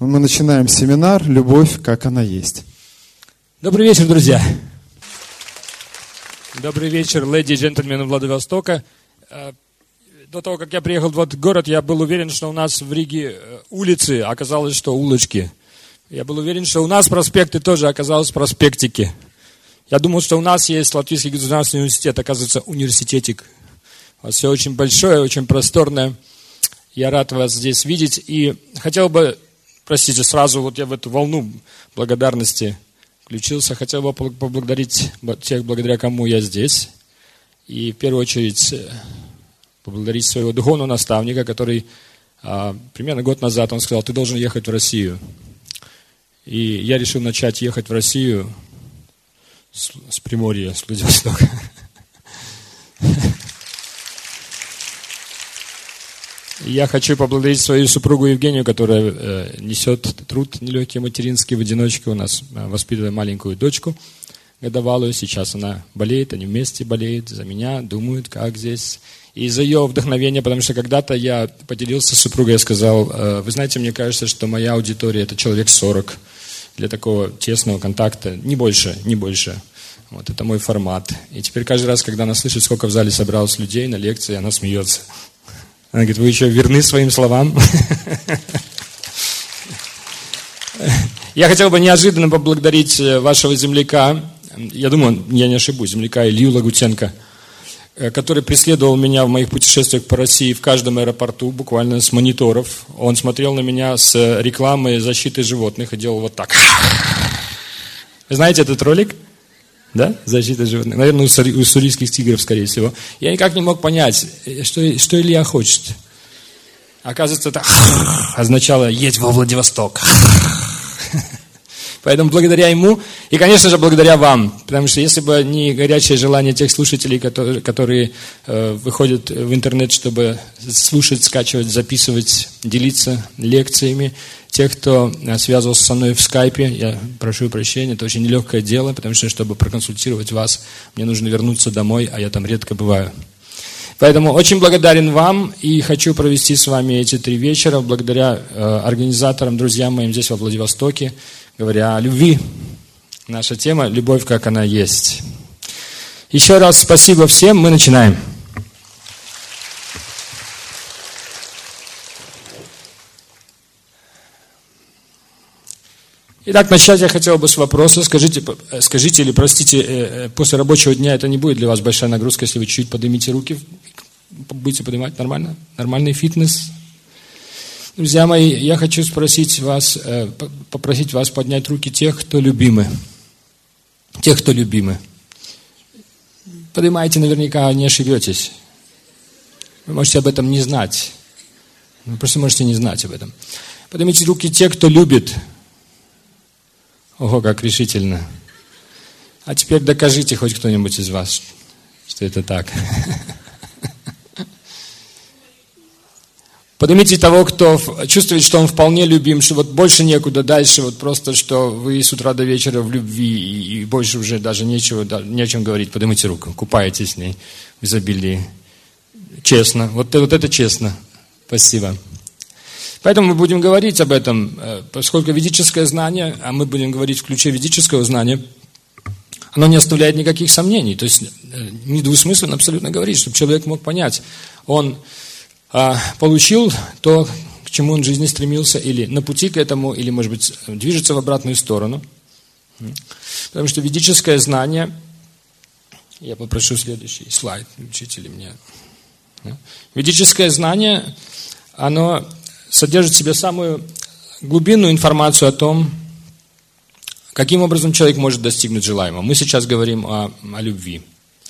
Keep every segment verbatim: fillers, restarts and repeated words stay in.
Мы начинаем семинар «Любовь, как она есть». Добрый вечер, друзья. Добрый вечер, леди и джентльмены Владивостока. До того, как я приехал в этот город, я был уверен, что у нас в Риге улицы, оказалось, что улочки. Я был уверен, что у нас проспекты тоже, оказалось, проспектики. Я думал, что у нас есть Латвийский государственный университет, оказывается, университетик. У вас все очень большое, очень просторное. Я рад вас здесь видеть. И хотел бы, простите, сразу вот я в эту волну благодарности включился. Хотел бы поблагодарить тех, благодаря кому я здесь. И в первую очередь поблагодарить своего духовного наставника, который а, примерно год назад он сказал: ты должен ехать в Россию. И я решил начать ехать в Россию с, с Приморья, с Владивостока. Я хочу поблагодарить свою супругу Евгению, которая э, несет труд нелегкий материнский в одиночку. У нас э, воспитываем маленькую дочку годовалую. Сейчас она болеет, они вместе болеют за меня, думают, как здесь. И за ее вдохновение, потому что когда-то я поделился с супругой, я сказал: э, вы знаете, мне кажется, что моя аудитория – это человек сорок для такого тесного контакта. Не больше, не больше. Вот это мой формат. И теперь каждый раз, когда она слышит, сколько в зале собралось людей на лекции, она смеется. Она говорит: вы еще верны своим словам? Я хотел бы неожиданно поблагодарить вашего земляка, я думаю, я не ошибусь, земляка Илью Лагутенко, который преследовал меня в моих путешествиях по России в каждом аэропорту, буквально с мониторов. Он смотрел на меня с рекламой защиты животных и делал вот так. Вы знаете этот ролик? Да? Защита животных. Наверное, у уссурийских тигров, скорее всего. Я никак не мог понять, что, что Илья хочет. Оказывается, это означало «едь во Владивосток». Поэтому благодаря ему, и, конечно же, благодаря вам, потому что если бы не горячее желание тех слушателей, которые, которые э, выходят в интернет, чтобы слушать, скачивать, записывать, делиться лекциями, тех, кто связывался со мной в скайпе, я прошу прощения, это очень нелегкое дело, потому что, чтобы проконсультировать вас, мне нужно вернуться домой, а я там редко бываю. Поэтому очень благодарен вам и хочу провести с вами эти три вечера благодаря э, организаторам, друзьям моим здесь во Владивостоке, говоря о любви. Наша тема – любовь, как она есть. Еще раз спасибо всем, мы начинаем. Итак, начать я хотел бы с вопроса. Скажите, скажите или простите, после рабочего дня это не будет для вас большая нагрузка, если вы чуть-чуть поднимите руки, будете поднимать нормально? Нормальный фитнес? Друзья мои, я хочу спросить вас, попросить вас поднять руки тех, кто любимы. Тех, кто любимы. Поднимайте, наверняка не ошибетесь. Вы можете об этом не знать. Вы просто можете не знать об этом. Поднимите руки те, кто любит. Ого, как решительно. А теперь докажите хоть кто-нибудь из вас, что это так. Поднимите того, кто чувствует, что он вполне любим, что вот больше некуда дальше, вот просто, что вы с утра до вечера в любви, и больше уже даже нечего, не о чем говорить. Поднимите руку, купаетесь с ней в изобилии. Честно, вот, вот это честно. Спасибо. Поэтому мы будем говорить об этом, поскольку ведическое знание, а мы будем говорить в ключе ведического знания, оно не оставляет никаких сомнений. То есть недвусмысленно абсолютно говорить, чтобы человек мог понять, он а, получил то, к чему он в жизни стремился, или на пути к этому, или, может быть, движется в обратную сторону. Потому что ведическое знание, я попрошу следующий слайд, учители мне. Ведическое знание, оно содержит в себе самую глубинную информацию о том, каким образом человек может достигнуть желаемого. Мы сейчас говорим о, о любви.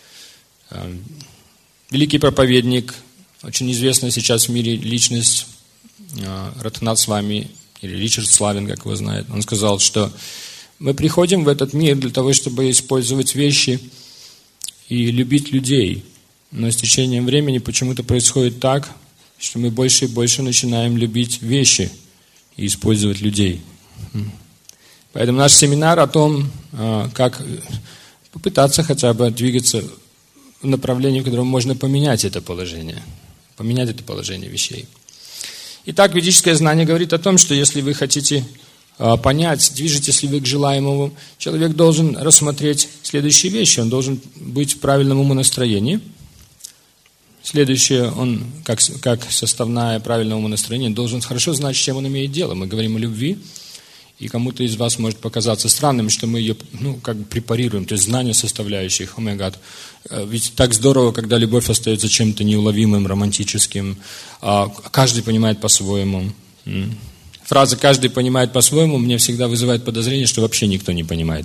Великий проповедник, очень известная сейчас в мире личность, Радханат Свами, или Ричард Славин, как его знают, он сказал, что мы приходим в этот мир для того, чтобы использовать вещи и любить людей. Но с течением времени почему-то происходит так, что мы больше и больше начинаем любить вещи и использовать людей. Поэтому наш семинар о том, как попытаться хотя бы двигаться в направлении, в котором можно поменять это положение, поменять это положение вещей. Итак, ведическое знание говорит о том, что если вы хотите понять, движетесь ли вы к желаемому, человек должен рассмотреть следующие вещи. Он должен быть в правильном умонастроении. Следующее, он, как, как составная правильного умонастроения, должен хорошо знать, с чем он имеет дело. Мы говорим о любви, и кому-то из вас может показаться странным, что мы ее, ну, как бы препарируем, то есть знание составляющих. О май гад. Ведь так здорово, когда любовь остается чем-то неуловимым, романтическим. Каждый понимает по-своему. Фраза «каждый понимает по-своему» мне всегда вызывает подозрение, что вообще никто не понимает.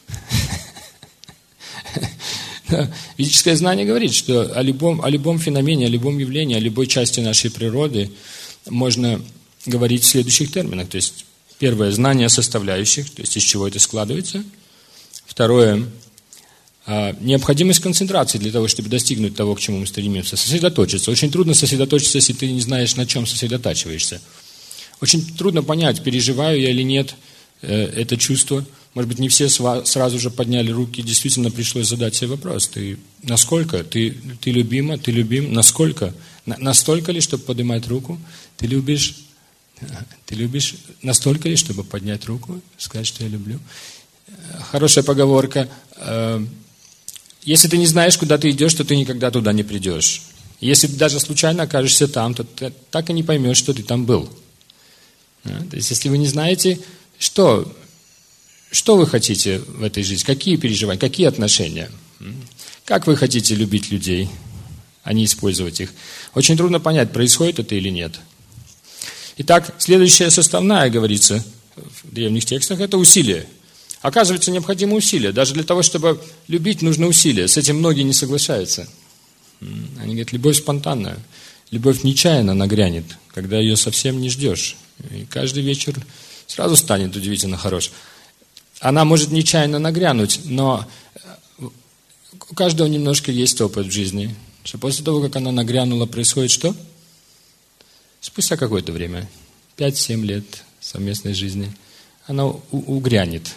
Ведическое знание говорит, что о любом, о любом феномене, о любом явлении, о любой части нашей природы можно говорить в следующих терминах. То есть, первое – знание составляющих, то есть из чего это складывается. Второе – необходимость концентрации для того, чтобы достигнуть того, к чему мы стремимся. Сосредоточиться. Очень трудно сосредоточиться, если ты не знаешь, на чем сосредотачиваешься. Очень трудно понять, переживаю я или нет это чувство. Может быть, не все сразу же подняли руки, действительно пришлось задать себе вопрос. Ты насколько? Ты, ты любима? Ты любим? Насколько? На, настолько ли, чтобы поднимать руку? Ты любишь? Ты любишь настолько ли, чтобы поднять руку, сказать, что я люблю? Хорошая поговорка. Если ты не знаешь, куда ты идешь, то ты никогда туда не придешь. Если ты даже случайно окажешься там, то ты так и не поймешь, что ты там был. То есть, если вы не знаете, что, что вы хотите в этой жизни, какие переживания, какие отношения, как вы хотите любить людей, а не использовать их, очень трудно понять, происходит это или нет. Итак, следующая составная, говорится в древних текстах, это усилие. Оказывается, необходимо усилие. Даже для того, чтобы любить, нужно усилие. С этим многие не соглашаются. Они говорят, любовь спонтанная. Любовь нечаянно нагрянет, когда ее совсем не ждешь. И каждый вечер сразу станет удивительно хорош. Она может нечаянно нагрянуть, но у каждого немножко есть опыт в жизни. Что после того, как она нагрянула, происходит что? Спустя какое-то время, пять-семь лет совместной жизни, она у- угрянет.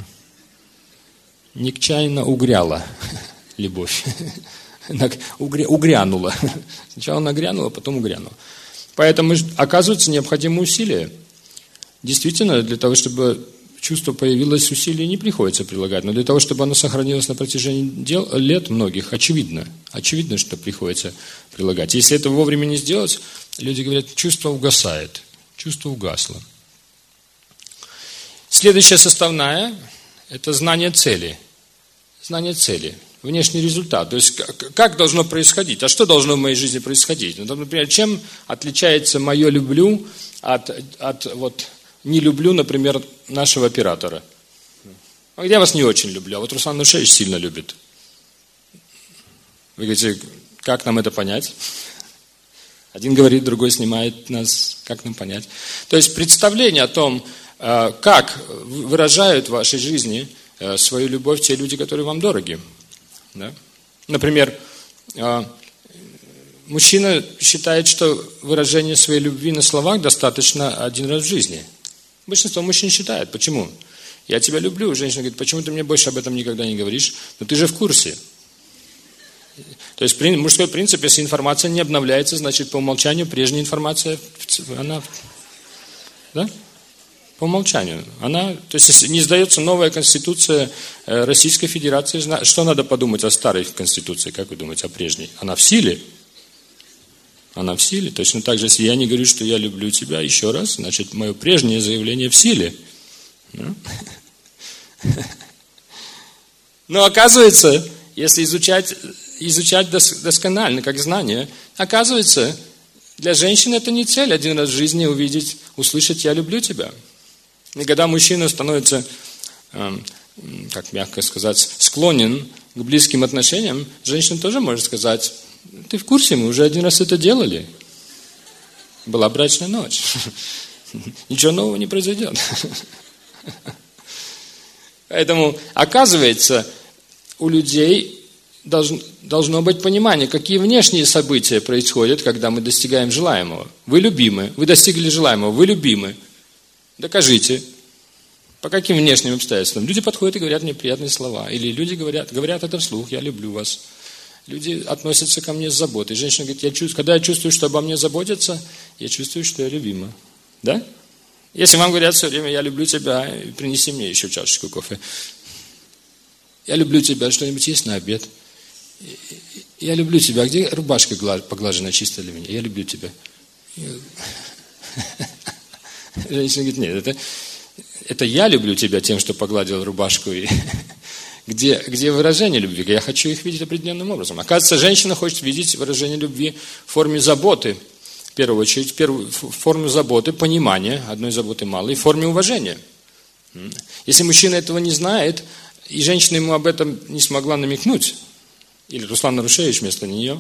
Нечаянно угряла любовь. Угрянула. Сначала нагрянула, потом угрянула. Поэтому, оказывается, необходимо усилие. Действительно, для того, чтобы чувство появилось, усилия не приходится прилагать. Но для того, чтобы оно сохранилось на протяжении дел, лет многих, очевидно. Очевидно, что приходится прилагать. Если это вовремя не сделать, люди говорят, чувство угасает. Чувство угасло. Следующая составная – это знание цели. Знание цели. Внешний результат. То есть, как должно происходить? А что должно в моей жизни происходить? Ну, например, чем отличается мое «люблю» от, от вот, «не люблю», например, нашего оператора? Я вас не очень люблю, а вот Руслан Нушевич сильно любит. Вы говорите, как нам это понять? Один говорит, другой снимает нас. Как нам понять? То есть, представление о том, как выражают в вашей жизни свою любовь те люди, которые вам дороги. Да? Например, мужчина считает, что выражение своей любви на словах достаточно один раз в жизни. Большинство мужчин считает. Почему? Я тебя люблю. Женщина говорит, почему ты мне больше об этом никогда не говоришь? Но ты же в курсе. То есть мужской принцип, если информация не обновляется, значит по умолчанию прежняя информация, она, да? По умолчанию. Она, то есть если не сдается новая конституция Российской Федерации, что надо подумать о старой конституции, как вы думаете, о прежней? Она в силе. Она в силе. Точно так же, если я не говорю, что я люблю тебя еще раз, значит мое прежнее заявление в силе. Но оказывается, если изучать, изучать досконально, как знание, оказывается, для женщины это не цель один раз в жизни увидеть, услышать «я люблю тебя». И когда мужчина становится, как мягко сказать, склонен к близким отношениям, женщина тоже может сказать, ты в курсе, мы уже один раз это делали. Была брачная ночь. Ничего нового не произойдет. Поэтому, оказывается, у людей должно, должно быть понимание, какие внешние события происходят, когда мы достигаем желаемого. Вы любимы, вы достигли желаемого, вы любимы. Докажите. По каким внешним обстоятельствам? Люди подходят и говорят мне приятные слова. Или люди говорят, говорят это вслух, я люблю вас. Люди относятся ко мне с заботой. Женщина говорит, я чувствую, когда я чувствую, что обо мне заботятся, я чувствую, что я любима. Да? Если вам говорят все время, я люблю тебя, принеси мне еще чашечку кофе. Я люблю тебя, что-нибудь есть на обед. Я люблю тебя. Где рубашка поглажена, чистая для меня? Я люблю тебя. Женщина говорит, нет, это, это я люблю тебя тем, что погладил рубашку. И где, где выражение любви? Я хочу их видеть определенным образом. Оказывается, женщина хочет видеть выражение любви в форме заботы. В первую очередь, в первую в форме заботы, понимания, одной заботы мало, и в форме уважения. Если мужчина этого не знает, и женщина ему об этом не смогла намекнуть, или Руслан Нарушевич вместо нее,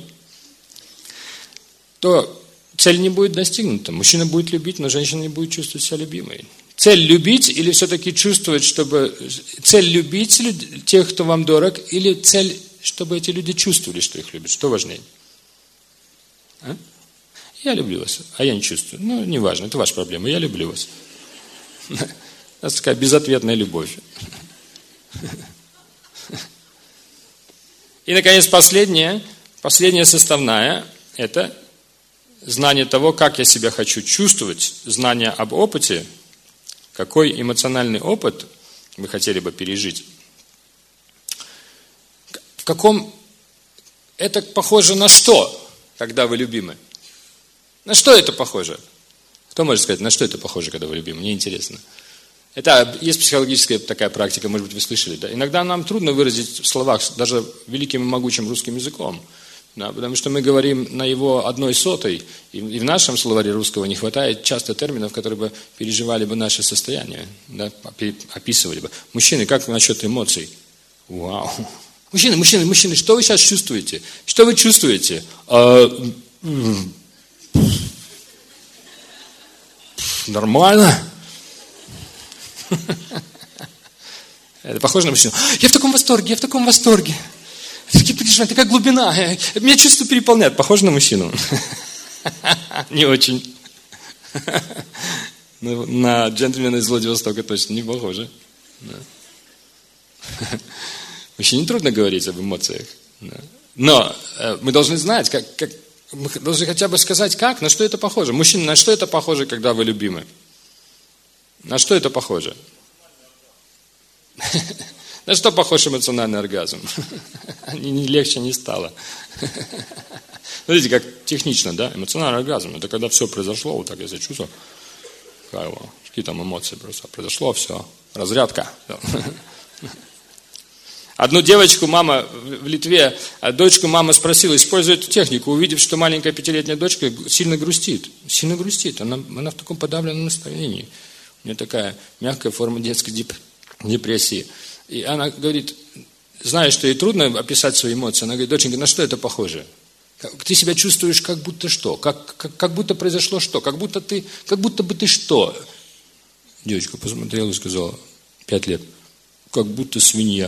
то цель не будет достигнута. Мужчина будет любить, но женщина не будет чувствовать себя любимой. Цель любить или все-таки чувствовать, чтобы... Цель любить тех, кто вам дорог, или цель, чтобы эти люди чувствовали, что их любят? Что важнее? А? Я люблю вас, а я не чувствую. Ну, неважно, это ваша проблема, я люблю вас. Это такая безответная любовь. И, наконец, последняя, последняя составная – это знание того, как я себя хочу чувствовать, знание об опыте, какой эмоциональный опыт вы хотели бы пережить. В каком… Это похоже на что, когда вы любимы? На что это похоже? Кто может сказать, на что это похоже, когда вы любимы? Мне интересно. Это есть психологическая такая практика, может быть, вы слышали. Да? Иногда нам трудно выразить в словах, даже великим и могучим русским языком. Да, потому что мы говорим на его одной сотой, и в нашем словаре русского не хватает часто терминов, которые бы переживали бы наше состояние, да, описывали бы. Мужчины, как насчет эмоций? Вау! Мужчины, мужчины, мужчины, что вы сейчас чувствуете? Что вы чувствуете? А, нормально? Это похоже на мужчину. Я в таком восторге, я в таком восторге. Такие переживания, такая глубина. Меня чувства переполняют. Похоже на мужчину? Не очень. На джентльмена из Владивостока точно не похоже. Мужчине трудно говорить об эмоциях. Но мы должны знать, как, как, мы должны хотя бы сказать, как, на что это похоже. Мужчина, на что это похоже, когда вы любимы? На что это похоже? На что похож эмоциональный оргазм? Не легче не стало. Смотрите, как технично, да? Эмоциональный оргазм. Это когда все произошло, вот так я себя чувствую. Какие там эмоции просто. Произошло все. Разрядка. Одну девочку мама в Литве, дочку мама спросила, используя эту технику, увидев, что маленькая пятилетняя дочка сильно грустит. Сильно грустит. Она, она в таком подавленном настроении. У нее такая мягкая форма детской депрессии. И она говорит, зная, что ей трудно описать свои эмоции, она говорит, доченька, на что это похоже? Ты себя чувствуешь как будто что? Как, как, как будто произошло что? Как будто, ты, как будто бы ты что? Девочка посмотрела и сказала, пять лет, как будто свинья.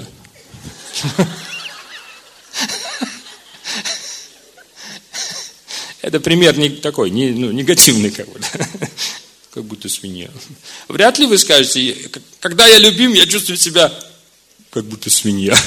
Это пример не такой, не, ну, негативный как бы. Как будто свинья. Вряд ли вы скажете, когда я любим, я чувствую себя как будто свинья.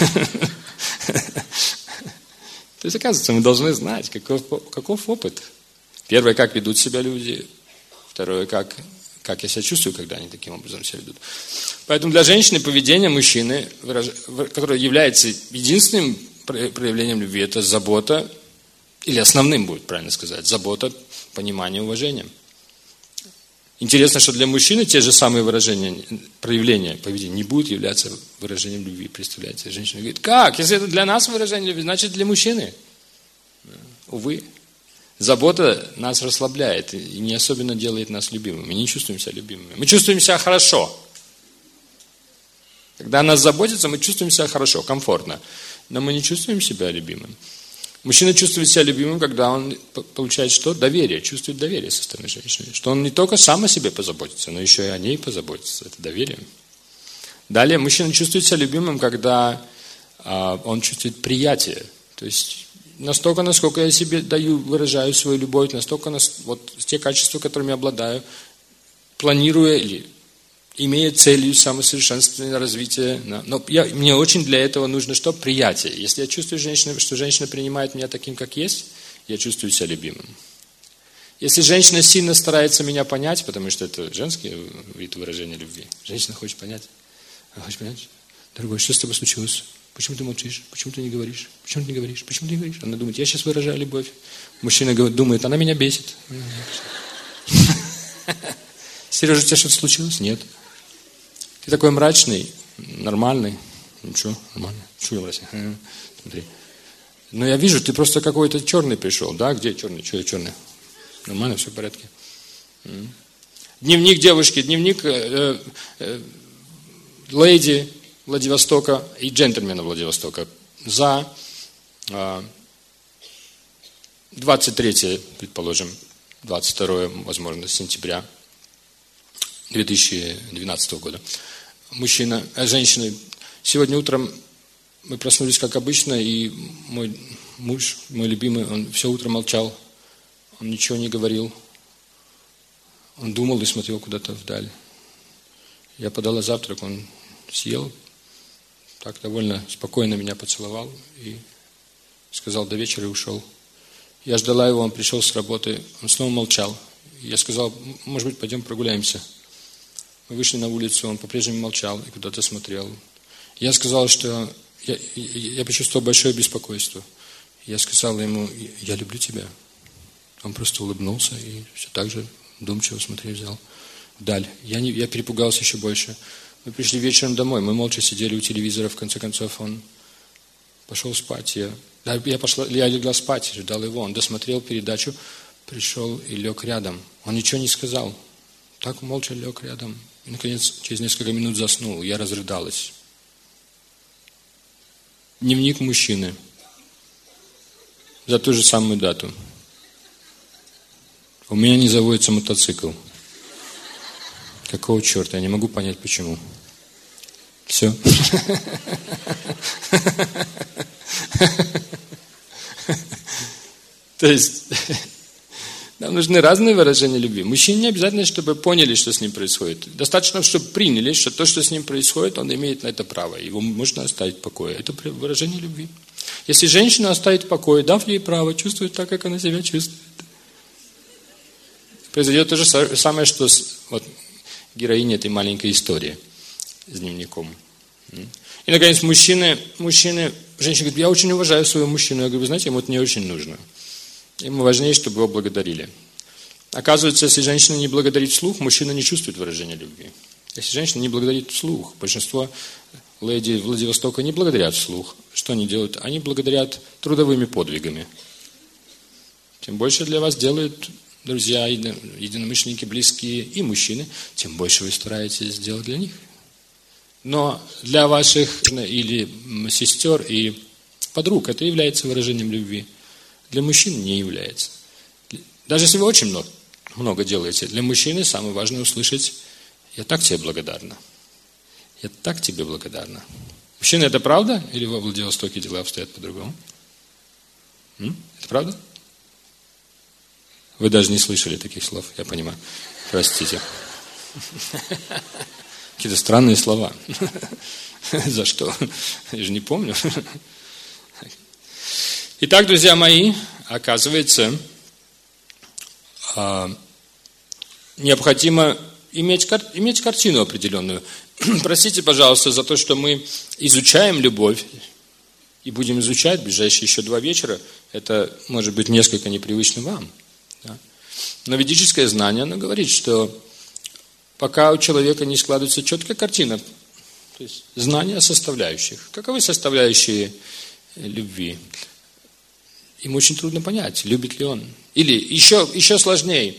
То есть, оказывается, мы должны знать, каков, каков опыт. Первое, как ведут себя люди. Второе, как, как я себя чувствую, когда они таким образом себя ведут. Поэтому для женщины поведение мужчины, которое является единственным проявлением любви, это забота, или основным будет, правильно сказать, забота, понимание, уважение. Интересно, что для мужчины те же самые выражения, проявления поведения не будут являться выражением любви. Представляете, женщина говорит, как? Если это для нас выражение любви, значит для мужчины. Увы. Забота нас расслабляет и не особенно делает нас любимыми. Мы не чувствуем себя любимыми. Мы чувствуем себя хорошо. Когда нас заботится, мы чувствуем себя хорошо, комфортно. Но мы не чувствуем себя любимым. Мужчина чувствует себя любимым, когда он получает что? Доверие, чувствует доверие со стороны женщины. Что он не только сам о себе позаботится, но еще и о ней позаботится. Это доверие. Далее, мужчина чувствует себя любимым, когда а, он чувствует приятие. То есть, настолько, насколько я себе даю, выражаю свою любовь, настолько, вот те качества, которыми я обладаю, планируя или имея целью самосовершенствования, развития. Но я, мне очень для этого нужно что? Приятие. Если я чувствую, женщина, что женщина принимает меня таким, как есть, я чувствую себя любимым. Если женщина сильно старается меня понять, потому что это женский вид выражения любви, женщина хочет понять. Она хочет понять, дорогой, что с тобой случилось? Почему ты молчишь? Почему ты не говоришь? Почему ты не говоришь? Почему ты не говоришь? Она думает, я сейчас выражаю любовь. Мужчина думает, она меня бесит. Сережа, у тебя что-то случилось? Нет. Ты такой мрачный, нормальный. Ничего, нормально. Чуялась. Смотри. Но я вижу, ты просто какой-то черный пришел. Да, где черный? Что я черный? Нормально, все в порядке. Дневник девушки, дневник э, э, леди Владивостока и джентльмена Владивостока за э, двадцать третье, предположим, двадцать второе, возможно, сентября две тысячи двенадцатого года. Мужчина, э, женщины. Сегодня утром мы проснулись, как обычно, и мой муж, мой любимый, он все утро молчал. Он ничего не говорил. Он думал и смотрел куда-то вдаль. Я подала завтрак, он съел, так довольно спокойно меня поцеловал и сказал до вечера и ушел. Я ждала его, он пришел с работы, он снова молчал. Я сказал, может быть, пойдем прогуляемся. Мы вышли на улицу, он по-прежнему молчал и куда-то смотрел. Я сказал, что я, я почувствовал большое беспокойство. Я сказал ему, я люблю тебя. Он просто улыбнулся и все так же вдумчиво смотрел, взял вдаль. Я, не, я перепугался еще больше. Мы пришли вечером домой, мы молча сидели у телевизора, в конце концов он пошел спать. Я, я, пошла, я легла спать, ждал его. Он досмотрел передачу, пришел и лег рядом. Он ничего не сказал. Так молча лег рядом. И, наконец, через несколько минут заснул. Я разрыдалась. Дневник мужчины. За ту же самую дату. У меня не заводится мотоцикл. Какого черта? Я не могу понять, почему. Все. То есть, нам нужны разные выражения любви. Мужчине не обязательно, чтобы поняли, что с ним происходит. Достаточно, чтобы приняли, что то, что с ним происходит, он имеет на это право. Его можно оставить в покое. Это выражение любви. Если женщина оставит в покое, дав ей право, чувствует так, как она себя чувствует, произойдет то же самое, что с вот, героиней этой маленькой истории с дневником. И, наконец, мужчины, мужчины, женщина говорит, я очень уважаю своего мужчину. Я говорю, вы знаете, ему это не очень нужно. Ему важнее, чтобы его благодарили. Оказывается, если женщина не благодарит вслух, мужчина не чувствует выражения любви. Если женщина не благодарит вслух, большинство леди Владивостока не благодарят вслух. Что они делают? Они благодарят трудовыми подвигами. Тем больше для вас делают друзья, единомышленники, близкие и мужчины, тем больше вы стараетесь сделать для них. Но для ваших или сестер и подруг это является выражением любви. Для мужчин не является. Даже если вы очень много, много делаете, для мужчины самое важное услышать «Я так тебе благодарна». «Я так тебе благодарна». Мужчины, это правда? Или во Владивостоке дела обстоят по-другому? М? Это правда? Вы даже не слышали таких слов, я понимаю. Простите. Какие-то странные слова. За что? Я же не помню. Итак, друзья мои, оказывается, необходимо иметь, иметь картину определенную. Простите, пожалуйста, за то, что мы изучаем любовь и будем изучать в ближайшие еще два вечера. Это может быть несколько непривычно вам. Да? Но ведическое знание, оно говорит, что пока у человека не складывается четкая картина, то есть знание о составляющих. Каковы составляющие любви? Им очень трудно понять, любит ли он. Или еще, еще сложнее.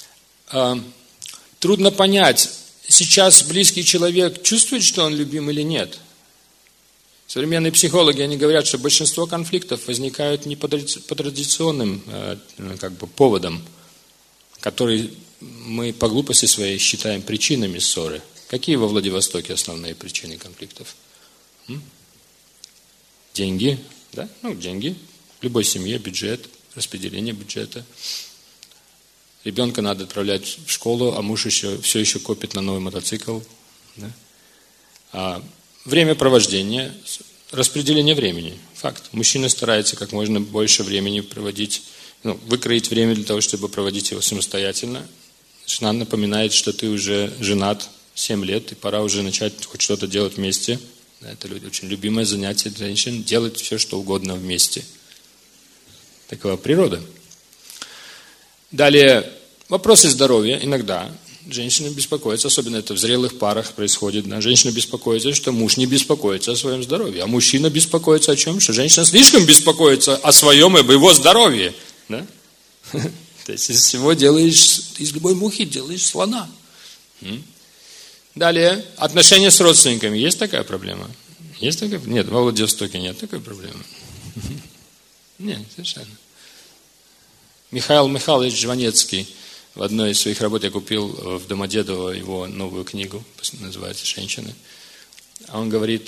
Трудно понять, сейчас близкий человек чувствует, что он любим или нет. Современные психологи, они говорят, что большинство конфликтов возникают не по традиционным как бы, поводам, которые мы по глупости своей считаем причинами ссоры. Какие во Владивостоке основные причины конфликтов? М? Деньги, да? Ну, деньги. В любой семье бюджет, распределение бюджета. Ребенка надо отправлять в школу, а муж еще, все еще копит на новый мотоцикл. Да? А времяпровождение, распределение времени. Факт. Мужчина старается как можно больше времени проводить, ну, выкроить время для того, чтобы проводить его самостоятельно. Жена напоминает, что ты уже женат семь лет, и пора уже начать хоть что-то делать вместе. Это очень любимое занятие женщин, делать все, что угодно вместе. Такова природа. Далее, вопросы здоровья. Иногда женщины беспокоятся, особенно это в зрелых парах происходит. Да? Женщина беспокоится, что муж не беспокоится о своем здоровье. А мужчина беспокоится о чем? Что женщина слишком беспокоится о своем и об его здоровье. Да? То есть из всего делаешь, из любой мухи делаешь слона. Далее, отношения с родственниками. Есть такая проблема? Есть такая? Нет, во Владивостоке нет такой проблемы. Нет, совершенно. Михаил Михайлович Жванецкий в одной из своих работ, я купил в Домодедово его новую книгу, называется «Женщины». А он говорит: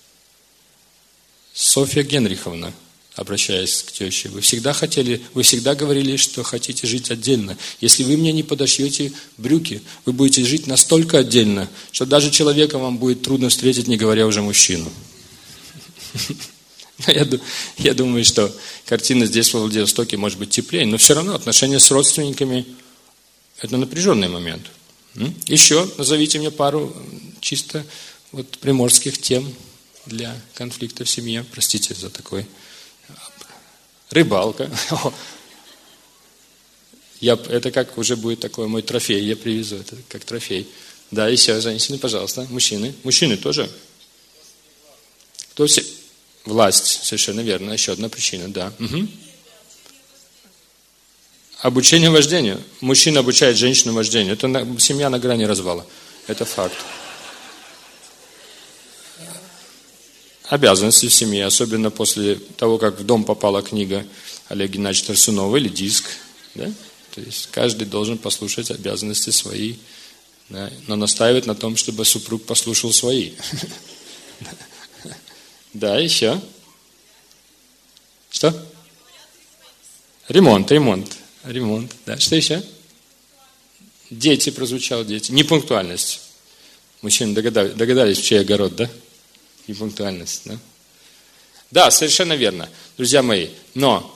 Софья Генриховна, обращаясь к теще, вы всегда хотели, вы всегда говорили, что хотите жить отдельно. Если вы мне не подошьете брюки, вы будете жить настолько отдельно, что даже человека вам будет трудно встретить, не говоря уже мужчину. Я, я думаю, что картина здесь, в Владивостоке, может быть теплее, но все равно отношения с родственниками – это напряженный момент. Еще назовите мне пару чисто вот приморских тем для конфликта в семье. Простите за такой. Рыбалка. Я, это как уже будет такой мой трофей, я привезу это как трофей. Да, еще женщины, пожалуйста, мужчины. Мужчины тоже. Кто все? Власть, совершенно верно. Еще одна причина, да. Угу. Обучение вождению. Мужчина обучает женщину вождению. Это на, семья на грани развала. Это факт. Обязанности в семье, особенно после того, как в дом попала книга Олега Геннадьевича Тарсунова или диск. Да? То есть каждый должен послушать обязанности свои, да? Но настаивать на том, чтобы супруг послушал свои. Да, еще. Что? Ремонт, ремонт. Ремонт, да. Что еще? Дети, прозвучало дети. Непунктуальность. Мужчины догадались, догадались, в чей огород, да? Непунктуальность, да? Да, совершенно верно, друзья мои. Но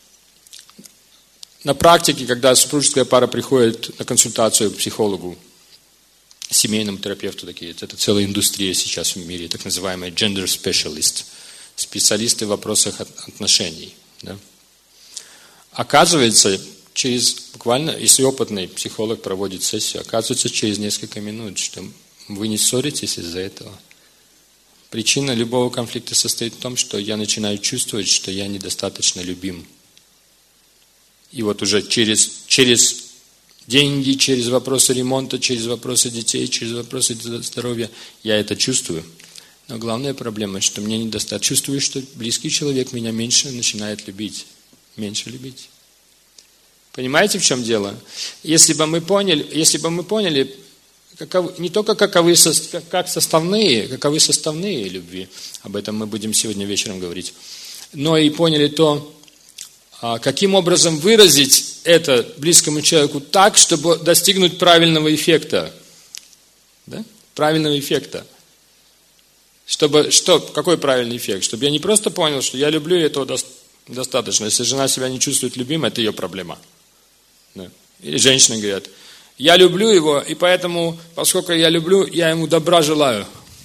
на практике, когда супружеская пара приходит на консультацию к психологу, семейному терапевту такие, это целая индустрия сейчас в мире, так называемый gender specialist, специалисты в вопросах отношений. Да? Оказывается, через буквально, если опытный психолог проводит сессию, оказывается, через несколько минут, что вы не ссоритесь из-за этого. Причина любого конфликта состоит в том, что я начинаю чувствовать, что я недостаточно любим. И вот уже через, через деньги, через вопросы ремонта, через вопросы детей, через вопросы здоровья я это чувствую. Но главная проблема, что мне недостаточно. Чувствую, что близкий человек меня меньше начинает любить. Меньше любить. Понимаете, в чем дело? Если бы мы поняли, если бы мы поняли, каковы, не только каковы, как составные, каковы составные любви, об этом мы будем сегодня вечером говорить, но и поняли то, каким образом выразить это близкому человеку так, чтобы достигнуть правильного эффекта. Да? Правильного эффекта. Чтобы, что, какой правильный эффект? Чтобы я не просто понял, что я люблю, и этого достаточно. Если жена себя не чувствует любимой, это ее проблема. Да? Или женщины говорят, я люблю его, и поэтому, поскольку я люблю, я ему добра желаю.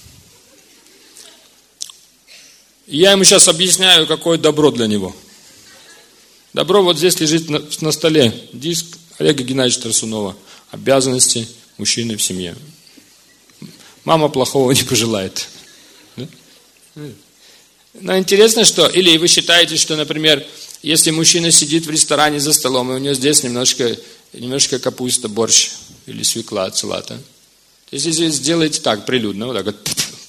И я ему сейчас объясняю, какое добро для него. Добро вот здесь лежит на, на столе. Диск Олега Геннадьевича Тарсунова. Обязанности мужчины в семье. Мама плохого не пожелает. Да? Но интересно, что... Или вы считаете, что, например, если мужчина сидит в ресторане за столом, и у него здесь немножко, немножко капуста, борщ или свекла, салата. Если здесь сделаете так, прилюдно, вот так вот,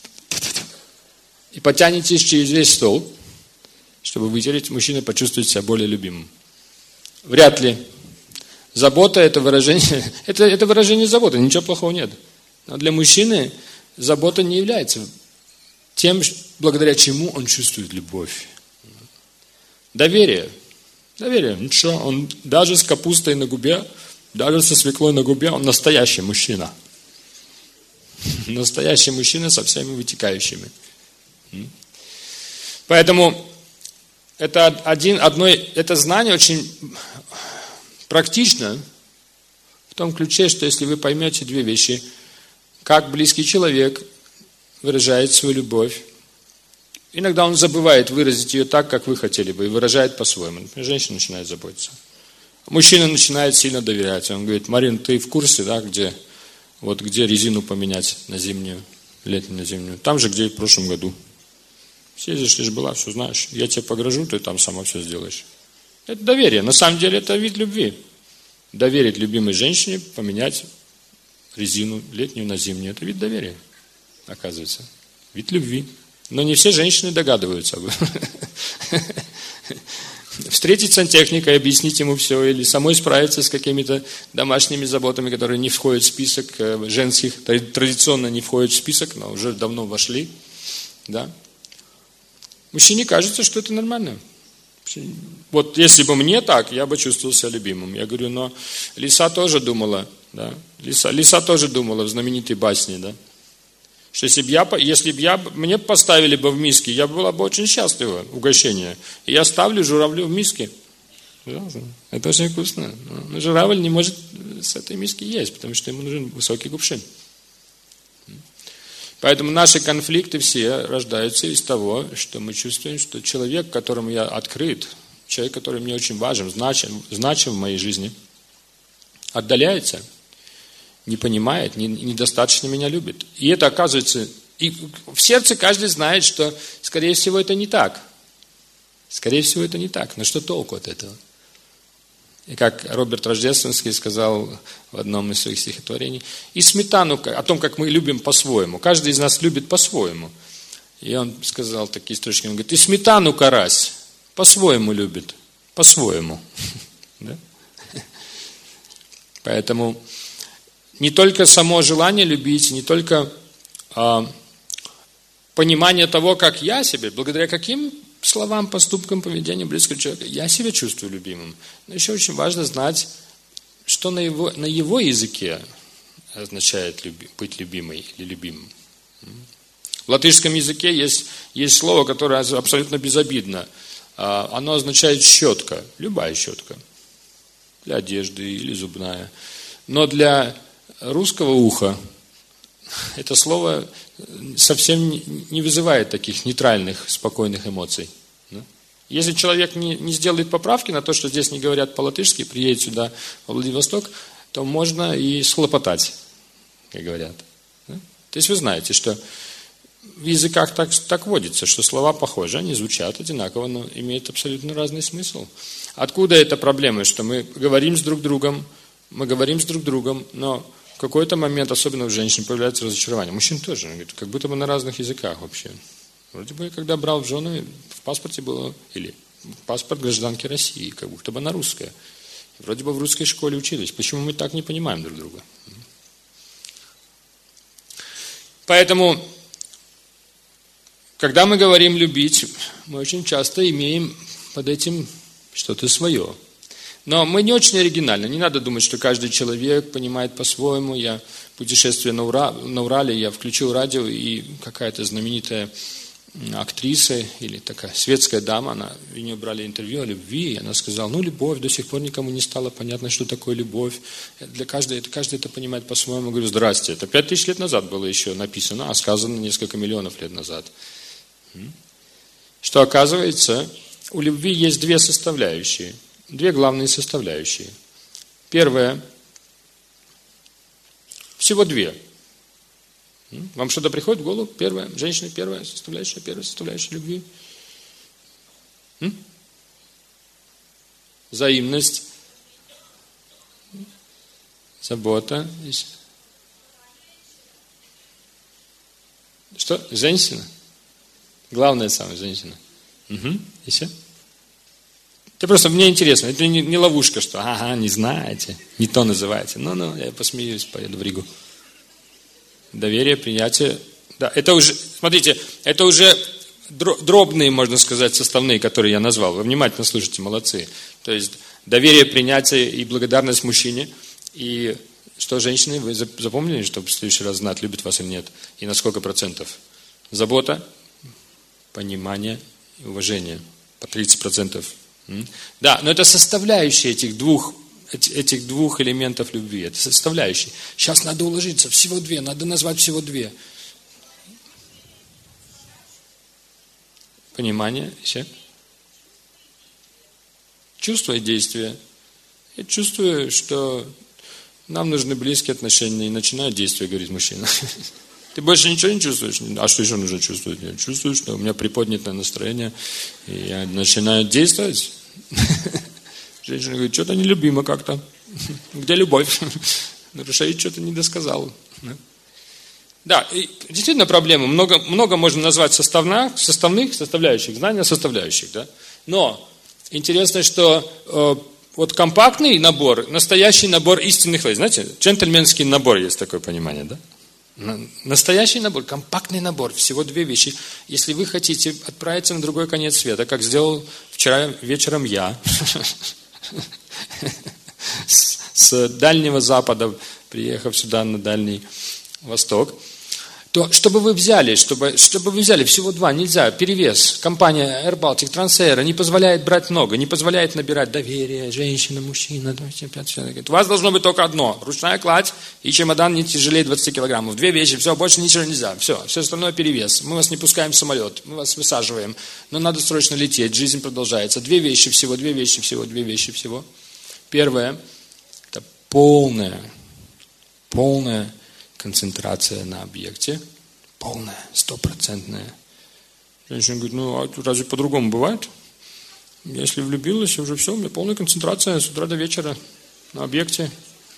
и потянетесь через весь стол, чтобы вытереть, мужчина почувствует себя более любимым. Вряд ли. Забота – это выражение, это, это выражение заботы, ничего плохого нет. Но для мужчины забота не является тем, благодаря чему он чувствует любовь. Доверие. Доверие. Ну что, он даже с капустой на губе, даже со свеклой на губе, он настоящий мужчина. Настоящий мужчина со всеми вытекающими. Поэтому это, один, одно, это знание очень практично в том ключе, что если вы поймете две вещи, как близкий человек выражает свою любовь, иногда он забывает выразить ее так, как вы хотели бы, и выражает по-своему. Например, женщина начинает заботиться. Мужчина начинает сильно доверять. Он говорит: Марин, ты в курсе, да, где, вот где резину поменять на зимнюю, летнюю на зимнюю? Там же, где и в прошлом году. Съездишь, ты же была, все знаешь. Я тебе погрожу, ты там сама все сделаешь. Это доверие. На самом деле это вид любви. Доверить любимой женщине поменять резину летнюю на зимнюю. Это вид доверия, оказывается. Вид любви. Но не все женщины догадываются об этом. Встретить сантехника и объяснить ему все, или самой справиться с какими-то домашними заботами, которые не входят в список женских, традиционно не входят в список, но уже давно вошли. Да? Мужчине кажется, что это нормально. Вот если бы мне так, я бы чувствовал себя любимым. Я говорю, но лиса тоже думала, да? лиса, лиса тоже думала в знаменитой басне, да? Что если бы я, если бы я, мне поставили бы в миске, я была бы очень счастлива, угощение. И я ставлю журавлю в миске. Это очень вкусно. Но журавль не может с этой миски есть, потому что ему нужен высокий кувшин. Поэтому наши конфликты все рождаются из того, что мы чувствуем, что человек, которому я открыт, человек, который мне очень важен, значим, значим в моей жизни, отдаляется, не понимает, не, недостаточно меня любит. И это оказывается, и в сердце каждый знает, что, скорее всего, это не так. Скорее всего, это не так. Но что толку от этого? И как Роберт Рождественский сказал в одном из своих стихотворений, и сметану, о том, как мы любим по-своему. Каждый из нас любит по-своему. И он сказал такие строчки, он говорит, и сметану карась по-своему любит. По-своему. Да? Поэтому не только само желание любить, не только а, понимание того, как я себе, благодаря каким словам, поступкам, поведению близкого человека, я себя чувствую любимым. Но еще очень важно знать, что на его, на его языке означает люби, быть любимой или любимым. В латышском языке есть, есть слово, которое абсолютно безобидно. Оно означает щетка, любая щетка. Для одежды или зубная. Но для русского уха это слово совсем не вызывает таких нейтральных, спокойных эмоций. Если человек не, не сделает поправки на то, что здесь не говорят по-латышски, приедет сюда, во Владивосток, то можно и схлопотать, как говорят. То есть вы знаете, что в языках так, так водится, что слова похожи, они звучат одинаково, но имеют абсолютно разный смысл. Откуда эта проблема, что мы говорим с друг другом, мы говорим с друг другом, но в какой-то момент, особенно у женщин, появляется разочарование. Мужчин тоже, говорит, как будто бы на разных языках вообще. Вроде бы, когда брал в жены, в паспорте было, или паспорт гражданки России, как будто бы на русское. Вроде бы в русской школе учились. Почему мы так не понимаем друг друга? Поэтому, когда мы говорим «любить», мы очень часто имеем под этим что-то свое. Но мы не очень оригинальны. Не надо думать, что каждый человек понимает по-своему. Я путешествую на, Ура, на Урале, я включил радио, и какая-то знаменитая актриса или такая светская дама, она, у нее брали интервью о любви, и она сказала, ну, любовь, до сих пор никому не стало понятно, что такое любовь. Для каждого, это, каждый это понимает по-своему. Я говорю, здрасте, это пять тысяч лет назад было еще написано, а сказано несколько миллионов лет назад. Что оказывается, у любви есть две составляющие. Две главные составляющие. Первая, всего две. Вам что-то приходит в голову? Первая, женщина, первая составляющая, первая составляющая любви. М? Взаимность, забота. Что? Женщина? Главная самая женщина. Угу. Еще? Это просто мне интересно, это не, не ловушка, что ага, не знаете, не то называете. Ну-ну, я посмеюсь, поеду в Ригу. Доверие, принятие. Да, это уже, смотрите, это уже дробные, можно сказать, составные, которые я назвал. Вы внимательно слушайте, молодцы. То есть доверие, принятие и благодарность мужчине, и Что, женщины, вы запомнили, чтобы в следующий раз знать, любит вас или нет? И на сколько процентов? Забота, понимание и уважение. По тридцать процентов. Да, но это составляющие этих двух, этих двух элементов любви. Это составляющие. Сейчас надо уложиться. Всего две. Надо назвать всего две. Понимание. Еще. Чувство и действие. Я чувствую, что нам нужны близкие отношения. И начинает действие, говорит мужчина. Ты больше ничего не чувствуешь? А что еще нужно чувствовать? Я чувствую, что у меня приподнятое настроение. И я начинаю действовать. Женщина говорит, что-то нелюбимо как-то. Где любовь? Нарушает, что-то не досказал. Да, и действительно проблема. Много, много можно назвать составных, составных, составляющих, знания составляющих. Да? Но интересно, что э, вот компактный набор, настоящий набор истинных вещей. Знаете, джентльменский набор, есть такое понимание, да? Настоящий набор, компактный набор, всего две вещи. Если вы хотите отправиться на другой конец света, как сделал вчера вечером я, с Дальнего Запада, приехав сюда на Дальний Восток, то чтобы вы взяли, чтобы, чтобы вы взяли всего два, нельзя, перевес. Компания Air Baltic, Transair не позволяет брать много, не позволяет набирать доверие, женщина, мужчина, у вас должно быть только одно, ручная кладь и чемодан не тяжелее двадцати килограммов. Две вещи, все, больше ничего нельзя, все, все остальное перевес. Мы вас не пускаем в самолет, мы вас высаживаем, но надо срочно лететь, жизнь продолжается. Две вещи всего, две вещи всего, две вещи всего. Первое, это полная, полная концентрация на объекте, полная, стопроцентная. Женщина говорит, ну а разве по-другому бывает? Если влюбилась, уже все, у меня полная концентрация с утра до вечера на объекте.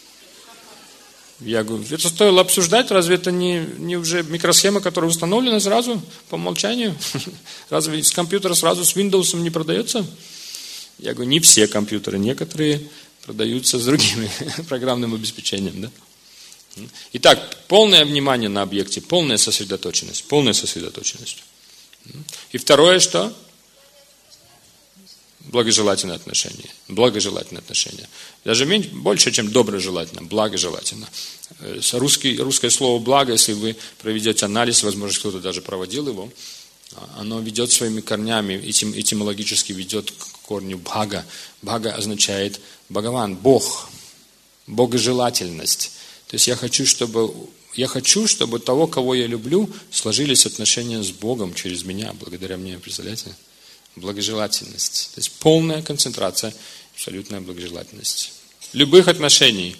Я говорю, это стоило обсуждать, разве это не, не уже микросхема, которая установлена сразу по умолчанию? Разве с компьютера сразу с Windows не продается? Я говорю, не все компьютеры, некоторые продаются с другим программным обеспечением, да? Итак, полное внимание на объекте, полная сосредоточенность, полная сосредоточенность. И второе, что? Благожелательное отношение. Благожелательное отношение. Даже меньше, больше, чем доброжелательно, благожелательно. Русский, русское слово «благо», если вы проведете анализ, возможно, кто-то даже проводил его, оно ведет своими корнями, этим, этимологически ведет к корню «бхага». «Бхага» означает «Бхагаван», «Бог», «богожелательность». То есть я хочу, чтобы, я хочу, чтобы того, кого я люблю, сложились отношения с Богом через меня, благодаря мне, представляете? Благожелательность. То есть полная концентрация, абсолютная благожелательность. Любых отношений.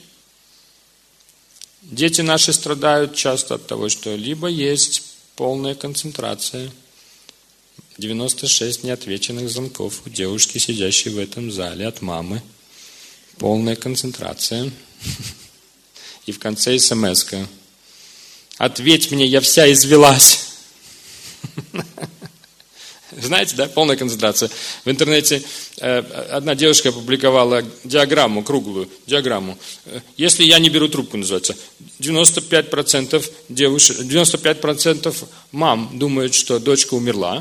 Дети наши страдают часто от того, что либо есть полная концентрация, девяносто шесть неотвеченных звонков у девушки, сидящей в этом зале, от мамы, полная концентрация. И в конце смс-ка. Ответь мне, я вся извелась. Знаете, да, полная концентрация. В интернете э, одна девушка опубликовала диаграмму, круглую диаграмму. Если я не беру трубку, называется. девяносто пять процентов девушек, девяносто пять процентов мам думают, что дочка умерла.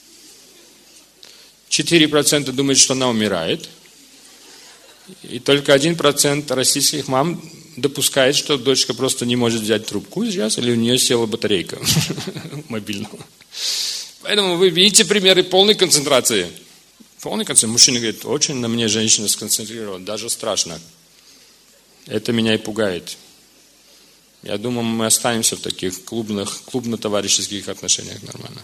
четыре процента думают, что она умирает. И только один процент российских мам допускает, что дочка просто не может взять трубку сейчас, или у нее села батарейка мобильного. Поэтому вы видите примеры полной концентрации. Полной концентрации. Мужчина говорит, очень на мне женщина сконцентрирована, даже страшно. Это меня и пугает. Я думаю, мы останемся в таких клубных, клубно-товарищеских отношениях нормально.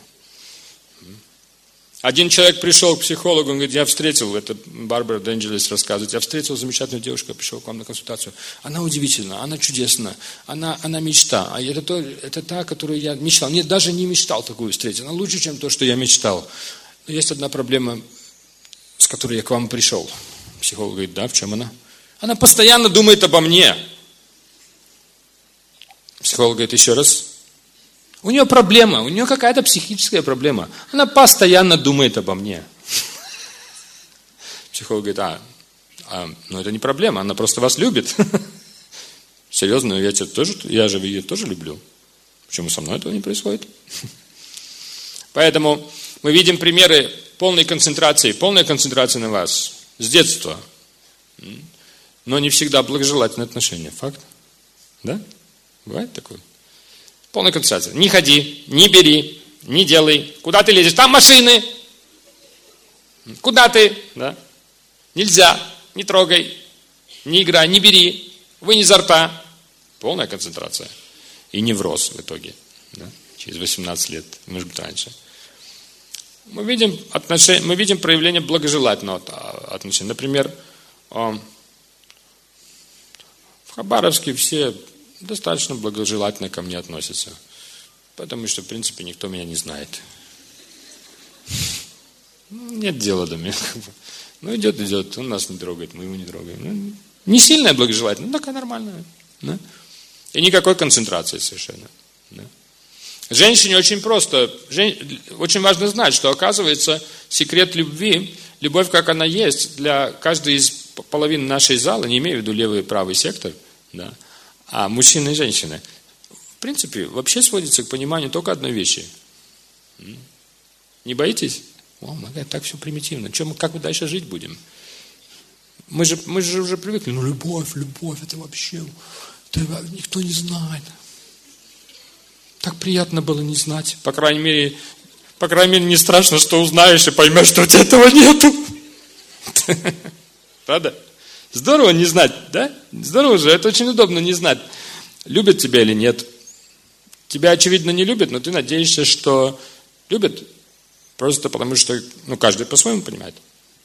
Один человек пришел к психологу, он говорит, я встретил, это Барбара Д'Анджелес рассказывает, я встретил замечательную девушку, я пришел к вам на консультацию. Она удивительна, она чудесна, она, она мечта. А это, то, это та, которую я мечтал. Нет, даже не мечтал такую встретить. Она лучше, чем то, что я мечтал. Но есть одна проблема, с которой я к вам пришел. Психолог говорит, да, в чем она? Она постоянно думает обо мне. Психолог говорит, еще раз. У нее проблема, у нее какая-то психическая проблема. Она постоянно думает обо мне. Психолог говорит, а, а ну это не проблема, она просто вас любит. Серьезно, я, тебя тоже, я же ее тоже люблю. Почему со мной этого не происходит? Поэтому мы видим примеры полной концентрации, полной концентрации на вас с детства. Но не всегда благожелательные отношения. Факт. Да? Бывает такое? Полная концентрация. Не ходи, не бери, не делай. Куда ты лезешь? Там машины. Куда ты? Да? Нельзя. Не трогай. Не играй, не бери. Вынь изо рта. Полная концентрация. И невроз в итоге. Да? Через восемнадцать лет, может быть, раньше. Мы видим, отношение, мы видим проявление благожелательного отношения. Например, в Хабаровске все достаточно благожелательно ко мне относятся. Потому что, в принципе, никто меня не знает. Нет дела до меня. Ну, идет, идет, он нас не трогает, мы его не трогаем. Ну, не сильная благожелательность, но такая нормальная. Да? И никакой концентрации совершенно. Да? Женщине очень просто, жен... очень важно знать, что оказывается секрет любви, любовь как она есть для каждой из половин нашей залы, не имею в виду левый и правый сектор, да, а мужчины и женщины, в принципе, вообще сводится к пониманию только одной вещи. Не боитесь? О, май гад, так все примитивно. Чем мы, как мы дальше жить будем? Мы же, мы же уже привыкли. Ну, любовь, любовь, это вообще, это никто не знает. Так приятно было не знать. По крайней мере, по крайней мере, не страшно, что узнаешь и поймешь, что у тебя этого нету. Правда? Здорово не знать, да? Здорово же, это очень удобно не знать, любят тебя или нет. Тебя, очевидно, не любят, но ты надеешься, что любят. Просто потому, что ну, каждый по-своему понимает.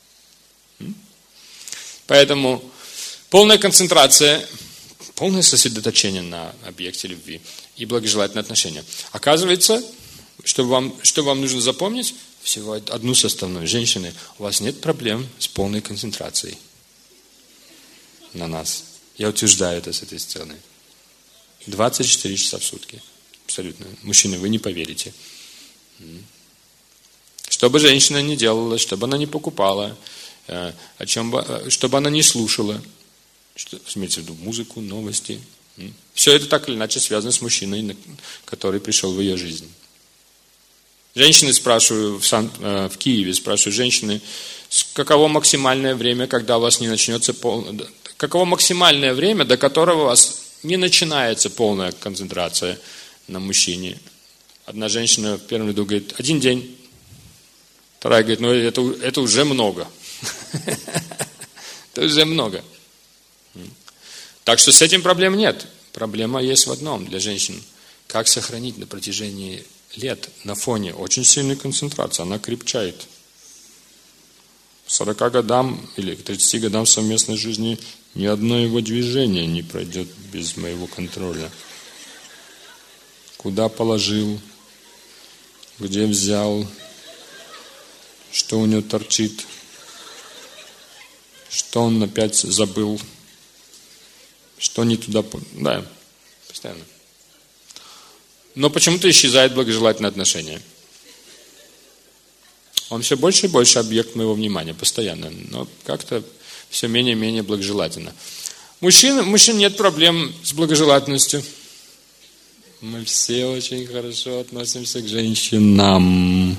Поэтому полная концентрация, полное сосредоточение на объекте любви и благожелательные отношения. Оказывается, что вам, что вам нужно запомнить, всего одну составную. Женщины, у вас нет проблем с полной концентрацией на нас. Я утверждаю это с этой стороны. двадцать четыре часа в сутки. Абсолютно. Мужчины, вы не поверите. Что бы женщина ни делала, что бы она не покупала, о чем бы, чтобы она не слушала, что, имеется в виду музыку, новости. Все это так или иначе связано с мужчиной, который пришел в ее жизнь. Женщины, спрашиваю, в, Сан, в Киеве, спрашиваю женщины, каково максимальное время, когда у вас не начнется полное, каково максимальное время, до которого у вас не начинается полная концентрация на мужчине. Одна женщина в первом ряду говорит, один день. Вторая говорит, ну это, это уже много. Это уже много. Так что с этим проблем нет. Проблема есть в одном для женщин. Как сохранить на протяжении лет на фоне очень сильной концентрации. Она крепчает. сорока годам или к тридцати годам совместной жизни ни одно его движение не пройдет без моего контроля. Куда положил, где взял, что у него торчит, что он опять забыл, что не туда... Да, постоянно. Но почему-то исчезает благожелательное отношение. Он все больше и больше объект моего внимания, постоянно. Но как-то все менее и менее благожелательно. Мужчин, мужчин нет проблем с благожелательностью. Мы все очень хорошо относимся к женщинам.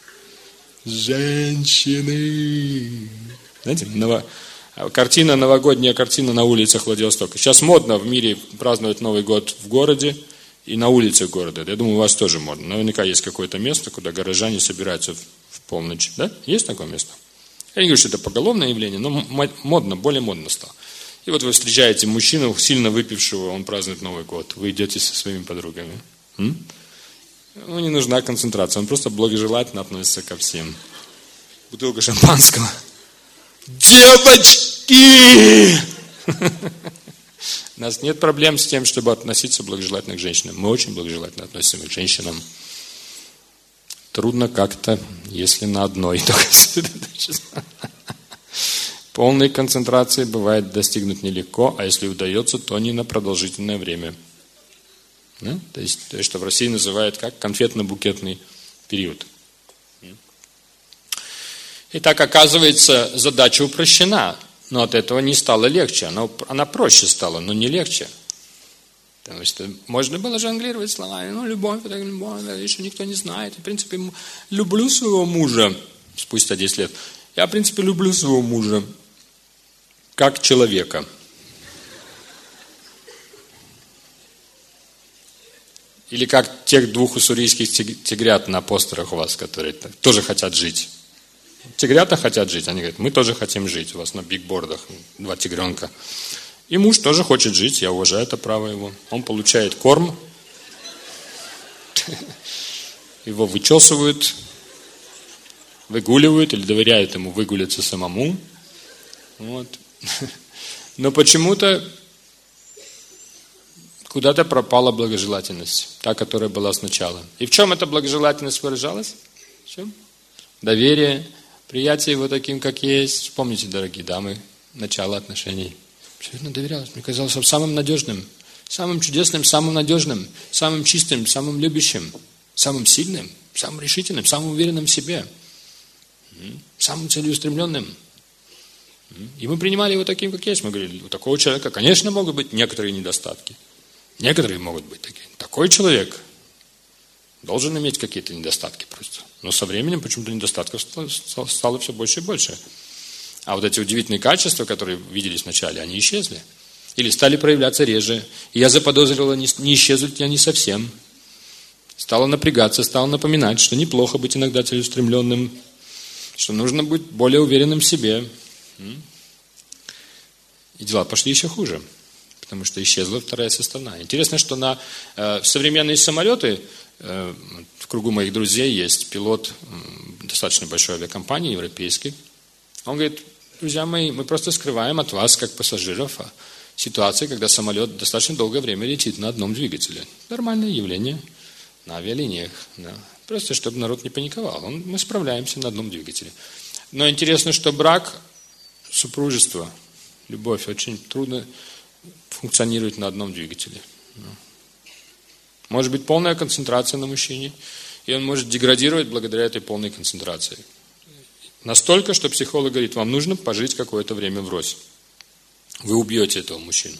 Женщины. Знаете, ново... картина, новогодняя картина на улицах Владивостока. Сейчас модно в мире праздновать Новый год в городе и на улицах города. Я думаю, у вас тоже модно. Наверняка есть какое-то место, куда горожане собираются в, в полночь. Да? Есть такое место? Я не говорю, что это поголовное явление, но модно, более модно стало. И вот вы встречаете мужчину, сильно выпившего, он празднует Новый год. Вы идете со своими подругами. М? Ну, не нужна концентрация, он просто благожелательно относится ко всем. Бутылка шампанского. Девочки! У нас нет проблем с тем, чтобы относиться благожелательно к женщинам. Мы очень благожелательно относимся к женщинам. Трудно как-то, если на одной только сосредоточиться. Полной концентрации бывает достигнуть нелегко, а если удается, то не на продолжительное время. Да? То есть, то, что в России называют как конфетно-букетный период. Итак, оказывается, задача упрощена, но от этого не стало легче. Она, она проще стала, но не легче. Потому что можно было жонглировать словами, ну, любовь, это любовь, это еще никто не знает. В принципе, люблю своего мужа спустя десять лет. Я, в принципе, люблю своего мужа как человека. Или как тех двух уссурийских тигрят на постерах у вас, которые тоже хотят жить. Тигрята хотят жить. Они говорят, мы тоже хотим жить. У вас на бигбордах два тигренка. И муж тоже хочет жить. Я уважаю это право его. Он получает корм. Его вычесывают, выгуливают или доверяют ему выгуляться самому. Вот. Но почему-то куда-то пропала благожелательность, та, которая была сначала. И в чем эта благожелательность выражалась? В чем? Доверие, приятие его таким, как есть. Вспомните, дорогие дамы, начало отношений. Абсолютно доверялась. Мне казалось самым надежным, самым чудесным, самым надежным, самым чистым, самым любящим, самым сильным, самым решительным, самым уверенным в себе, самым целеустремленным. И мы принимали его таким, как есть. Мы говорили, у такого человека, конечно, могут быть некоторые недостатки. Некоторые могут быть такие. Такой человек должен иметь какие-то недостатки просто. Но со временем почему-то недостатков стало, стало все больше и больше. А вот эти удивительные качества, которые виделись вначале, они исчезли. Или стали проявляться реже. И я заподозрила, не, не исчезнут ли они совсем. Стала напрягаться, стала напоминать, что неплохо быть иногда целеустремленным, что нужно быть более уверенным в себе. И дела пошли еще хуже, потому что исчезла вторая составная. Интересно, что на э, современные самолеты, э, в кругу моих друзей есть пилот э, достаточно большой авиакомпании, европейской. Он говорит, друзья мои, мы просто скрываем от вас, как пассажиров, ситуации, когда самолет достаточно долгое время летит на одном двигателе. Нормальное явление на авиалиниях. Да. Просто, чтобы народ не паниковал. Он, мы справляемся на одном двигателе. Но интересно, что брак, супружество, любовь очень трудно функционирует на одном двигателе. Может быть полная концентрация на мужчине, и он может деградировать благодаря этой полной концентрации. Настолько, что психолог говорит, вам нужно пожить какое-то время врозь. Вы убьете этого мужчину.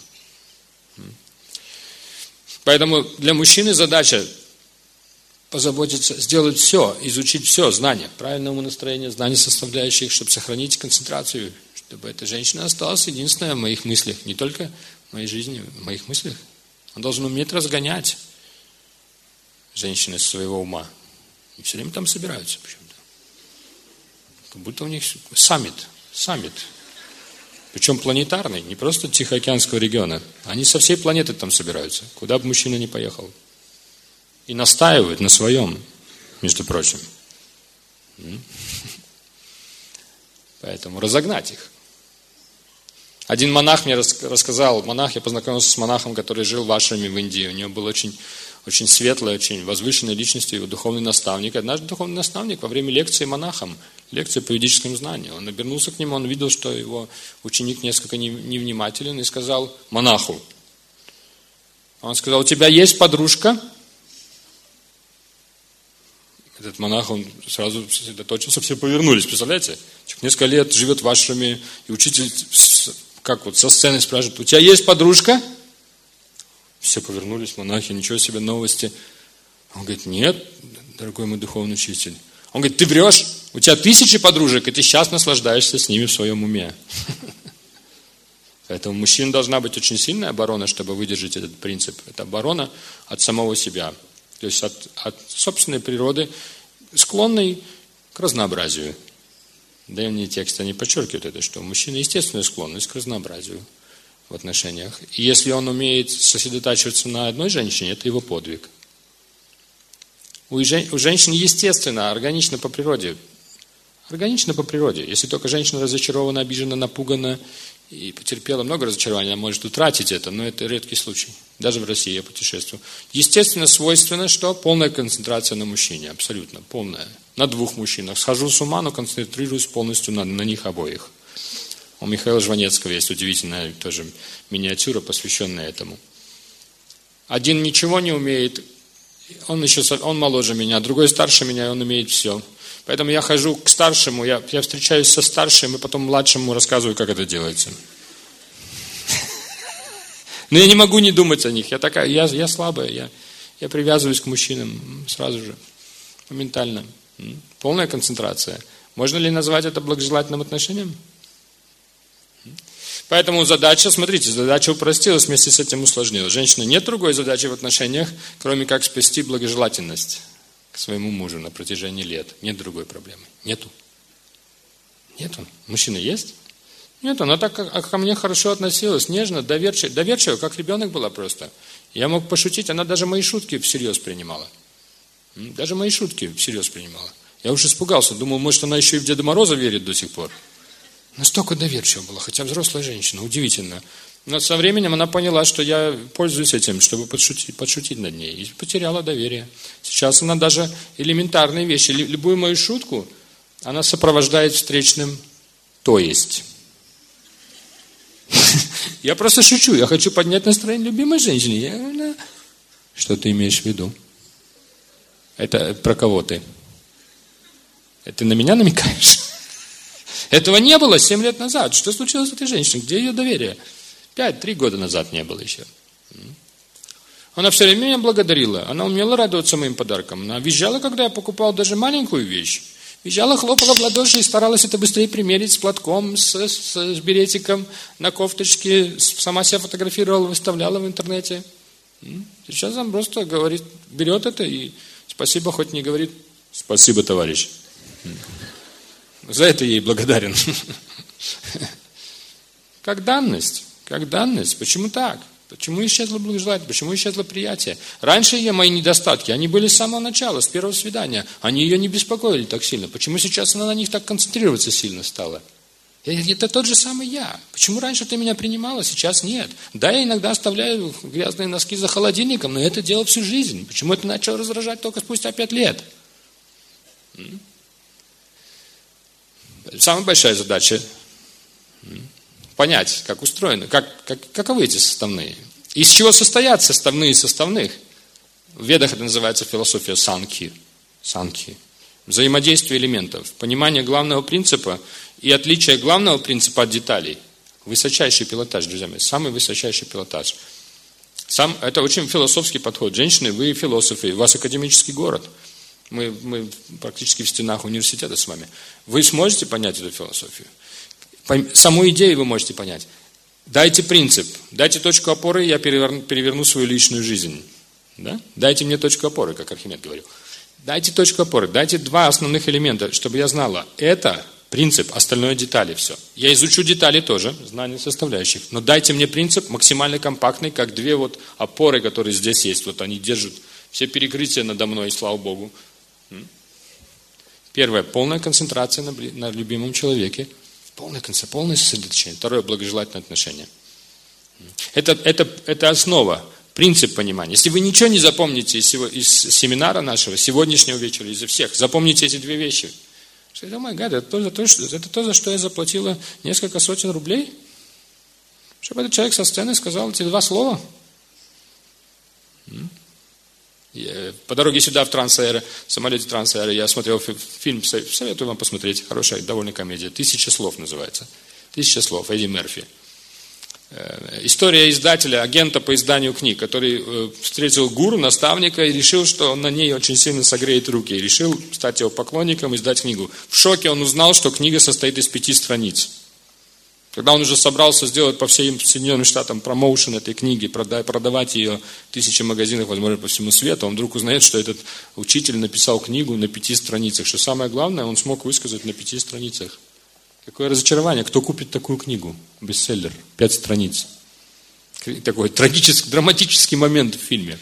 Поэтому для мужчины задача позаботиться, сделать все, изучить все, знания, правильное умонастроение, знания составляющих, чтобы сохранить концентрацию, чтобы эта женщина осталась единственная в моих мыслях, не только в моей жизни, в моих мыслях. Он должен уметь разгонять женщины своего ума. И все время там собираются почему-то. Как будто у них саммит, саммит. Причем планетарный, не просто Тихоокеанского региона. Они со всей планеты там собираются, куда бы мужчина ни поехал. И настаивают на своем, между прочим. Поэтому разогнать их. Один монах мне рассказал, монах, я познакомился с монахом, который жил в ашраме в Индии. У него был очень, очень светлый, очень возвышенной личностью, его духовный наставник. Однажды духовный наставник во время лекции монахам, лекции по ведическому знанию, он обернулся к нему, он видел, что его ученик несколько невнимателен, и сказал монаху. Он сказал, у тебя есть подружка? Этот монах, он сразу сосредоточился, все повернулись, представляете? Несколько лет живет в ашраме, и учитель, как вот со сцены спрашивает, у тебя есть подружка? Все повернулись, монахи, ничего себе новости. Он говорит, нет, дорогой мой духовный учитель. Он говорит, ты врешь, у тебя тысячи подружек, и ты сейчас наслаждаешься с ними в своем уме. Поэтому у мужчин должна быть очень сильная оборона, чтобы выдержать этот принцип. Это оборона от самого себя. То есть от, от собственной природы, склонной к разнообразию. Древние тексты, они подчеркивают это, что у мужчины естественная склонность к разнообразию в отношениях. И если он умеет сосредотачиваться на одной женщине, это его подвиг. У, жен, у женщин естественно, органично по природе. Органично по природе. Если только женщина разочарована, обижена, напугана и потерпела много разочарований, она может утратить это, но это редкий случай. Даже в России я путешествую. Естественно, свойственно, что полная концентрация на мужчине, абсолютно полная. На двух мужчинах. Схожу с ума, но концентрируюсь полностью на, на них обоих. У Михаила Жванецкого есть удивительная тоже миниатюра, посвященная этому. Один ничего не умеет, он еще он моложе меня, другой старше меня, и он умеет все. Поэтому я хожу к старшему, я, я встречаюсь со старшим, и потом младшему рассказываю, как это делается. Но я не могу не думать о них. Я такая, я, я слабая, я, я привязываюсь к мужчинам сразу же, моментально. Полная концентрация. Можно ли назвать это благожелательным отношением? Поэтому задача, смотрите, задача упростилась, вместе с этим усложнилась. Женщина, нет другой задачи в отношениях, кроме как спасти благожелательность к своему мужу на протяжении лет. Нет другой проблемы. Нету. Нету. Мужчина есть? Нет, она так ко мне хорошо относилась, нежно, доверчиво, доверчиво, как ребенок была просто. Я мог пошутить, она даже мои шутки всерьез принимала. Даже мои шутки всерьез принимала. Я уж испугался, думал, может, она еще и в Деда Мороза верит до сих пор. Настолько доверчива была, хотя взрослая женщина, удивительно. Но со временем она поняла, что я пользуюсь этим, чтобы подшутить, подшутить над ней. И потеряла доверие. Сейчас она даже элементарные вещи, любую мою шутку, она сопровождает встречным «то есть». Я просто шучу, я хочу поднять настроение любимой женщины. Я... Что ты имеешь в виду? Это про кого ты? Это ты на меня намекаешь? Этого не было семь лет назад. Что случилось с этой женщиной? Где ее доверие? Пять, три года назад не было еще. Она все время меня благодарила. Она умела радоваться моим подаркам. Она визжала, когда я покупал даже маленькую вещь. Визжала, хлопала в ладоши и старалась это быстрее примерить с платком, с, с, с беретиком на кофточке. Сама себя фотографировала, выставляла в интернете. Сейчас она просто говорит, берет это и спасибо, хоть не говорит спасибо, товарищ. За это я ей благодарен. Как данность. Как данность. Почему так? Почему исчезла благожелательность? Почему исчезло приятие? Раньше ее мои недостатки, они были с самого начала, с первого свидания. Они ее не беспокоили так сильно. Почему сейчас она на них так концентрироваться сильно стала? Это тот же самый я. Почему раньше ты меня принимала, сейчас нет? Да, я иногда оставляю грязные носки за холодильником, но это делал всю жизнь. Почему это начало раздражать только спустя пять лет? Самая большая задача понять, как устроено, как, как, каковы эти составные. Из чего состоят составные составных? В Ведах это называется философия санки. Санки. Взаимодействие элементов, понимание главного принципа и отличие главного принципа от деталей. Высочайший пилотаж, друзья мои, самый высочайший пилотаж. Сам, это очень философский подход. Женщины, вы философы, у вас академический город. Мы, мы практически в стенах университета с вами. Вы сможете понять эту философию? Саму идею вы можете понять. Дайте принцип, дайте точку опоры, и я переверну, переверну свою личную жизнь. Да? Дайте мне точку опоры, как Архимед говорил. Дайте точку опоры, дайте два основных элемента, чтобы я знала. Это принцип, остальное детали, все. Я изучу детали тоже, знание составляющих. Но дайте мне принцип максимально компактный, как две вот опоры, которые здесь есть. Вот они держат все перекрытия надо мной, слава Богу. Первое, полная концентрация на, на любимом человеке. Полное, полное сосредоточение. Второе, благожелательное отношение. Это, это, это основа, принцип понимания. Если вы ничего не запомните из, из семинара нашего, сегодняшнего вечера, из всех, запомните эти две вещи. О май гад, это то, за то, что, это то, за что я заплатила несколько сотен рублей? Чтобы этот человек со сцены сказал эти два слова? По дороге сюда в Трансаэро, в самолете Трансаэро, я смотрел фильм, советую вам посмотреть, хорошая, довольно комедия, «Тысяча слов» называется. «Тысяча слов», Эдди Мерфи. История издателя, агента по изданию книг, который встретил гуру, наставника и решил, что он на ней очень сильно согреет руки. И решил стать его поклонником и издать книгу. В шоке он узнал, что книга состоит из пяти страниц. Когда он уже собрался сделать по всем Соединенным Штатам промоушен этой книги, продавать ее в тысячи магазинах, возможно, по всему свету, он вдруг узнает, что этот учитель написал книгу на пяти страницах. Что самое главное, он смог высказать на пяти страницах. Какое разочарование, кто купит такую книгу, бестселлер, пять страниц. Такой трагический, драматический момент в фильме.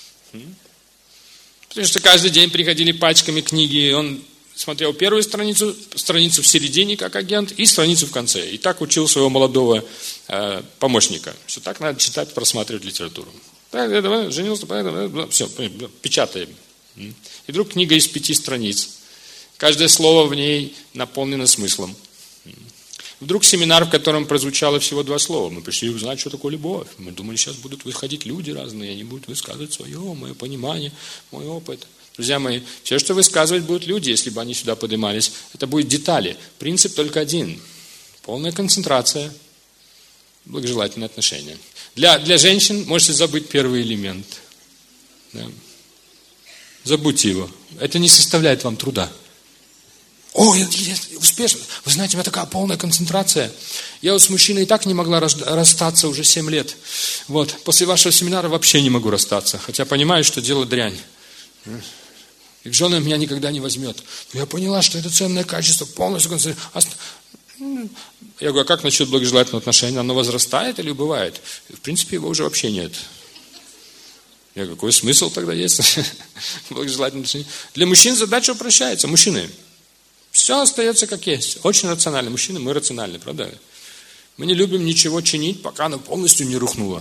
Потому что каждый день приходили пачками книги, и он смотрел первую страницу, страницу в середине как агент и страницу в конце. И так учил своего молодого э, помощника, что так надо читать, просматривать литературу. Так, давай, женился, все, печатаем. И вдруг книга из пяти страниц. Каждое слово в ней наполнено смыслом. Вдруг семинар, в котором прозвучало всего два слова. Мы пришли узнать, что такое любовь. Мы думали, сейчас будут выходить люди разные, они будут высказывать свое, мое понимание, мой опыт. Друзья мои, все, что высказывать будут люди, если бы они сюда поднимались, это будут детали. Принцип только один. Полная концентрация, благожелательные отношения. Для, для женщин можете забыть первый элемент. Да. Забудьте его. Это не составляет вам труда. О, я, я успешно. Вы знаете, у меня такая полная концентрация. Я вот с мужчиной и так не могла расстаться уже семь лет. Вот. После вашего семинара вообще не могу расстаться. Хотя понимаю, что дело дрянь. И в жены меня никогда не возьмет. Но я поняла, что это ценное качество, полностью концентрация. Я говорю, а как насчет благожелательного отношения? Оно возрастает или убывает? В принципе, его уже вообще нет. Я говорю, какой смысл тогда есть? Благожелательное отношение. Для мужчин задача упрощается. Мужчины, все остается как есть. Очень рационально. Мужчины, мы рациональны, правда? Мы не любим ничего чинить, пока оно полностью не рухнуло.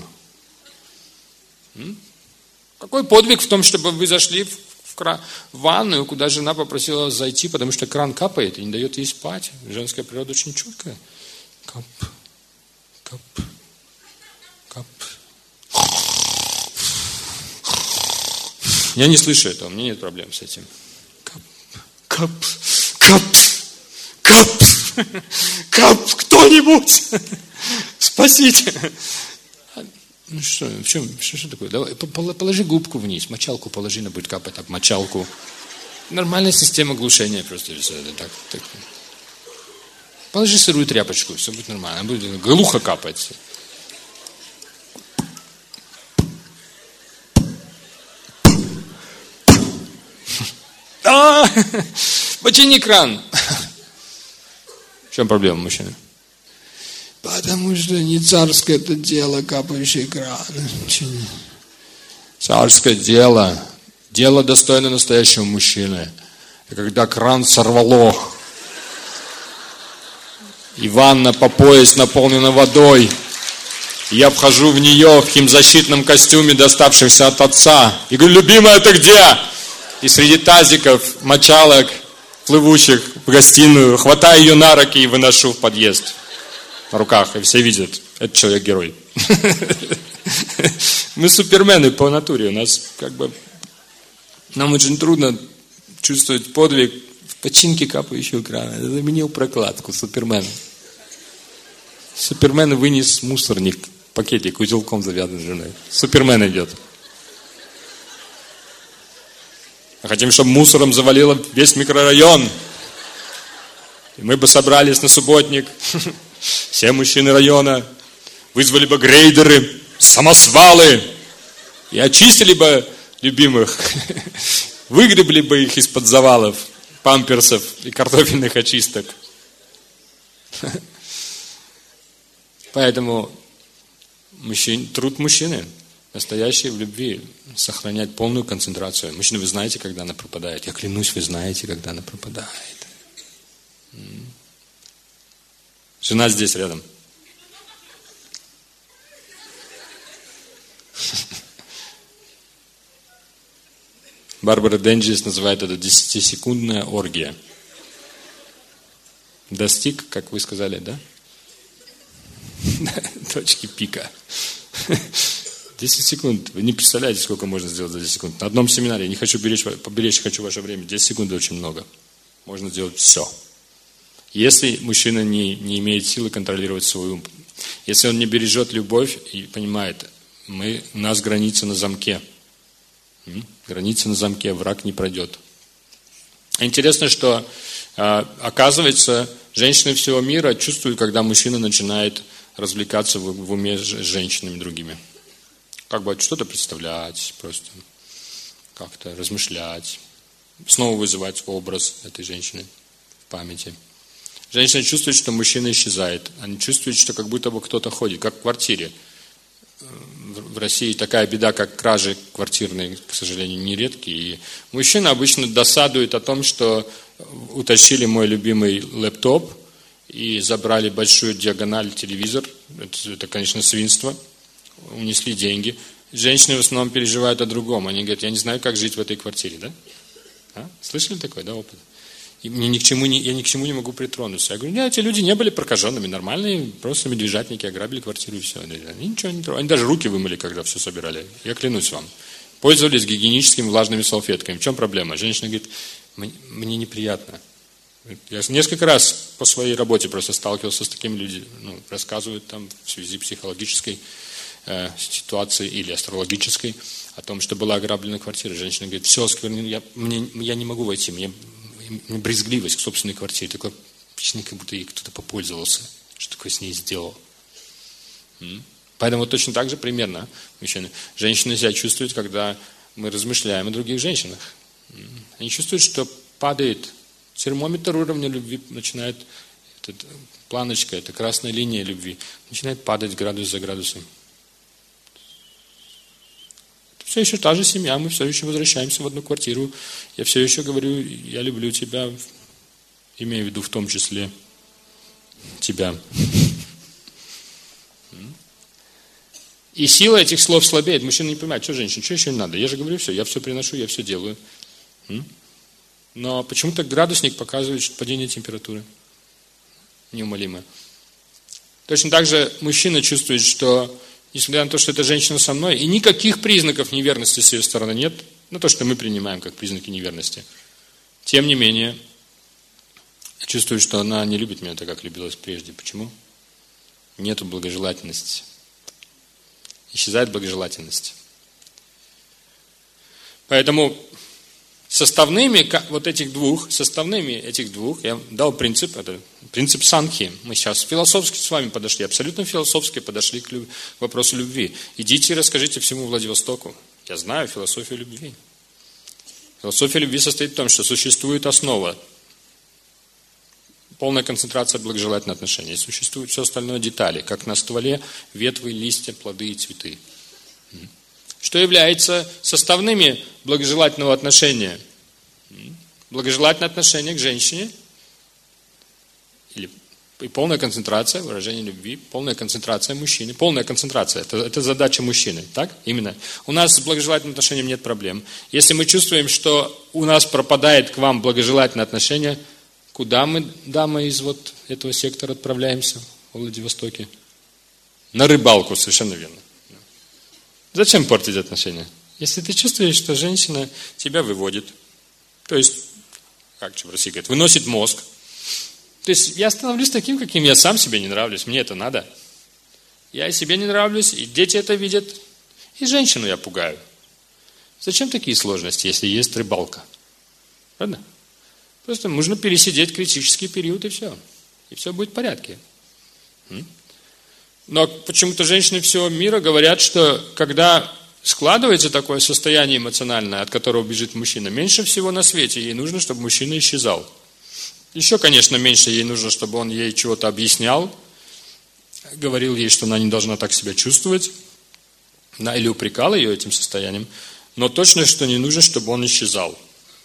М? Какой подвиг в том, чтобы вы зашли в, в, кран, в ванную, куда жена попросила вас зайти, потому что кран капает и не дает ей спать. Женская природа очень чуткая. Кап, кап, кап. Я не слышу этого, у меня нет проблем с этим. Кап, кап, кап, кап, кап, кто-нибудь, спасите. Ну что, в чем, что, что такое? Давай, положи губку вниз, мочалку положи, она будет капать, так, мочалку. Нормальная система глушения просто. Так, так. Положи сырую тряпочку, все будет нормально, она будет глухо капать. А, почини кран. В чем проблема, мужчина? Потому что не царское это дело, капающий кран. Царское дело, дело достойно настоящего мужчины. И когда кран сорвало, и ванна по пояс наполнена водой, и я вхожу в нее в химзащитном костюме, доставшихся от отца, и говорю, любимая, ты где? И среди тазиков, мочалок, плывущих в гостиную, хватаю ее на руки и выношу в подъезд. На руках, и все видят, это человек-герой. Мы супермены по натуре, у нас как бы, нам очень трудно чувствовать подвиг в починке капающего крана. Я заменил прокладку, супермен. Супермен вынес мусорник, пакетик узелком завязан женой. Супермен идет. Хотим, чтобы мусором завалило весь микрорайон. И мы бы собрались на субботник, все мужчины района, вызвали бы грейдеры, самосвалы и очистили бы любимых, выгребли бы их из-под завалов, памперсов и картофельных очисток. Поэтому мужчин, труд мужчины, настоящий в любви, сохранять полную концентрацию. Мужчины, вы знаете, когда она пропадает? Я клянусь, вы знаете, когда она пропадает. Жена здесь рядом. Барбара Денджис называет это десятисекундная оргия. Достиг, как вы сказали, да? Точки пика. десять секунд. Вы не представляете, сколько можно сделать за десять секунд. На одном семинаре, я не хочу беречь, поберечь хочу ваше время. десять секунд очень много. Можно сделать все. Если мужчина не, не имеет силы контролировать свой ум, если он не бережет любовь и понимает, мы, у нас граница на замке. Граница на замке, враг не пройдет. Интересно, что оказывается, женщины всего мира чувствуют, когда мужчина начинает развлекаться в, в уме с женщинами другими. Как бы что-то представлять, просто как-то размышлять, снова вызывать образ этой женщины в памяти. Женщина чувствует, что мужчина исчезает. Они чувствуют, что как будто бы кто-то ходит, как в квартире. В России такая беда, как кражи квартирные, к сожалению, нередкие. И мужчина обычно досадует о том, что утащили мой любимый лэптоп и забрали большую диагональ телевизор. Это, это, конечно, свинство. Унесли деньги. Женщины в основном переживают о другом. Они говорят, я не знаю, как жить в этой квартире, да? А? Слышали такой, да, опыт? И мне ни к чему не, я ни к чему не могу притронуться. Я говорю, нет, эти люди не были прокаженными, нормальные, просто медвежатники, ограбили квартиру и все. Они ничего не трогали. Они даже руки вымыли, когда все собирали. Я клянусь вам. Пользовались гигиеническими влажными салфетками. В чем проблема? Женщина говорит, мне, мне неприятно. Я несколько раз по своей работе просто сталкивался с такими людьми. Ну, рассказывают там в связи психологической э, ситуации или астрологической о том, что была ограблена квартира. Женщина говорит, все осквернено, я, мне, я не могу войти, мне брезгливость к собственной квартире. Такое впечатление, как будто ей кто-то попользовался, что такое с ней сделал. Поэтому точно так же примерно мужчины. Женщины себя чувствуют, когда мы размышляем о других женщинах. Они чувствуют, что падает термометр уровня любви, начинает, эта планочка, эта красная линия любви, начинает падать градус за градусом. Это все еще та же семья, мы все еще возвращаемся в одну квартиру. Я все еще говорю, я люблю тебя, имея в виду в том числе тебя. И сила этих слов слабеет. Мужчина не понимает, что женщина, что еще не надо. Я же говорю все, я все приношу, я все делаю. Но почему-то градусник показывает, что падение температуры неумолимое. Точно так же мужчина чувствует, что несмотря на то, что эта женщина со мной, и никаких признаков неверности с ее стороны нет, ну то, что мы принимаем как признаки неверности, тем не менее, чувствует, что она не любит меня так, как любилась прежде. Почему? Нету благожелательности. Исчезает благожелательность. Поэтому составными вот этих двух, составными этих двух, я дал принцип, это принцип санхи. Мы сейчас философски с вами подошли, абсолютно философски подошли к вопросу любви. Идите и расскажите всему Владивостоку. Я знаю философию любви. Философия любви состоит в том, что существует основа, полная концентрация благожелательных отношений. Существует все остальное детали, как на стволе ветвы, листья, плоды и цветы. Что является составными благожелательного отношения? Благожелательное отношение к женщине или и полная концентрация, выражение любви, полная концентрация мужчины, полная концентрация, это, это задача мужчины, так? Именно. У нас с благожелательным отношением нет проблем. Если мы чувствуем, что у нас пропадает к вам благожелательное отношение, куда мы, дамы, из вот этого сектора отправляемся в Владивостоке? На рыбалку, совершенно верно. Зачем портить отношения? Если ты чувствуешь, что женщина тебя выводит, то есть, как в России говорят, выносит мозг, то есть я становлюсь таким, каким я сам себе не нравлюсь, мне это надо. Я и себе не нравлюсь, и дети это видят, и женщину я пугаю. Зачем такие сложности, если есть рыбалка? Правда? Просто нужно пересидеть критический период, и все. И все будет в порядке. Но почему-то женщины всего мира говорят, что когда складывается такое состояние эмоциональное, от которого бежит мужчина, меньше всего на свете ей нужно, чтобы мужчина исчезал. Еще, конечно, меньше ей нужно, чтобы он ей чего-то объяснял, говорил ей, что она не должна так себя чувствовать, или упрекал ее этим состоянием, но точно, что не нужно, чтобы он исчезал.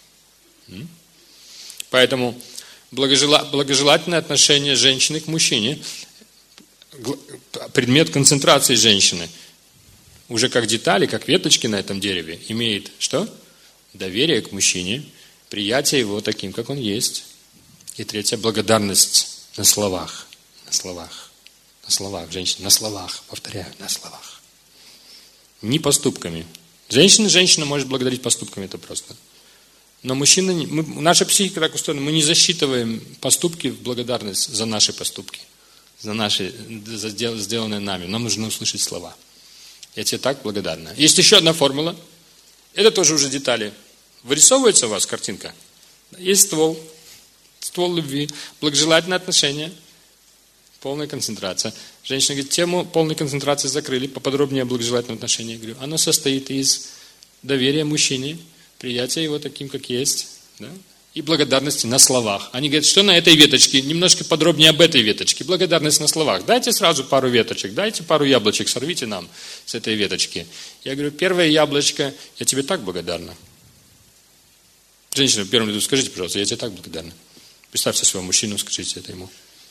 Поэтому благожелательное отношение женщины к мужчине, предмет концентрации женщины, уже как детали, как веточки на этом дереве, имеет что? Доверие к мужчине, приятие его таким, как он есть. И третье, благодарность на словах. На словах. На словах, женщина, на словах. Повторяю, на словах. Не поступками. Женщина, женщина может благодарить поступками, это просто. Но мужчина, мы, наша психика так устроена, мы не засчитываем поступки в благодарность за наши поступки. За наши, за сделанное нами. Нам нужно услышать слова. Я тебе так благодарна. Есть еще одна формула. Это тоже уже детали. Вырисовывается у вас картинка. Есть ствол. Ствол любви. Благожелательное отношение. Полная концентрация. Женщина говорит, тему полной концентрации закрыли. Поподробнее о благожелательном отношении. Я говорю, оно состоит из доверия мужчине, приятия его таким, как есть. Да? И благодарности на словах. Они говорят, что на этой веточке, немножко подробнее об этой веточке. Благодарность на словах. Дайте сразу пару веточек, дайте пару яблочек, сорвите нам с этой веточки. Я говорю, первое яблочко, я тебе так благодарна. Женщина, в первом ряду, скажите, пожалуйста, я тебе так благодарна. Представьте своего мужчину, скажите это ему.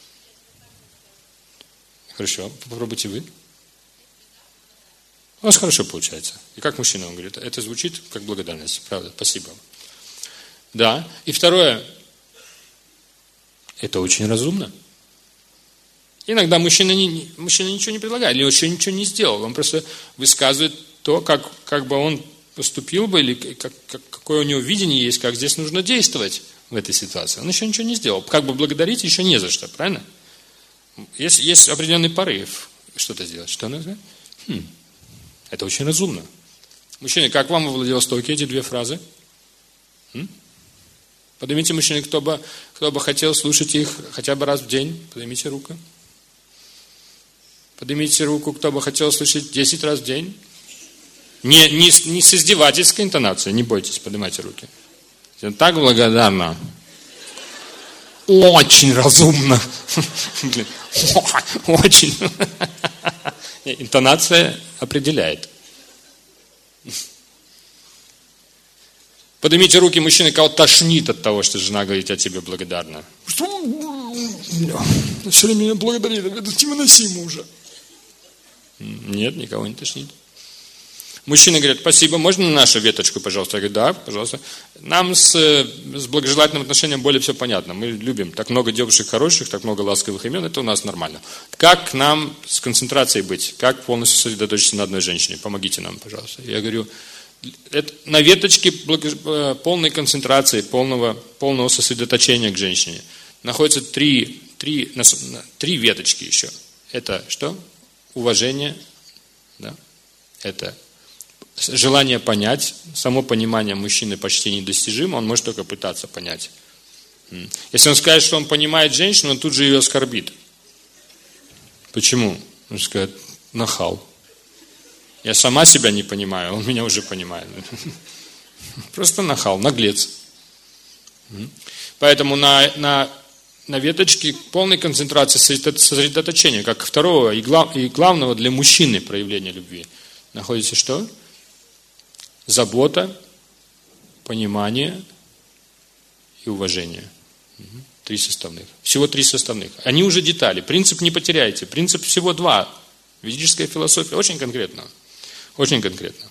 Хорошо, попробуйте вы. У вас хорошо получается. И как мужчина, он говорит, это звучит как благодарность. Правда, спасибо вам. Да. И второе, это очень разумно. Иногда мужчина, не, мужчина ничего не предлагает, или еще ничего не сделал. Он просто высказывает то, как, как бы он поступил бы, или как, как, какое у него видение есть, как здесь нужно действовать в этой ситуации. Он еще ничего не сделал. Как бы благодарить еще не за что, правильно? Есть, есть определенный порыв что-то сделать. Что нужно? Хм, это очень разумно. Мужчины, как вам во Владивостоке эти две фразы? М? Поднимите, мужчины, кто бы, кто бы хотел слушать их хотя бы раз в день. Поднимите руку. Поднимите руку, кто бы хотел слышать десять раз в день. Не, не, не с издевательской интонацией, не бойтесь, поднимайте руки. Я так благодарна. Очень разумно. Очень. Интонация определяет. Поднимите руки, мужчины, кого тошнит от того, что жена говорит, я тебе благодарна. Что? Все время меня благодарит, это невыносимо уже. Нет, никого не тошнит. Мужчины говорят, спасибо, можно на нашу веточку, пожалуйста? Я говорю, да, пожалуйста. Нам с, с благожелательным отношением более все понятно. Мы любим так много девушек хороших, так много ласковых имен, это у нас нормально. Как нам с концентрацией быть? Как полностью сосредоточиться на одной женщине? Помогите нам, пожалуйста. Я говорю, это, на веточке благо, полной концентрации, полного, полного сосредоточения к женщине находятся три, три, три веточки еще. Это что? Уважение, да? Это желание понять. Само понимание мужчины почти недостижимо, он может только пытаться понять. Если он скажет, что он понимает женщину, он тут же ее оскорбит. Почему? Он скажет, нахал. Я сама себя не понимаю, он меня уже понимает. Просто нахал, наглец. Поэтому на, на, на веточке полной концентрации сосредоточения, как второго и, глав, и главного для мужчины проявления любви, находится что? Забота, понимание и уважение. Три составных. Всего три составных. Они уже детали. Принцип не потеряйте. Принцип всего два. Ведическая философия очень конкретно. Очень конкретно.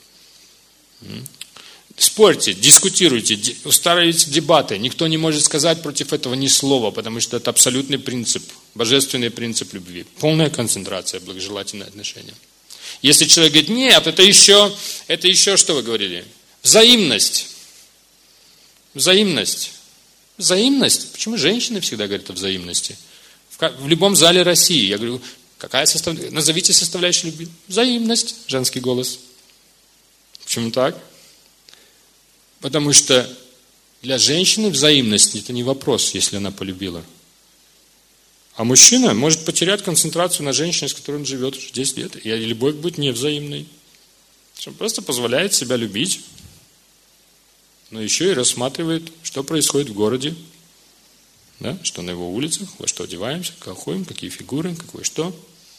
Спорьте, дискутируйте, устраивайте дебаты. Никто не может сказать против этого ни слова, потому что это абсолютный принцип, божественный принцип любви. Полная концентрация, благожелательное отношение. Если человек говорит, нет, это еще, это еще что вы говорили? Взаимность. Взаимность. Взаимность. Почему женщины всегда говорят о взаимности? В, в любом зале России. Я говорю, какая составляющая? Назовите составляющую любви. Взаимность. Женский голос. Почему так? Потому что для женщины взаимность это не вопрос, если она полюбила. А мужчина может потерять концентрацию на женщине, с которой он живет уже десять лет. И любовь будет невзаимной. Он просто позволяет себя любить, но еще и рассматривает, что происходит в городе. Да? Что на его улицах, во что одеваемся, как ходим, какие фигуры, какое что.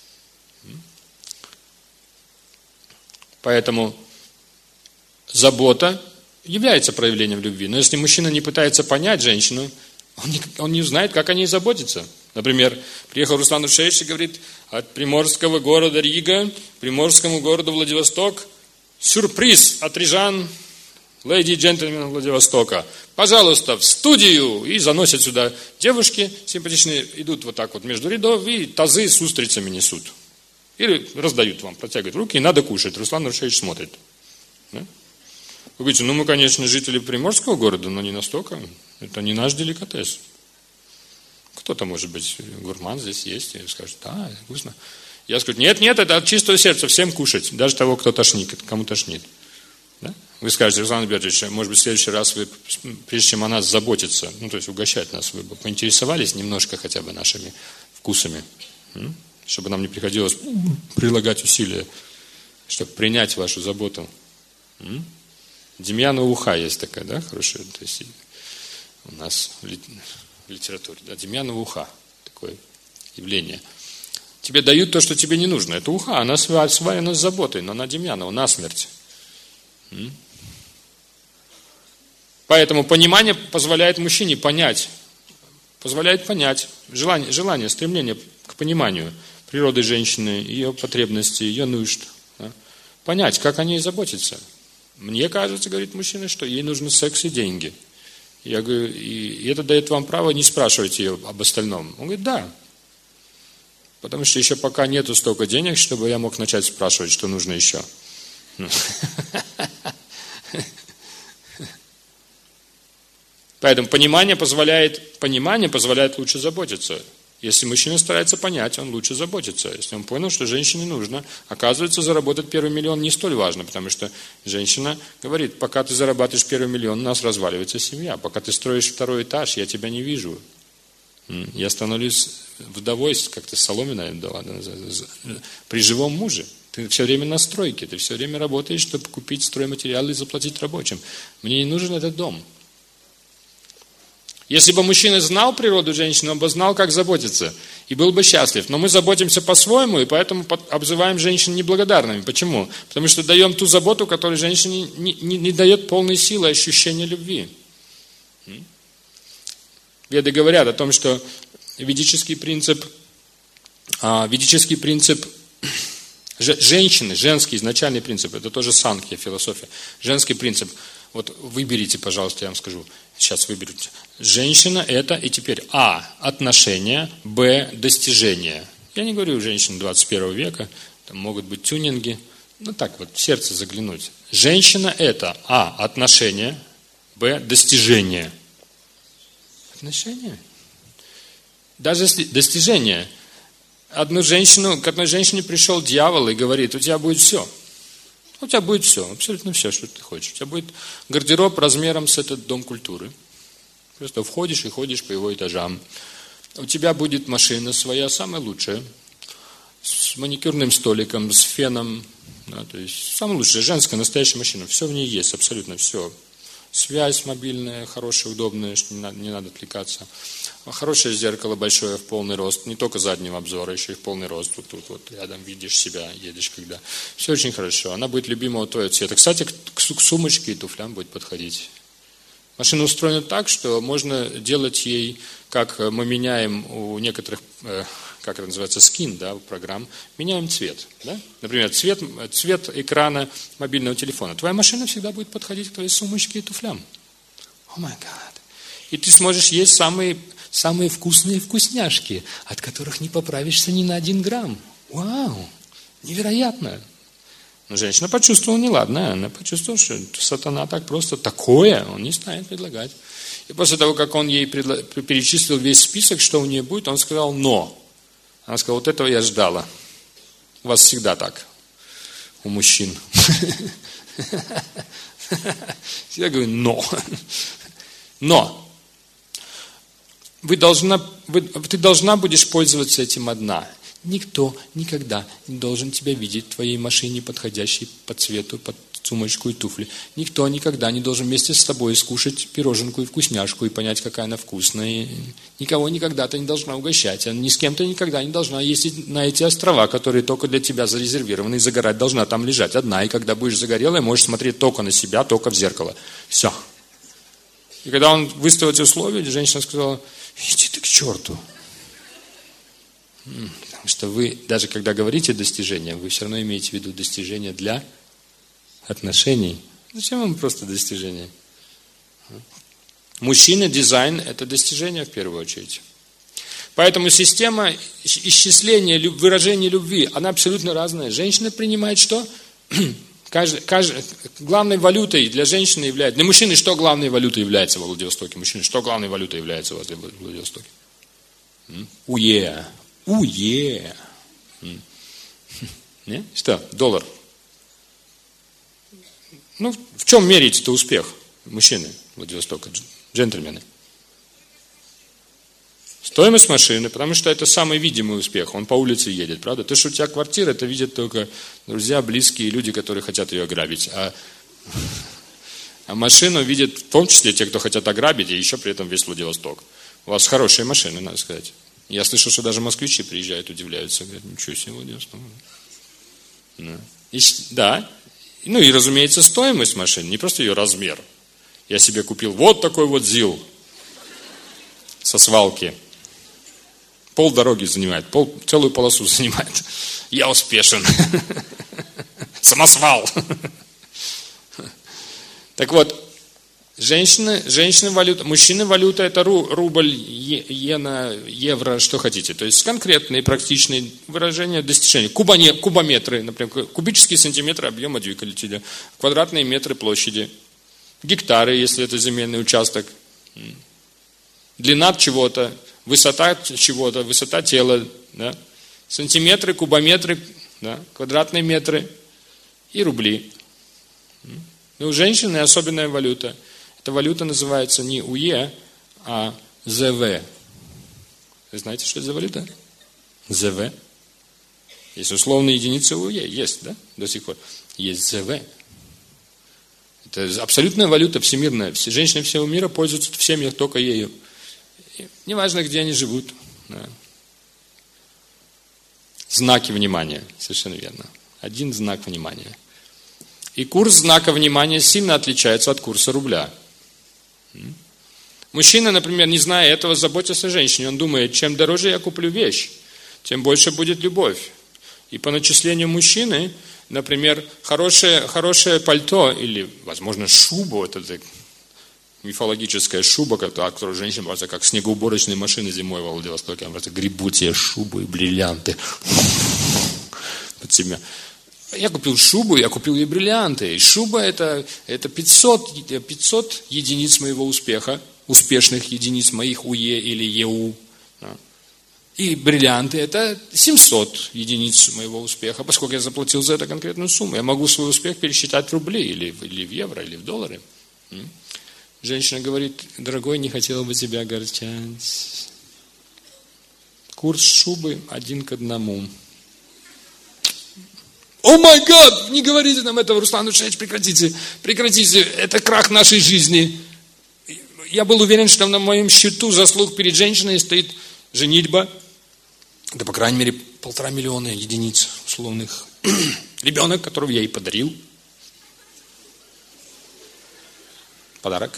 Поэтому забота является проявлением любви. Но если мужчина не пытается понять женщину, он не, он не узнает, как о ней заботиться. Например, приехал Руслан Рушевич и говорит, от приморского города Рига к приморскому городу Владивосток сюрприз от рижан, леди и джентльменов Владивостока. Пожалуйста, в студию! И заносят сюда девушки симпатичные, идут вот так вот между рядов и тазы с устрицами несут. Или раздают вам, протягивают руки, и надо кушать. Руслан Рушевич смотрит. Да? Вы говорите, ну мы, конечно, жители приморского города, но не настолько. Это не наш деликатес. Кто-то, может быть, гурман здесь есть, и скажет, да, вкусно. Я скажу, нет, нет, это от чистого сердца, всем кушать, даже того, кто тошнит, кому тошнит. Да? Вы скажете, Руслан Альбертович, может быть, в следующий раз вы, прежде чем о нас заботиться, ну, то есть угощать нас, вы бы поинтересовались немножко хотя бы нашими вкусами, чтобы нам не приходилось прилагать усилия, чтобы принять вашу заботу. Демьянова уха есть такая, да, хорошая, то есть у нас в литературе, да, Демьянова уха, такое явление. Тебе дают то, что тебе не нужно. Это уха, она сварена с заботой, но она Демьянова, насмерть. Поэтому понимание позволяет мужчине понять, позволяет понять желание, желание, стремление к пониманию природы женщины, ее потребностей, ее нужд. Да? Понять, как о ней заботиться. Мне кажется, говорит мужчина, что ей нужны секс и деньги. Я говорю, и это дает вам право не спрашивать ее об остальном. Он говорит, да. Потому что еще пока нету столько денег, чтобы я мог начать спрашивать, что нужно еще. Поэтому понимание позволяет, понимание позволяет лучше заботиться. Если мужчина старается понять, он лучше заботится. Если он понял, что женщине нужно, оказывается, заработать первый миллион не столь важно, потому что женщина говорит, пока ты зарабатываешь первый миллион, у нас разваливается семья. Пока ты строишь второй этаж, я тебя не вижу. Я становлюсь вдовой, как-то соломе, наверное, дала, при живом муже. Ты все время на стройке, ты все время работаешь, чтобы купить стройматериалы и заплатить рабочим. Мне не нужен этот дом. Если бы мужчина знал природу женщины, он бы знал, как заботиться, и был бы счастлив. Но мы заботимся по-своему, и поэтому обзываем женщин неблагодарными. Почему? Потому что даем ту заботу, которая женщине не, не, не дает полной силы ощущения любви. Веды говорят о том, что ведический принцип, ведический принцип женщины, женский изначальный принцип, это тоже санкхья, философия, женский принцип. Вот выберите, пожалуйста, я вам скажу. Сейчас выберите. Женщина это и теперь А. Отношения, Б. Достижения. Я не говорю женщин двадцать первого века, там могут быть тюнинги. Ну так вот, в сердце заглянуть. Женщина это А. Отношения, Б. Достижения. Отношения. Даже если достижения. Одну женщину, к одной женщине пришел дьявол и говорит, у тебя будет все. У тебя будет все, абсолютно все, что ты хочешь. У тебя будет гардероб размером с этот дом культуры. Просто входишь и ходишь по его этажам. У тебя будет машина своя, самая лучшая, с маникюрным столиком, с феном. Да, то есть самая лучшая, женская, настоящая машина. Все в ней есть, абсолютно все. Связь мобильная, хорошая, удобная, что не надо, не надо отвлекаться. Хорошее зеркало большое в полный рост, не только заднего обзора, еще и в полный рост. Вот тут вот рядом видишь себя, едешь когда. Все очень хорошо. Она будет любимого твоего цвета. Кстати, к сумочке и туфлям будет подходить. Машина устроена так, что можно делать ей, как мы меняем у некоторых, как это называется, скин, да, программ, меняем цвет. Да? Например, цвет, цвет экрана мобильного телефона. Твоя машина всегда будет подходить к твоей сумочке и туфлям. О май гад. И ты сможешь есть самые, самые вкусные вкусняшки, от которых не поправишься ни на один грамм. Вау! Невероятно! Но женщина почувствовала неладное, она почувствовала, что сатана так просто такое, он не станет предлагать. И после того, как он ей предла... перечислил весь список, что у нее будет, он сказал «но». Она сказала, вот этого я ждала. У вас всегда так, у мужчин. Я говорю «но». Но вы должна, вы, ты должна будешь пользоваться этим одна. Никто никогда не должен тебя видеть в твоей машине, подходящей по цвету, под сумочку и туфли. Никто никогда не должен вместе с тобой скушать пироженку и вкусняшку и понять, какая она вкусная. Никого никогда ты не должна угощать. Ни с кем ты никогда не должна ездить на эти острова, которые только для тебя зарезервированы, и загорать должна там лежать одна. И когда будешь загорелой, можешь смотреть только на себя, только в зеркало. Все. И когда он выставил эти условия, женщина сказала, иди ты к черту. Потому что вы, даже когда говорите достижения, вы все равно имеете в виду достижения для отношений. Зачем вам просто достижения? Мужчина, дизайн – это достижение в первую очередь. Поэтому система исчисления, выражения любви, она абсолютно разная. Женщина принимает что? Каждый, каждый, главной валютой для женщины является... Для мужчины что главной валютой является во Владивостоке? Мужчины, что главной валютой является во Владивостоке? Уе. Уе. Не? Что? Доллар. Ну, в чем меряете-то успех мужчины Владивостока, джентльмены? Стоимость машины, потому что это самый видимый успех. Он по улице едет, правда? То, что у тебя квартира, это видят только друзья, близкие, люди, которые хотят ее ограбить. А, а машину видят в том числе те, кто хотят ограбить, и еще при этом весь Владивосток. У вас хорошие машины, надо сказать. Я слышал, что даже москвичи приезжают, удивляются. Говорят, ничего себе, Владивосток. Да. И, да. Ну и, разумеется, стоимость машины, не просто ее размер. Я себе купил вот такой вот ЗИЛ со свалки. Пол дороги занимает, пол, целую полосу занимает. Я успешен. Самосвал. Так вот, женщины, женщины валюта, мужчины валюта это ру, рубль, иена, евро, что хотите. То есть конкретные, практичные выражения достижения. Кубоне, кубометры, например, кубические сантиметры объема двигателя, квадратные метры площади, гектары, если это земельный участок, длина чего-то, высота чего-то, высота тела, да? Сантиметры, кубометры, да? Квадратные метры и рубли. И у женщины особенная валюта. Эта валюта называется не УЕ, а ЗВ. Вы знаете, что это за валюта? ЗВ. Есть условные единицы УЕ, есть, да, до сих пор. Есть ЗВ. Это абсолютная валюта всемирная. Все женщины всего мира пользуются в семьях только ею. И неважно, где они живут. Да. Знаки внимания, совершенно верно. Один знак внимания. И курс знака внимания сильно отличается от курса рубля. Мужчина, например, не зная этого, заботится о женщине. Он думает, чем дороже я куплю вещь, тем больше будет любовь. И по начислению мужчины, например, хорошее, хорошее пальто или, возможно, шубу, это мифологическая шуба, которую женщина просто как снегоуборочные машины зимой во Владивостоке, она просто гребут себе шубу и бриллианты под себя. Я купил шубу, я купил ей бриллианты. И шуба это, это пятьсот, пятьсот единиц моего успеха, успешных единиц моих УЕ или ЕУ. И бриллианты это семьсот единиц моего успеха, поскольку я заплатил за это конкретную сумму. Я могу свой успех пересчитать в рубли, или, или в евро, или в доллары. Женщина говорит, дорогой, не хотела бы тебя огорчать. Курс шубы один к одному. О май гад! Не говорите нам этого, Руслан Ушевич, прекратите. Прекратите, это крах нашей жизни. Я был уверен, что на моем счету заслуг перед женщиной стоит женитьба. Да, по крайней мере, полтора миллиона единиц условных. Ребенок, которого я ей подарил. Подарок.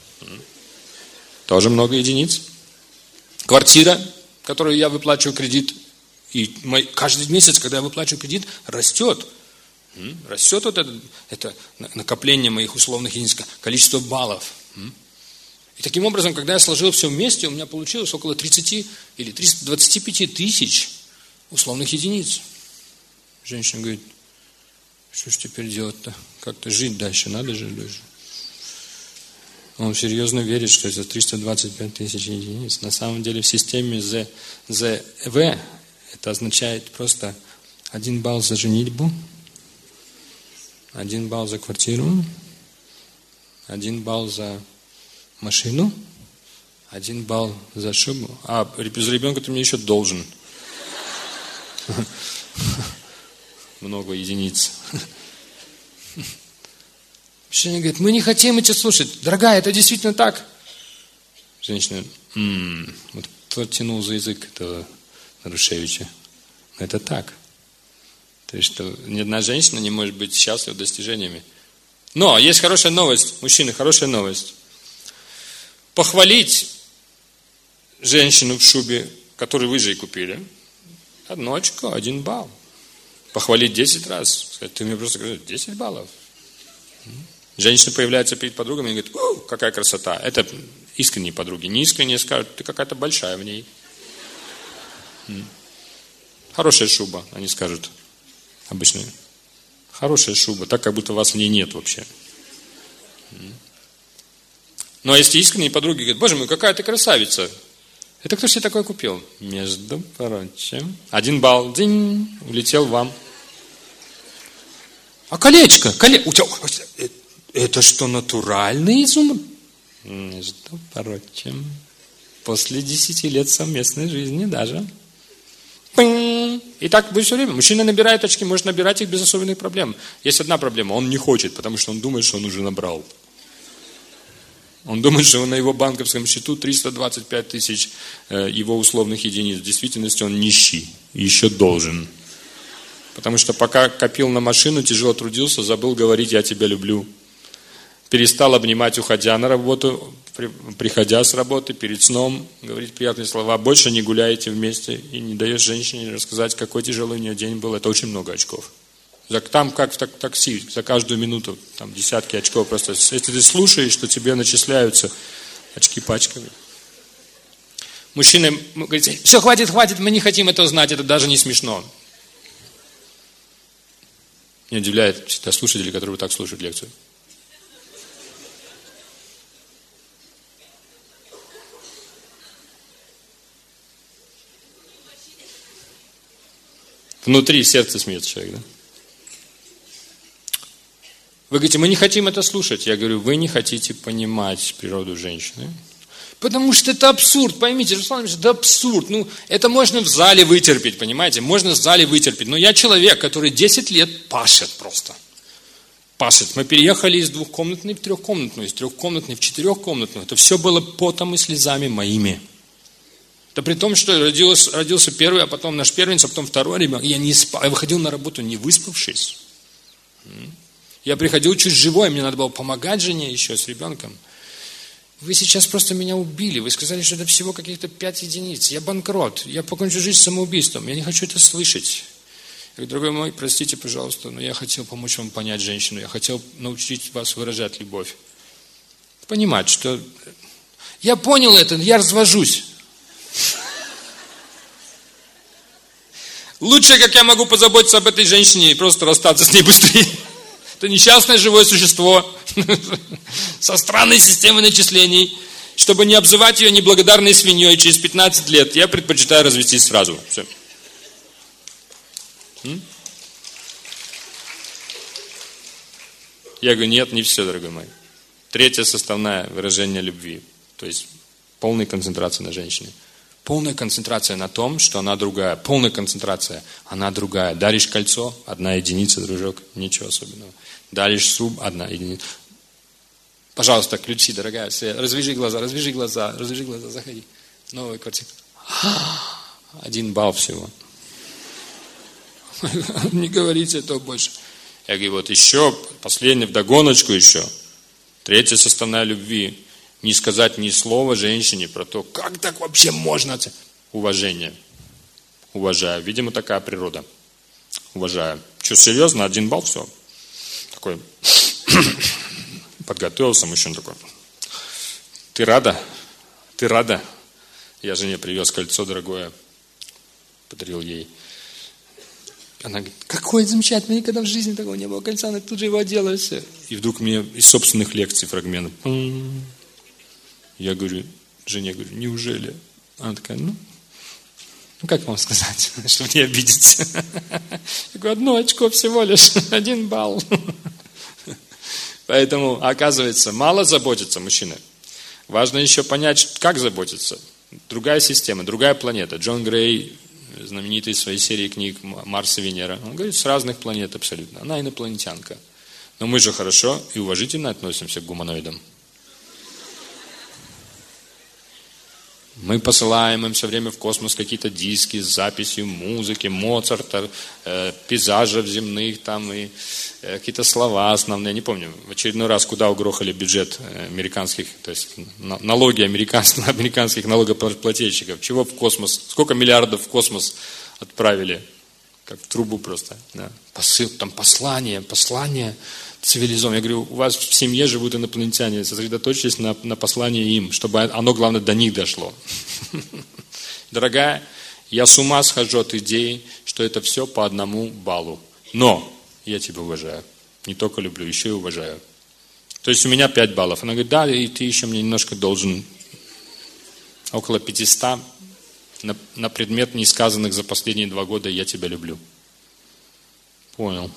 Тоже много единиц. Квартира, которую я выплачиваю кредит. И мой, каждый месяц, когда я выплачиваю кредит, растет. Растет вот это, это накопление моих условных единиц, количество баллов. И таким образом, когда я сложил все вместе, у меня получилось около тридцати или триста двадцати пяти тысяч условных единиц. Женщина говорит, что ж теперь делать-то? Как-то жить дальше, надо жить дальше. Он серьезно верит, что это триста двадцать пять тысяч единиц. На самом деле в системе ЗВ это означает просто один балл за женитьбу, один балл за квартиру, один балл за машину, один балл за шубу. А за ребенка ты мне еще должен. Много единиц. Женщина говорит, мы не хотим это слушать. Дорогая, это действительно так. Женщина, м-м, вот кто тянул за язык этого Нарушевича. Это так. То есть, что ни одна женщина не может быть счастлива достижениями. Но есть хорошая новость. Мужчины, хорошая новость. Похвалить женщину в шубе, которую вы же и купили, одно очко, один балл. Похвалить десять раз. Сказать, ты мне просто говоришь, десять баллов. Женщина появляется перед подругами и говорит, о, какая красота. Это искренние подруги. Не искренние скажут, ты какая-то большая в ней. Хорошая шуба, они скажут. Обычно. Хорошая шуба, так как будто вас в ней нет вообще. Но если искренние подруги говорят, боже мой, какая ты красавица. Это кто же тебе такое купил? Между прочим. Один балл, динь, улетел вам. А колечко, колечко. У тебя... Это что, натуральный изумруд? Между прочим. После десяти лет совместной жизни даже. И так будет все время. Мужчина набирает очки, может набирать их без особенных проблем. Есть одна проблема, он не хочет, потому что он думает, что он уже набрал. Он думает, что на его банковском счету триста двадцать пять тысяч его условных единиц. В действительности он нищий, еще должен. Потому что пока копил на машину, тяжело трудился, забыл говорить «я тебя люблю». Перестал обнимать, уходя на работу, приходя с работы, перед сном, говорить приятные слова. Больше не гуляете вместе и не даешь женщине рассказать, какой тяжелый у нее день был. Это очень много очков. Там, как в такси, за каждую минуту там десятки очков. Просто если ты слушаешь, что тебе начисляются очки пачками. Мужчины говорят, все, хватит, хватит, мы не хотим этого знать, это даже не смешно. Меня удивляет всегда слушатели, которые вот так слушают лекцию. Внутри, в сердце смеется человек, да? Вы говорите, мы не хотим это слушать. Я говорю, вы не хотите понимать природу женщины. Потому что это абсурд, поймите, Руслан Ильич, это абсурд. Ну, это можно в зале вытерпеть, понимаете? Можно в зале вытерпеть. Но я человек, который десять лет пашет просто. Пашет. Мы переехали из двухкомнатной в трехкомнатную, из трехкомнатной в четырехкомнатную. Это все было потом и слезами моими. Это при том, что родился, родился первый, а потом наш первенец, а потом второй ребенок. Я не спал, я выходил на работу не выспавшись. Я приходил чуть живой, мне надо было помогать жене еще с ребенком. Вы сейчас просто меня убили. Вы сказали, что это всего каких-то пять единиц. Я банкрот. Я покончу жизнь самоубийством. Я не хочу это слышать. Я говорю, дорогой мой, простите, пожалуйста, но я хотел помочь вам понять женщину. Я хотел научить вас выражать любовь. Понимать, что... Я понял это, я развожусь. Лучше, как я могу позаботиться об этой женщине и просто расстаться с ней быстрее. Это несчастное живое существо со странной системой начислений. Чтобы не обзывать ее неблагодарной свиньей через пятнадцать лет, я предпочитаю развестись сразу. Все. М? Я говорю, нет, не все, дорогой мой. Третья составная выражение любви. То есть полная концентрация на женщине. Полная концентрация на том, что она другая. Полная концентрация, она другая. Даришь кольцо, одна единица, дружок, ничего особенного. Даришь суб, одна единица. Пожалуйста, ключи, дорогая. Развяжи глаза, развяжи глаза, развяжи глаза, заходи. Новая квартира. Один балл всего. Не говорите этого больше. Я говорю, вот еще, последний вдогоночку еще. Третья составная любви. Не сказать ни слова женщине про то, как так вообще можно. Уважение. Уважаю. Видимо, такая природа. Уважаю. Что, серьезно? Один балл, все. Такой подготовился, мужчина такой. Ты рада? Ты рада? Я жене привез кольцо дорогое. Подарил ей. Она говорит, какое замечательное, никогда в жизни такого не было кольца, она тут же его одела и все. И вдруг мне из собственных лекций фрагмент. Я говорю, жене говорю, неужели? Она такая, ну, ну как вам сказать, чтобы не обидеться? Я говорю, одно очко всего лишь, один балл. Поэтому, оказывается, мало заботится мужчина. Важно еще понять, как заботиться. Другая система, другая планета. Джон Грей, знаменитый в своей серии книг «Марс и Венера», он говорит, с разных планет абсолютно. Она инопланетянка. Но мы же хорошо и уважительно относимся к гуманоидам. Мы посылаем им все время в космос какие-то диски с записью музыки, Моцарта, э, пейзажев земных, там и э, какие-то слова основные. Не помню, в очередной раз куда угрохали бюджет американских, то есть налоги американских, американских налогоплательщиков. Чего в космос? Сколько миллиардов в космос отправили? Как в трубу просто. Да. Посыл, там послание, послание цивилизованное. Я говорю, у вас в семье живут инопланетяне, сосредоточьтесь на, на послании им, чтобы оно, главное, до них дошло. Дорогая, я с ума схожу от идеи, что это все по одному баллу. Но я тебя уважаю. Не только люблю, еще и уважаю. То есть у меня пять баллов. Она говорит, да, и ты еще мне немножко должен около пятисот на, на предмет несказанных за последние два года «я тебя люблю». Понял.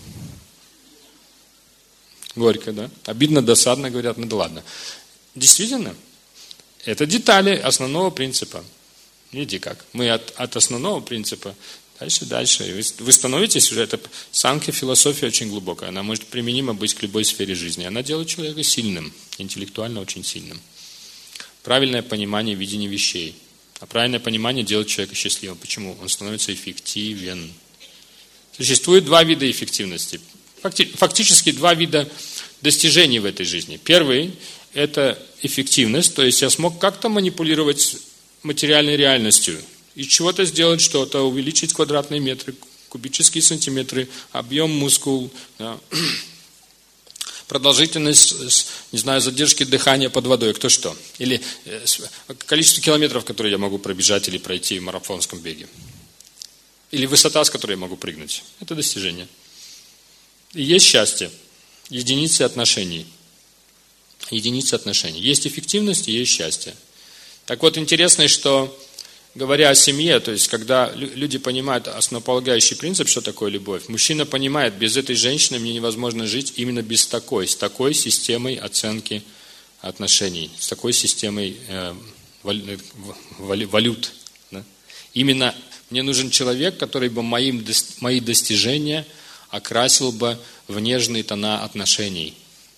Горько, да? Обидно, досадно, говорят, ну да ладно. Действительно, это детали основного принципа. Видите как? Мы от, от основного принципа дальше, дальше. И вы, вы становитесь уже, это санкхья философия очень глубокая. Она может применима быть к любой сфере жизни. Она делает человека сильным, интеллектуально очень сильным. Правильное понимание, видение вещей. А правильное понимание делает человека счастливым. Почему? Он становится эффективен. Существует два вида эффективности. Фактически два вида достижений в этой жизни. Первый – это эффективность, то есть я смог как-то манипулировать материальной реальностью и чего-то сделать что-то, увеличить квадратные метры, кубические сантиметры, объем мускул, да, продолжительность, не знаю, задержки дыхания под водой, кто что. Или количество километров, которые я могу пробежать или пройти в марафонском беге. Или высота, с которой я могу прыгнуть. Это достижение. И есть счастье, единицы отношений. Единицы отношений. Есть эффективность и есть счастье. Так вот, интересно, что говоря о семье, то есть когда люди понимают основополагающий принцип, что такое любовь, мужчина понимает, без этой женщины мне невозможно жить именно без такой, с такой системой оценки отношений, с такой системой э, валют. Да? Именно мне нужен человек, который бы моим, мои достижения окрасил бы в нежные тона отношений.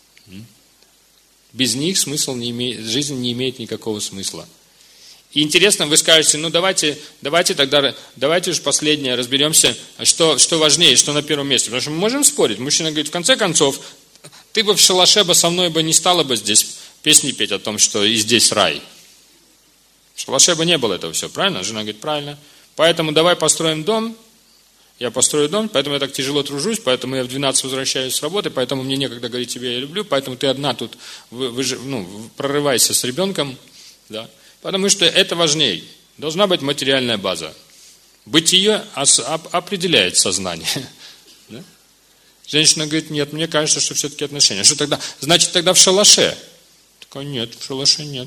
Без них смысл не имеет, жизнь не имеет никакого смысла. И интересно, вы скажете, ну давайте, давайте тогда, давайте уж последнее разберемся, что, что важнее, что на первом месте. Потому что мы можем спорить. Мужчина говорит, в конце концов, ты бы в шалаше бы со мной бы не стала бы здесь песни петь о том, что и здесь рай. В шалаше бы не было этого все, правильно? Жена говорит, правильно. Поэтому давай построим дом. Я построю дом, поэтому я так тяжело тружусь, поэтому я в двенадцать возвращаюсь с работы, поэтому мне некогда говорить тебе я люблю, поэтому ты одна тут вы, вы, ну, прорывайся с ребенком, да? Потому что это важнее. Должна быть материальная база. Бытие определяет сознание. Да? Женщина говорит, нет, мне кажется, что все-таки отношения. Что тогда? Значит, тогда в шалаше. Такой, нет, в шалаше нет.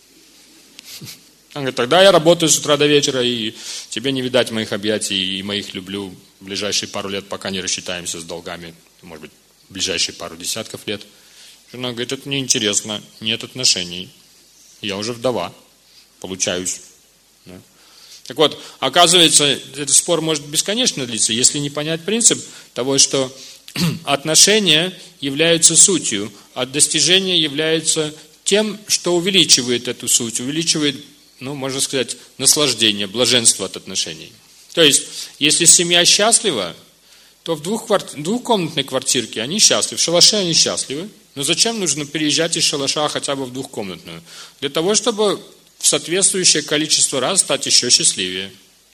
Он говорит, тогда я работаю с утра до вечера, и тебе не видать моих объятий, и моих люблю в ближайшие пару лет, пока не рассчитаемся с долгами, может быть, в ближайшие пару десятков лет. Жена говорит, это неинтересно, нет отношений, я уже вдова, получаюсь. Да. Так вот, оказывается, этот спор может бесконечно длиться, если не понять принцип того, что отношения являются сутью, а достижение является тем, что увеличивает эту суть, увеличивает, ну, можно сказать, наслаждение, блаженство от отношений. То есть, если семья счастлива, то в двух кварти... двухкомнатной квартирке они счастливы, в шалаше они счастливы. Но зачем нужно переезжать из шалаша хотя бы в двухкомнатную? Для того, чтобы в соответствующее количество раз стать еще счастливее.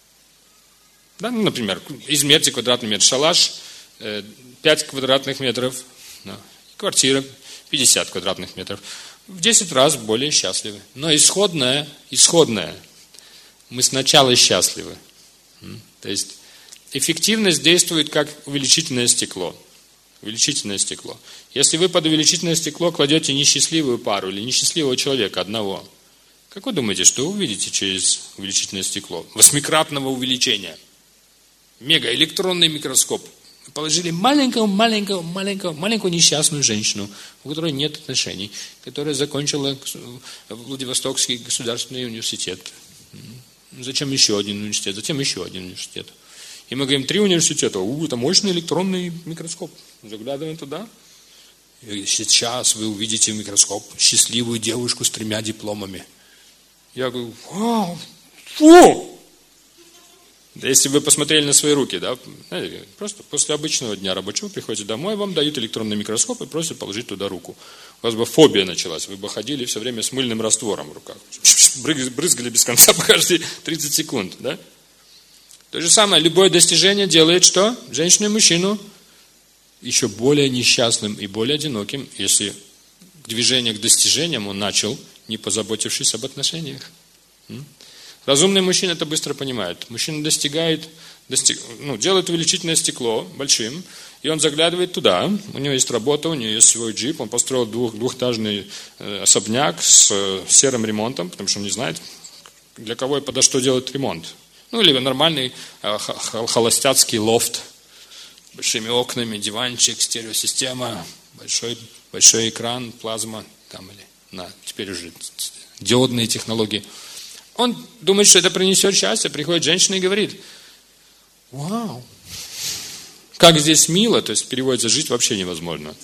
Да, ну, например, измерьте квадратный метр. Шалаш пять квадратных метров, да, квартира пятьдесят квадратных метров. В десять раз более счастливы. Но исходное, исходное, мы сначала счастливы. То есть эффективность действует как увеличительное стекло. Увеличительное стекло. Если вы под увеличительное стекло кладете несчастливую пару или несчастливого человека одного, как вы думаете, что вы увидите через увеличительное стекло? Восьмикратного увеличения. Мегаэлектронный микроскоп. Положили маленького, маленького, маленького, маленькую несчастную женщину, у которой нет отношений, которая закончила Владивостокский государственный университет. Зачем еще один университет? Затем еще один университет. И мы говорим, три университета, у, это мощный электронный микроскоп. Заглядываем туда. И сейчас вы увидите в микроскоп счастливую девушку с тремя дипломами. Я говорю, вау, фу! Если вы посмотрели на свои руки, да, просто после обычного дня рабочего приходите домой, вам дают электронный микроскоп и просят положить туда руку. У вас бы фобия началась, вы бы ходили все время с мыльным раствором в руках. Брызгали без конца по каждые тридцать секунд. Да? То же самое, любое достижение делает что? Женщину и мужчину еще более несчастным и более одиноким, если движение к достижениям он начал, не позаботившись об отношениях. Разумный мужчина это быстро понимает. Мужчина достигает, достиг, ну, делает увеличительное стекло большим, и он заглядывает туда. У него есть работа, у него есть свой джип, он построил двух, двухэтажный э, особняк с э, серым ремонтом, потому что он не знает, для кого и подо что делать ремонт. Ну, или нормальный э, холостяцкий лофт, с большими окнами, диванчик, стереосистема, большой, большой экран, плазма, там, или на, теперь уже диодные технологии. Он думает, что это принесет счастье, приходит женщина и говорит, вау, как здесь мило, то есть переводится, жить вообще невозможно.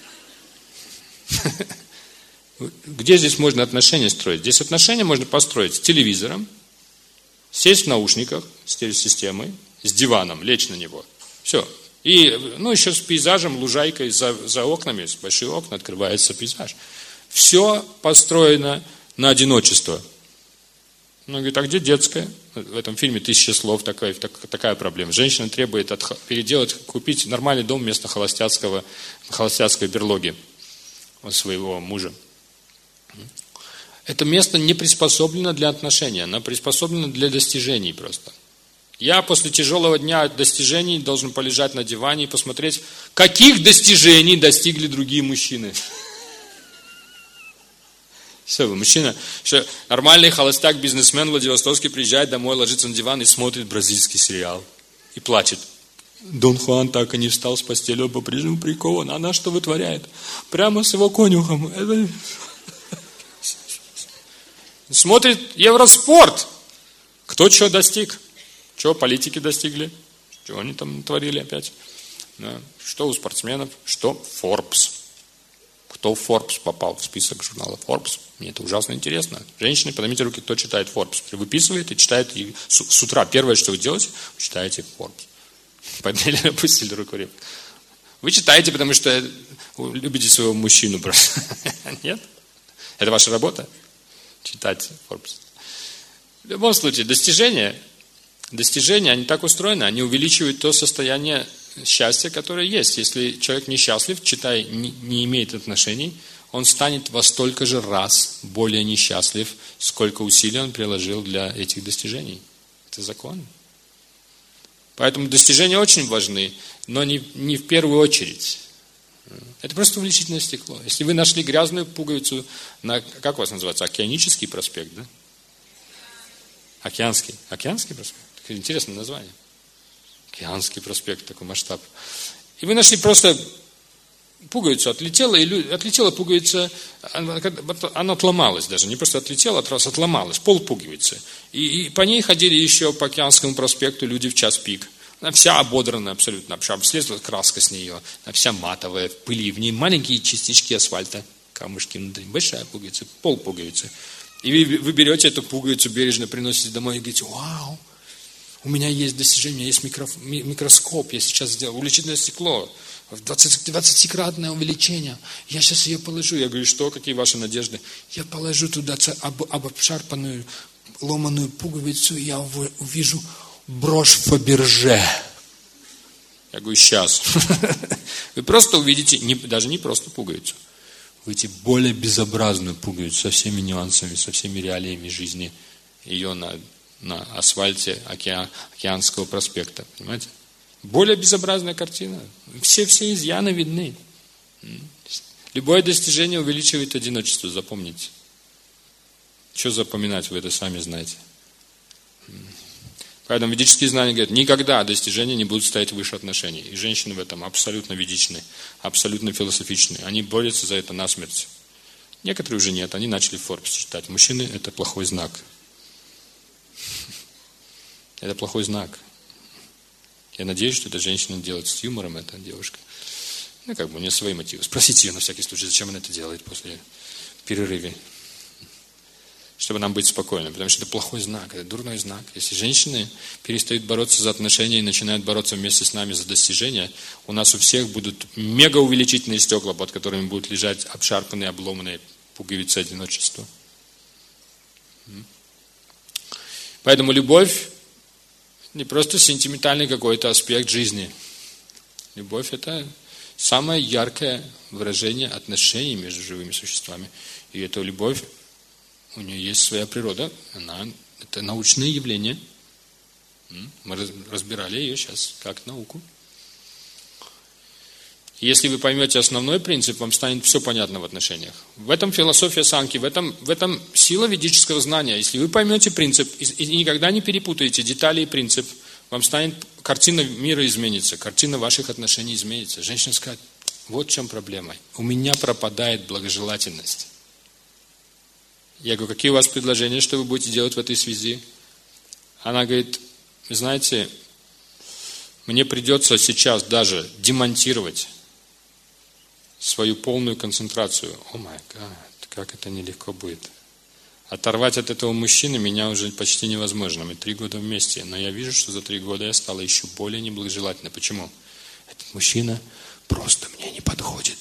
Где здесь можно отношения строить? Здесь отношения можно построить с телевизором, сесть в наушниках, с стереосистемой, с диваном, лечь на него. Все. И, ну, еще с пейзажем, лужайкой за, за окнами, с большие окна, открывается пейзаж. Все построено на одиночество. Он говорит, а где детская? В этом фильме «Тысяча слов» такая, такая проблема. Женщина требует от, переделать, купить нормальный дом вместо холостяцкого, холостяцкой берлоги от своего мужа. Это место не приспособлено для отношений, оно приспособлено для достижений просто. Я после тяжелого дня достижений должен полежать на диване и посмотреть, каких достижений достигли другие мужчины. Все, вы мужчина. Что нормальный холостяк-бизнесмен Владивостокский приезжает домой, ложится на диван и смотрит бразильский сериал. И плачет. Дон Хуан так и не встал с постели, он по-прежнему прикован. Она что вытворяет? Прямо с его конюхом. Это... Смотрит Евроспорт. Кто что достиг? Что политики достигли? Что они там творили опять? Да. Что у спортсменов? Что Forbes? Кто в Forbes попал в список журнала Forbes? Мне это ужасно интересно. Женщины, поднимите руки, кто читает Forbes. Выписывает и читает. И с, с утра первое, что вы делаете, вы читаете Forbes. Подняли, опустили руку. Вы читаете, потому что любите своего мужчину просто. Нет? Это ваша работа? Читать Forbes. В любом случае, достижения, достижения, они так устроены, они увеличивают то состояние счастья, которое есть. Если человек несчастлив, читай, не, не имеет отношений, он станет во столько же раз более несчастлив, сколько усилий он приложил для этих достижений. Это закон. Поэтому достижения очень важны, но не, не в первую очередь. Это просто увеличительное стекло. Если вы нашли грязную пуговицу на, как у вас называется, Океанический проспект, да? Океанский. Океанский проспект? Такое интересное название. Океанский проспект, такой масштаб. И вы нашли просто пуговицу, отлетела, и отлетела пуговица, она, она отломалась даже, не просто отлетела, а отломалась, пол пуговицы. И, и по ней ходили еще по Океанскому проспекту люди в час пик. Она вся ободранная абсолютно, слезла краска с нее, она вся матовая, в пыли, в ней маленькие частички асфальта, камушки внутри, большая пуговица, пол пуговицы. И вы, вы берете эту пуговицу, бережно приносите домой и говорите: вау, у меня есть достижение, у меня есть микро, микроскоп, я сейчас сделал увеличительное стекло, двадцатикратное увеличение, я сейчас ее положу. Я говорю: что, какие ваши надежды? Я положу туда об, обшарпанную, ломаную пуговицу, и я увижу брошь Фаберже. Я говорю: сейчас. Вы просто увидите, не, даже не просто пуговицу, вы увидите более безобразную пуговицу со всеми нюансами, со всеми реалиями жизни. Ее на, на асфальте океан, Океанского проспекта. Понимаете? Более безобразная картина. Все, все изъяны видны. Любое достижение увеличивает одиночество, запомните. Что запоминать, вы это сами знаете. Поэтому ведические знания говорят, никогда достижения не будут стоять выше отношений. И женщины в этом абсолютно ведичны, абсолютно философичны. Они борются за это насмерть. Некоторые уже нет, они начали Forbes читать. Мужчины – это плохой знак. Это плохой знак. Я надеюсь, что эта женщина делает с юмором, эта девушка. Ну, как бы у нее свои мотивы. Спросите ее на всякий случай, зачем она это делает после перерыва. Чтобы нам быть спокойными, потому что это плохой знак, это дурной знак. Если женщины перестают бороться за отношения и начинают бороться вместе с нами за достижения, у нас у всех будут мега увеличительные стекла, под которыми будут лежать обшарпанные, обломанные пуговицы одиночества. Поэтому любовь не просто сентиментальный какой-то аспект жизни. Любовь – это самое яркое выражение отношений между живыми существами. И эта любовь, у нее есть своя природа, она, это научное явление. Мы разбирали ее сейчас как науку. Если вы поймете основной принцип, вам станет все понятно в отношениях. В этом философия санки, в этом, в этом сила ведического знания. Если вы поймете принцип и, и никогда не перепутаете детали и принцип, вам станет, картина мира изменится, картина ваших отношений изменится. Женщина скажет: вот в чем проблема. У меня пропадает благожелательность. Я говорю: какие у вас предложения, что вы будете делать в этой связи? Она говорит: вы знаете, мне придется сейчас даже демонтировать свою полную концентрацию. О май гад, как это нелегко будет. Оторвать от этого мужчины меня уже почти невозможно. Мы три года вместе, но я вижу, что за три года я стала еще более неблагожелательной. Почему? Этот мужчина просто мне не подходит.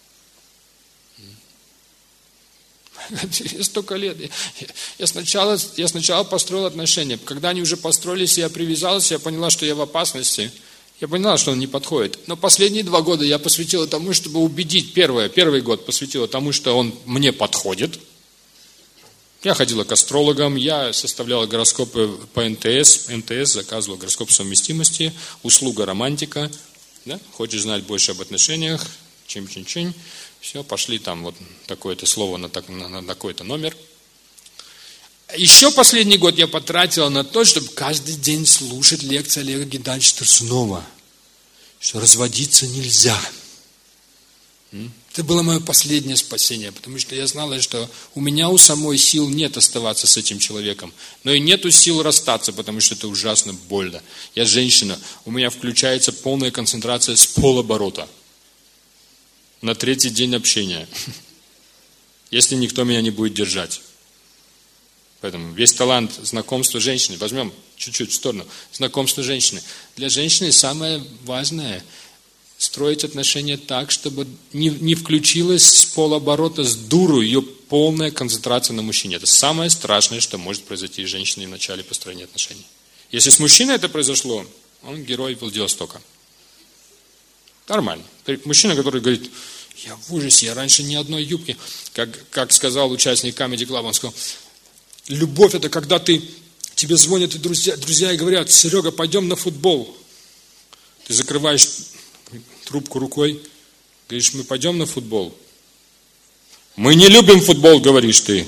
Столько лет. Я сначала, я сначала построил отношения. Когда они уже построились, я привязалась, я поняла, что я в опасности. Я поняла, что он не подходит. Но последние два года я посвятила тому, чтобы убедить. Первое, первый год посвятила тому, что он мне подходит. Я ходила к астрологам, я составляла гороскопы по эн тэ эс, эн тэ эс заказывала гороскоп совместимости, услуга романтика. Да? Хочешь знать больше об отношениях? Чин-чин-чин. Все, пошли там вот такое-то слово на, так, на, на такой-то номер. Еще последний год я потратила на то, чтобы каждый день слушать лекции Олега Геннадьевича Турсунова, что разводиться нельзя. Это было мое последнее спасение, потому что я знала, что у меня у самой сил нет оставаться с этим человеком, но и нету сил расстаться, потому что это ужасно больно. Я женщина, у меня включается полная концентрация с полоборота на третий день общения, если никто меня не будет держать. Поэтому весь талант знакомства женщины, возьмем чуть-чуть в сторону, знакомство женщины. Для женщины самое важное – строить отношения так, чтобы не, не включилась с полоборота, с дуру ее полная концентрация на мужчине. Это самое страшное, что может произойти с женщиной в начале построения отношений. Если с мужчиной это произошло, он герой Владивостока. Нормально. Мужчина, который говорит, я в ужасе, я раньше ни одной юбки, как, как сказал участник Comedy Club, он сказал, любовь это когда ты, тебе звонят и друзья, друзья и говорят, Серега, пойдем на футбол. Ты закрываешь трубку рукой, говоришь, мы пойдем на футбол. Мы не любим футбол, говоришь ты.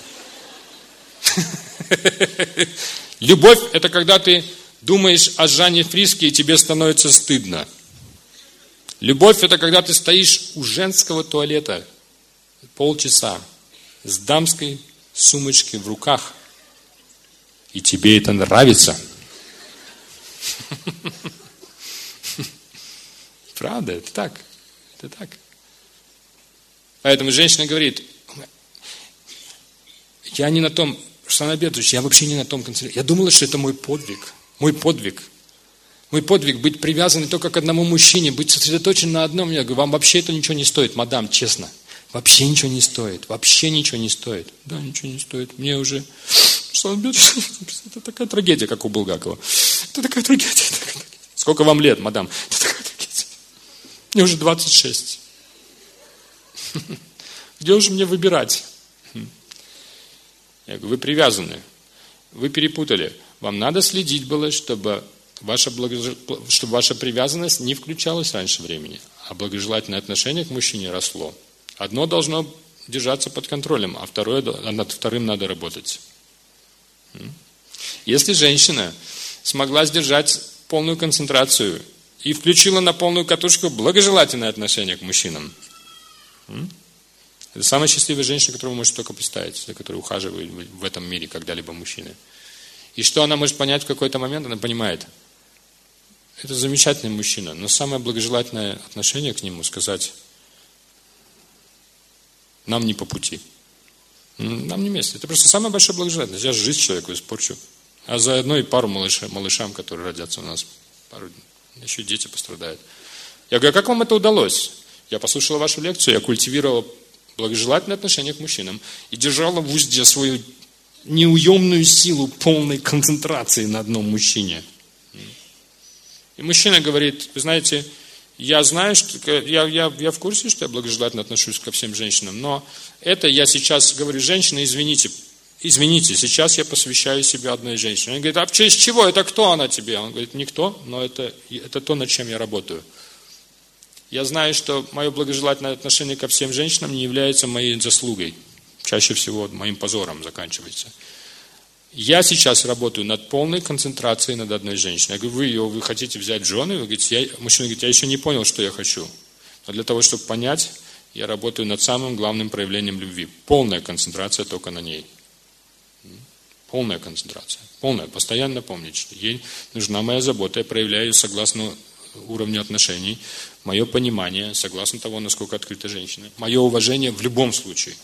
Любовь это когда ты думаешь о Жанне Фриске и тебе становится стыдно. Любовь это когда ты стоишь у женского туалета полчаса с дамской сумочкой в руках, и тебе это нравится. Правда, это так. Это так. Поэтому женщина говорит, я не на том, Руслан Альбертович, я вообще не на том концентрирую. Я думала, что это мой подвиг. Мой подвиг. Мой подвиг быть привязанным только к одному мужчине, быть сосредоточен на одном. Я говорю, вам вообще это ничего не стоит, мадам, честно. Вообще ничего не стоит. Вообще ничего не стоит. Да, ничего не стоит. Мне уже... Руслан Альбертович, это такая трагедия, как у Булгакова. Это такая трагедия. Сколько вам лет, мадам? Это такая трагедия. Мне уже двадцать шесть. Где уже мне выбирать? Я говорю, вы привязаны. Вы перепутали. Вам надо следить было, чтобы ваша, благож... чтобы ваша привязанность не включалась раньше времени, а благожелательное отношение к мужчине росло. Одно должно держаться под контролем, а второе, над вторым надо работать. Если женщина смогла сдержать полную концентрацию и включила на полную катушку благожелательное отношение к мужчинам. Это самая счастливая женщина, которую вы можете только представить, за которой ухаживают в этом мире когда-либо мужчины. И что она может понять в какой-то момент, она понимает. Это замечательный мужчина, но самое благожелательное отношение к нему сказать, нам не по пути. Нам не место. Это просто самое большое благожелательность. Я же жизнь человеку испорчу. А заодно и пару малыша, малышам, которые родятся у нас, пару дней. Еще дети пострадают. Я говорю, как вам это удалось? Я послушала вашу лекцию, я культивировала благожелательное отношение к мужчинам и держала в узде свою неуемную силу полной концентрации на одном мужчине. И мужчина говорит, вы знаете, я знаю, что я, я, я в курсе, что я благожелательно отношусь ко всем женщинам, но это я сейчас говорю, женщина, извините, извините, сейчас я посвящаю себя одной женщине. Он говорит, а в честь чего? Это кто она тебе? Он говорит, никто, но это, это то, над чем я работаю. Я знаю, что мое благожелательное отношение ко всем женщинам не является моей заслугой. Чаще всего моим позором заканчивается. Я сейчас работаю над полной концентрацией над одной женщиной. Я говорю, вы ее вы хотите взять в жены? Вы говорите, я, мужчина говорит, я еще не понял, что я хочу. Но для того, чтобы понять, я работаю над самым главным проявлением любви. Полная концентрация только на ней. Полная концентрация. Полная. Постоянно помнить, что ей нужна моя забота. Я проявляю ее согласно уровню отношений. Мое понимание, согласно того, насколько открыта женщина. Мое уважение в любом случае.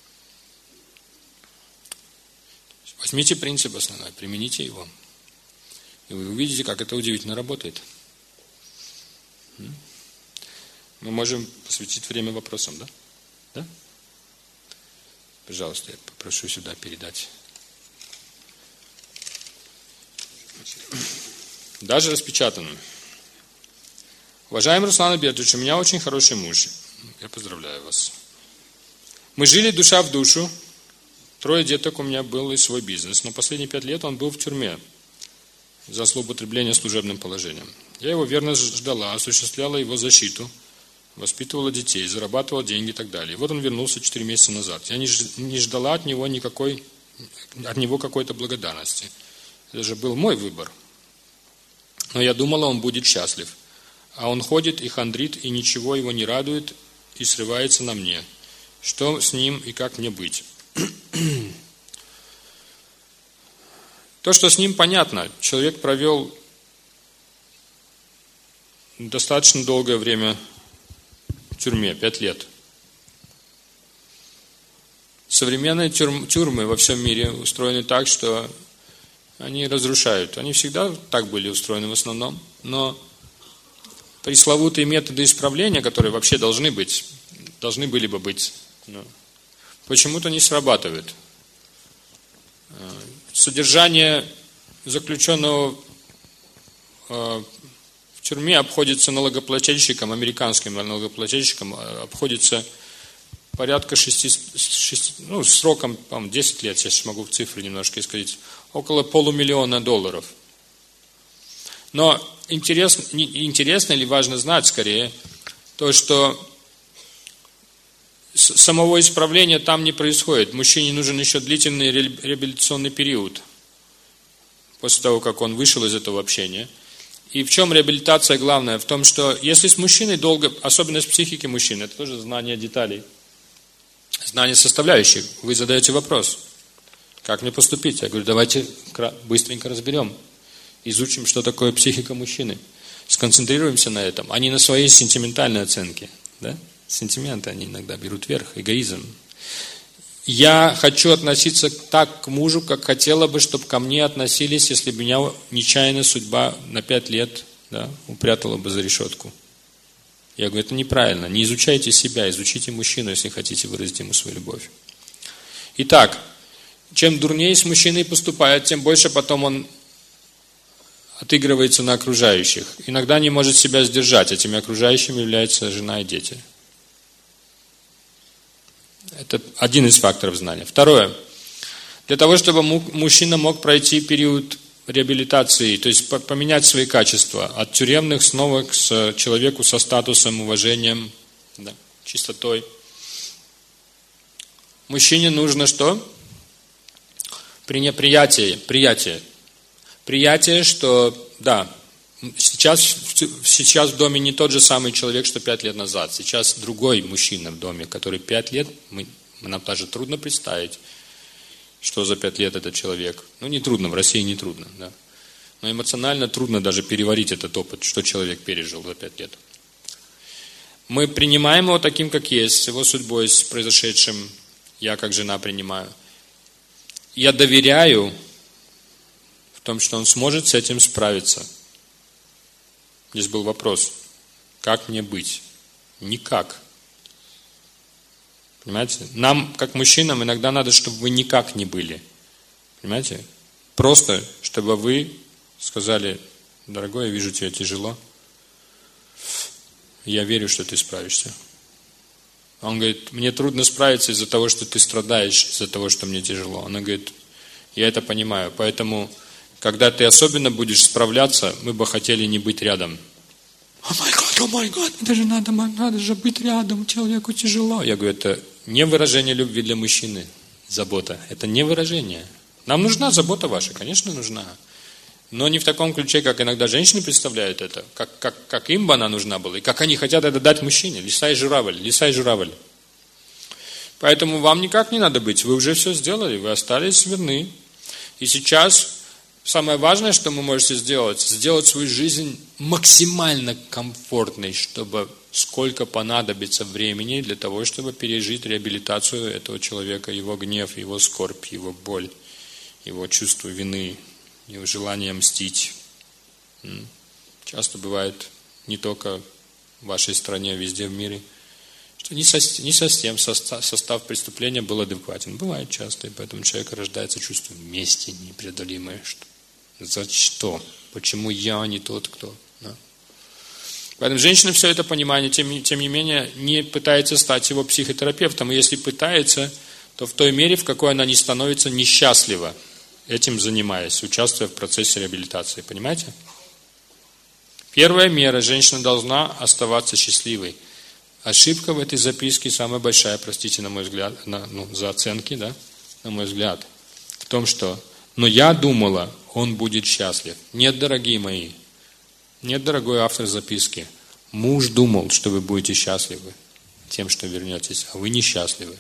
Возьмите принцип основной, примените его. И вы увидите, как это удивительно работает. Мы можем посвятить время вопросам, да? Да? Пожалуйста, я попрошу сюда передать. Даже распечатанную. Уважаемый Руслан Альбертович, у меня очень хороший муж. Я поздравляю вас. Мы жили душа в душу. Трое деток у меня был и свой бизнес. Но последние пять лет он был в тюрьме за злоупотребление служебным положением. Я его верно ждала, осуществляла его защиту воспитывала детей, зарабатывала деньги и так далее. И вот он вернулся четыре месяца назад. Я не, не ждала от него никакой, от него какой-то благодарности. Это же был мой выбор. Но я думала, он будет счастлив. А он ходит и хандрит, и ничего его не радует, и срывается на мне. Что с ним и как мне быть? То, что с ним понятно. Человек провел достаточно долгое время в тюрьме, пять лет. Современные тюрьмы, тюрьмы во всем мире устроены так, что они разрушают. Они всегда так были устроены в основном, но пресловутые методы исправления, которые вообще должны быть, должны были бы быть, но почему-то не срабатывают. Содержание заключенного в тюрьме обходится налогоплательщикам, американским налогоплательщикам, обходится порядка шести, шести ну, сроком, по-моему, десять лет, сейчас могу в цифры немножко исказить, около полумиллиона долларов. Но интересно, интересно или важно знать скорее, то, что самого исправления там не происходит. Мужчине нужен еще длительный реабилитационный период после того, как он вышел из этого общения. И в чем реабилитация главная? В том, что если с мужчиной долго, особенность психики мужчины, это тоже знание деталей, знание составляющих. Вы задаете вопрос, как мне поступить? Я говорю, давайте быстренько разберем, изучим, что такое психика мужчины. Сконцентрируемся на этом, а не на своей сентиментальной оценке. Да? Сентименты, они иногда берут верх, эгоизм. Я хочу относиться так к мужу, как хотела бы, чтобы ко мне относились, если бы меня нечаянно судьба на пять лет, да, упрятала бы за решетку. Я говорю, это неправильно. Не изучайте себя, изучите мужчину, если хотите выразить ему свою любовь. Итак, чем дурнее с мужчиной поступает, тем больше потом он отыгрывается на окружающих. Иногда не может себя сдержать. Этими окружающими являются жена и дети. Это один из факторов знания. Второе. Для того, чтобы мужчина мог пройти период реабилитации, то есть поменять свои качества от тюремных снова к человеку со статусом, уважением, да, чистотой. Мужчине нужно что? Приятие. Приятие. Приятие, что да, сейчас, сейчас в доме не тот же самый человек, что пять лет назад. Сейчас другой мужчина в доме, который пять лет, мы, нам даже трудно представить, что за пять лет этот человек. Ну, не трудно, в России не трудно, да. Но эмоционально трудно даже переварить этот опыт, что человек пережил за пять лет. Мы принимаем его таким, как есть, с его судьбой, с произошедшим, я как жена принимаю. Я доверяю в том, что он сможет с этим справиться. Здесь был вопрос, как мне быть? Никак. Понимаете? Нам, как мужчинам, иногда надо, чтобы вы никак не были. Понимаете? Просто, чтобы вы сказали, дорогой, я вижу, тебе тяжело. Я верю, что ты справишься. Он говорит, мне трудно справиться из-за того, что ты страдаешь, из-за того, что мне тяжело. Она говорит, я это понимаю, поэтому, когда ты особенно будешь справляться, мы бы хотели не быть рядом. О май гад, о май гад, это же надо, надо же быть рядом, человеку тяжело. Я говорю, это не выражение любви для мужчины, забота. Это не выражение. Нам нужна забота ваша, конечно, нужна. Но не в таком ключе, как иногда женщины представляют это, как, как, как им бы она нужна была, и как они хотят это дать мужчине. Лиса и журавль, лиса и журавль. Поэтому вам никак не надо быть, вы уже все сделали, вы остались верны. И сейчас самое важное, что вы можете сделать, сделать свою жизнь максимально комфортной, чтобы сколько понадобится времени для того, чтобы пережить реабилитацию этого человека, его гнев, его скорбь, его боль, его чувство вины, его желание мстить. Часто бывает не только в вашей стране, а везде в мире, что не совсем состав, состав преступления был адекватен. Бывает часто, и поэтому у человека рождается чувство мести непреодолимое. Что, за что? Почему я, а не тот, кто? Да. Поэтому женщина все это понимает, тем, тем не менее, не пытается стать его психотерапевтом. И если пытается, то в той мере, в какой она не становится несчастлива, этим занимаясь, участвуя в процессе реабилитации. Понимаете? Первая мера. Женщина должна оставаться счастливой. ошибка в этой записке самая большая, простите, на мой взгляд, на, ну, за оценки, да, на мой взгляд, в том, что «но я думала, он будет счастлив». Нет, дорогие мои, нет, дорогой автор записки, муж думал, что вы будете счастливы тем, что вернетесь, а вы несчастливы.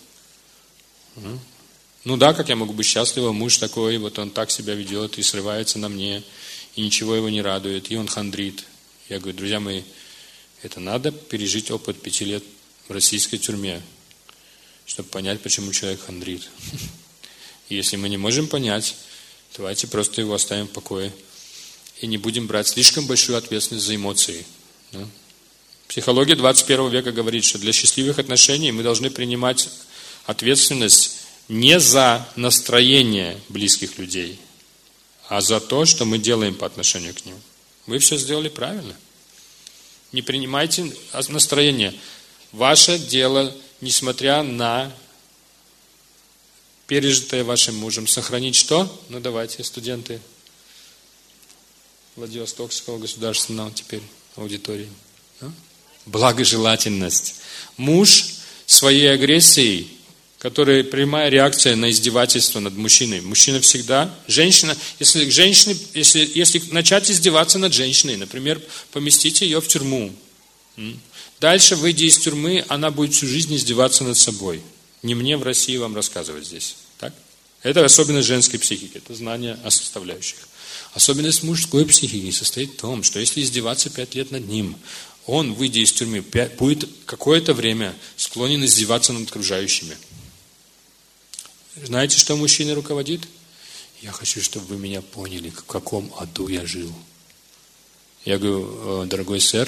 Ну да, как я могу быть счастлива, муж такой, вот он так себя ведет и срывается на мне, и ничего его не радует, и он хандрит. Я говорю, друзья мои, это надо пережить опыт пяти лет в российской тюрьме, чтобы понять, почему человек хандрит. И если мы не можем понять, давайте просто его оставим в покое и не будем брать слишком большую ответственность за эмоции. Психология двадцать первого века говорит, что для счастливых отношений мы должны принимать ответственность не за настроение близких людей, а за то, что мы делаем по отношению к ним. Вы все сделали правильно. Не принимайте настроение. Ваше дело, несмотря на пережитое вашим мужем, сохранить что? Ну давайте, студенты Владивостокского государственного теперь аудитории. Благожелательность. Муж своей агрессией, которая прямая реакция на издевательство над мужчиной. Мужчина всегда, женщина, если, женщина, если, если начать издеваться над женщиной, например, поместите ее в тюрьму. Дальше, выйдя из тюрьмы, она будет всю жизнь издеваться над собой. Не мне в России вам рассказывать здесь. Так? Это особенность женской психики, это знание о составляющих. Особенность мужской психики состоит в том, что если издеваться пять лет над ним, он, выйдя из тюрьмы, будет какое-то время склонен издеваться над окружающими. Знаете, что мужчиной руководит? Я хочу, чтобы вы меня поняли, в каком аду я жил. Я говорю, дорогой сэр,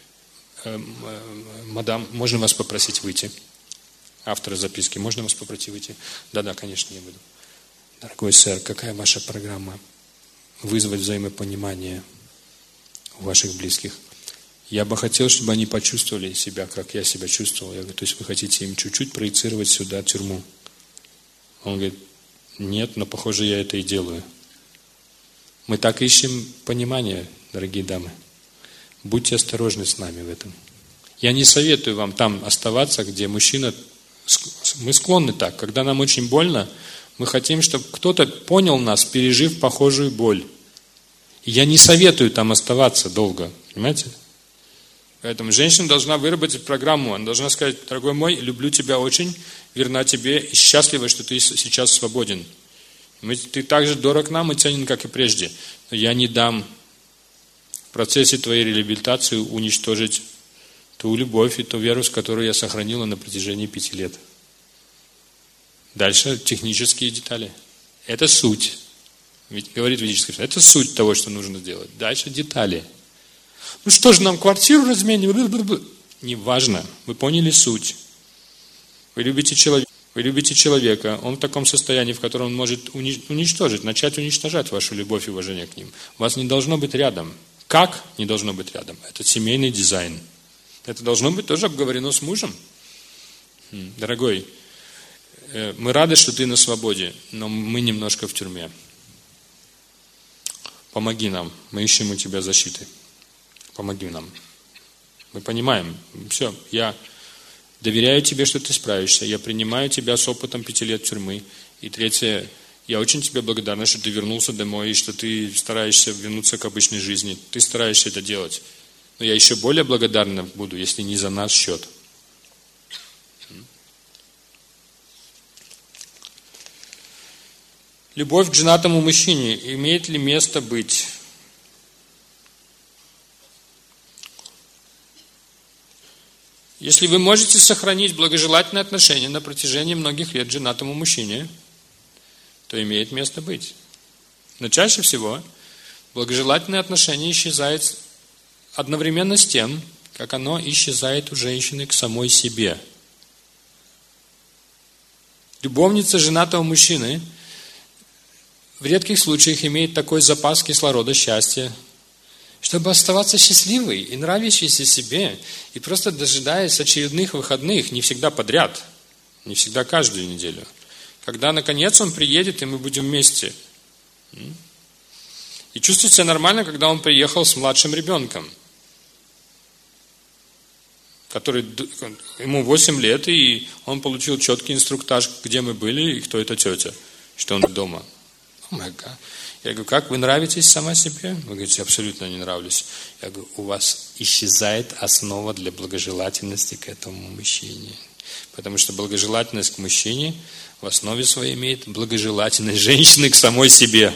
мадам, можно вас попросить выйти? Автора записки, можно вас попросить выйти? Да-да, конечно, я буду. Дорогой сэр, какая ваша программа? Вызвать взаимопонимание у ваших близких. Я бы хотел, чтобы они почувствовали себя, как я себя чувствовал. Я говорю, то есть вы хотите им чуть-чуть проецировать сюда тюрьму? Он говорит, нет, но похоже я это и делаю. Мы так ищем понимание, дорогие дамы. Будьте осторожны с нами в этом. Я не советую вам там оставаться, где мужчина... Мы склонны так, когда нам очень больно, мы хотим, чтобы кто-то понял нас, пережив похожую боль. И я не советую там оставаться долго, понимаете? Поэтому женщина должна выработать программу. Она должна сказать, дорогой мой, люблю тебя очень, верна тебе и счастлива, что ты сейчас свободен. Мы, ты так же дорог нам и ценен, как и прежде. Но я не дам в процессе твоей реабилитации уничтожить ту любовь и ту веру, с которой я сохранила на протяжении пяти лет. Дальше технические детали. Это суть. Ведь говорит ведическая, это суть того, что нужно сделать. Дальше детали. Ну что же, нам квартиру разменивать? Неважно. Вы поняли суть. Вы любите человека. Вы любите человека. Он в таком состоянии, в котором он может уничтожить, начать уничтожать вашу любовь и уважение к ним. Вас не должно быть рядом. Как не должно быть рядом? Это семейный дизайн. Это должно быть тоже обговорено с мужем. Дорогой, мы рады, что ты на свободе, но мы немножко в тюрьме. Помоги нам. Мы ищем у тебя защиты. Помоги нам. Мы понимаем. Все, я доверяю тебе, что ты справишься. Я принимаю тебя с опытом пяти лет тюрьмы. И третье, я очень тебе благодарна, что ты вернулся домой, и что ты стараешься вернуться к обычной жизни. Ты стараешься это делать. Но я еще более благодарна буду, если не за наш счет. Любовь к женатому мужчине имеет ли место быть? Если вы можете сохранить благожелательные отношения на протяжении многих лет к женатому мужчине, то имеет место быть. Но чаще всего благожелательные отношения исчезают одновременно с тем, как оно исчезает у женщины к самой себе. Любовница женатого мужчины в редких случаях имеет такой запас кислорода счастья, чтобы оставаться счастливой и нравящейся себе, и просто дожидаясь очередных выходных, не всегда подряд, не всегда каждую неделю, когда наконец он приедет, и мы будем вместе. И чувствовать себя нормально, когда он приехал с младшим ребенком. который, ему восемь лет, и он получил четкий инструктаж, где мы были, и кто эта тетя, что он дома. О май гад. Я говорю, как, вы нравитесь сама себе? Вы говорите, абсолютно не нравлюсь. Я говорю, у вас исчезает основа для благожелательности к этому мужчине. Потому что благожелательность к мужчине в основе своей имеет благожелательность женщины к самой себе.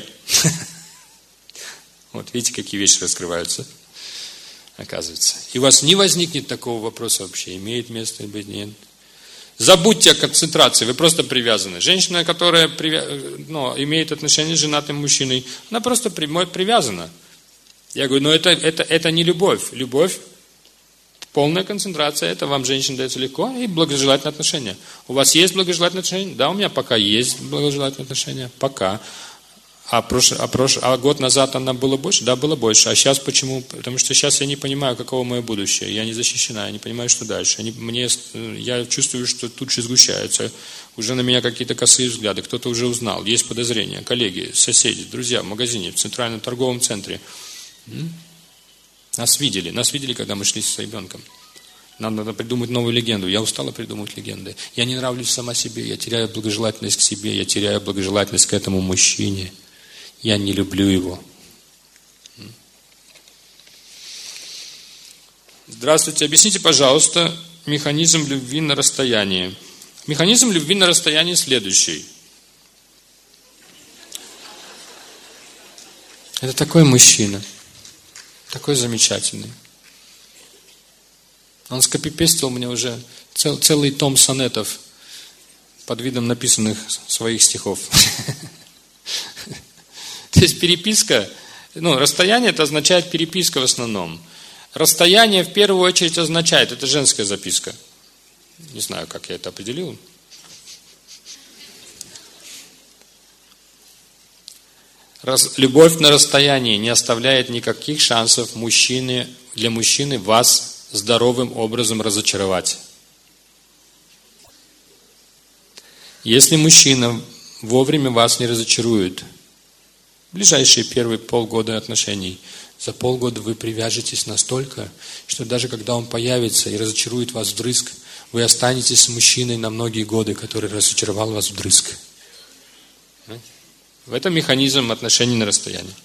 Вот видите, какие вещи раскрываются, оказывается. И у вас не возникнет такого вопроса вообще, имеет место или нет. Забудьте о концентрации, вы просто привязаны. Женщина, которая привя... ну, имеет отношение с женатым мужчиной, она просто привязана. Я говорю, но это, это, это не любовь. Любовь, полная концентрация, это вам, женщина, дается легко, и благожелательные отношения. У вас есть благожелательные отношения? Да, у меня пока есть благожелательные отношения. Пока. А, прош... а, прош... а год назад она была больше? Да, было больше. А сейчас почему? Потому что сейчас я не понимаю, каково мое будущее. Я не защищена, я не понимаю, что дальше. Я, не... Мне... я чувствую, что тучи сгущаются. Уже на меня какие-то косые взгляды. Кто-то уже узнал. Есть подозрения. Коллеги, соседи, друзья в магазине, в центральном торговом центре. Нас видели. Нас видели, когда мы шли с ребенком. Нам надо придумать новую легенду. Я устала придумывать легенды. Я не нравлюсь сама себе. Я теряю благожелательность к себе. Я теряю благожелательность к этому мужчине. Я не люблю его. Здравствуйте. Объясните, пожалуйста, механизм любви на расстоянии. Механизм любви на расстоянии следующий. Это такой мужчина. Такой замечательный. Он скопипестил мне уже цел, целый том сонетов под видом написанных своих стихов. То есть переписка, ну, расстояние это означает переписка в основном. Расстояние в первую очередь означает, это женская записка. Не знаю, как я это определил. Раз, любовь на расстоянии не оставляет никаких шансов мужчине, для мужчины вас здоровым образом разочаровать. Если мужчина вовремя вас не разочарует, ближайшие первые полгода отношений, за полгода вы привяжетесь настолько, что даже когда он появится и разочарует вас вдрызг, вы останетесь с мужчиной на многие годы, который разочаровал вас вдрызг. В этом механизм отношений на расстоянии.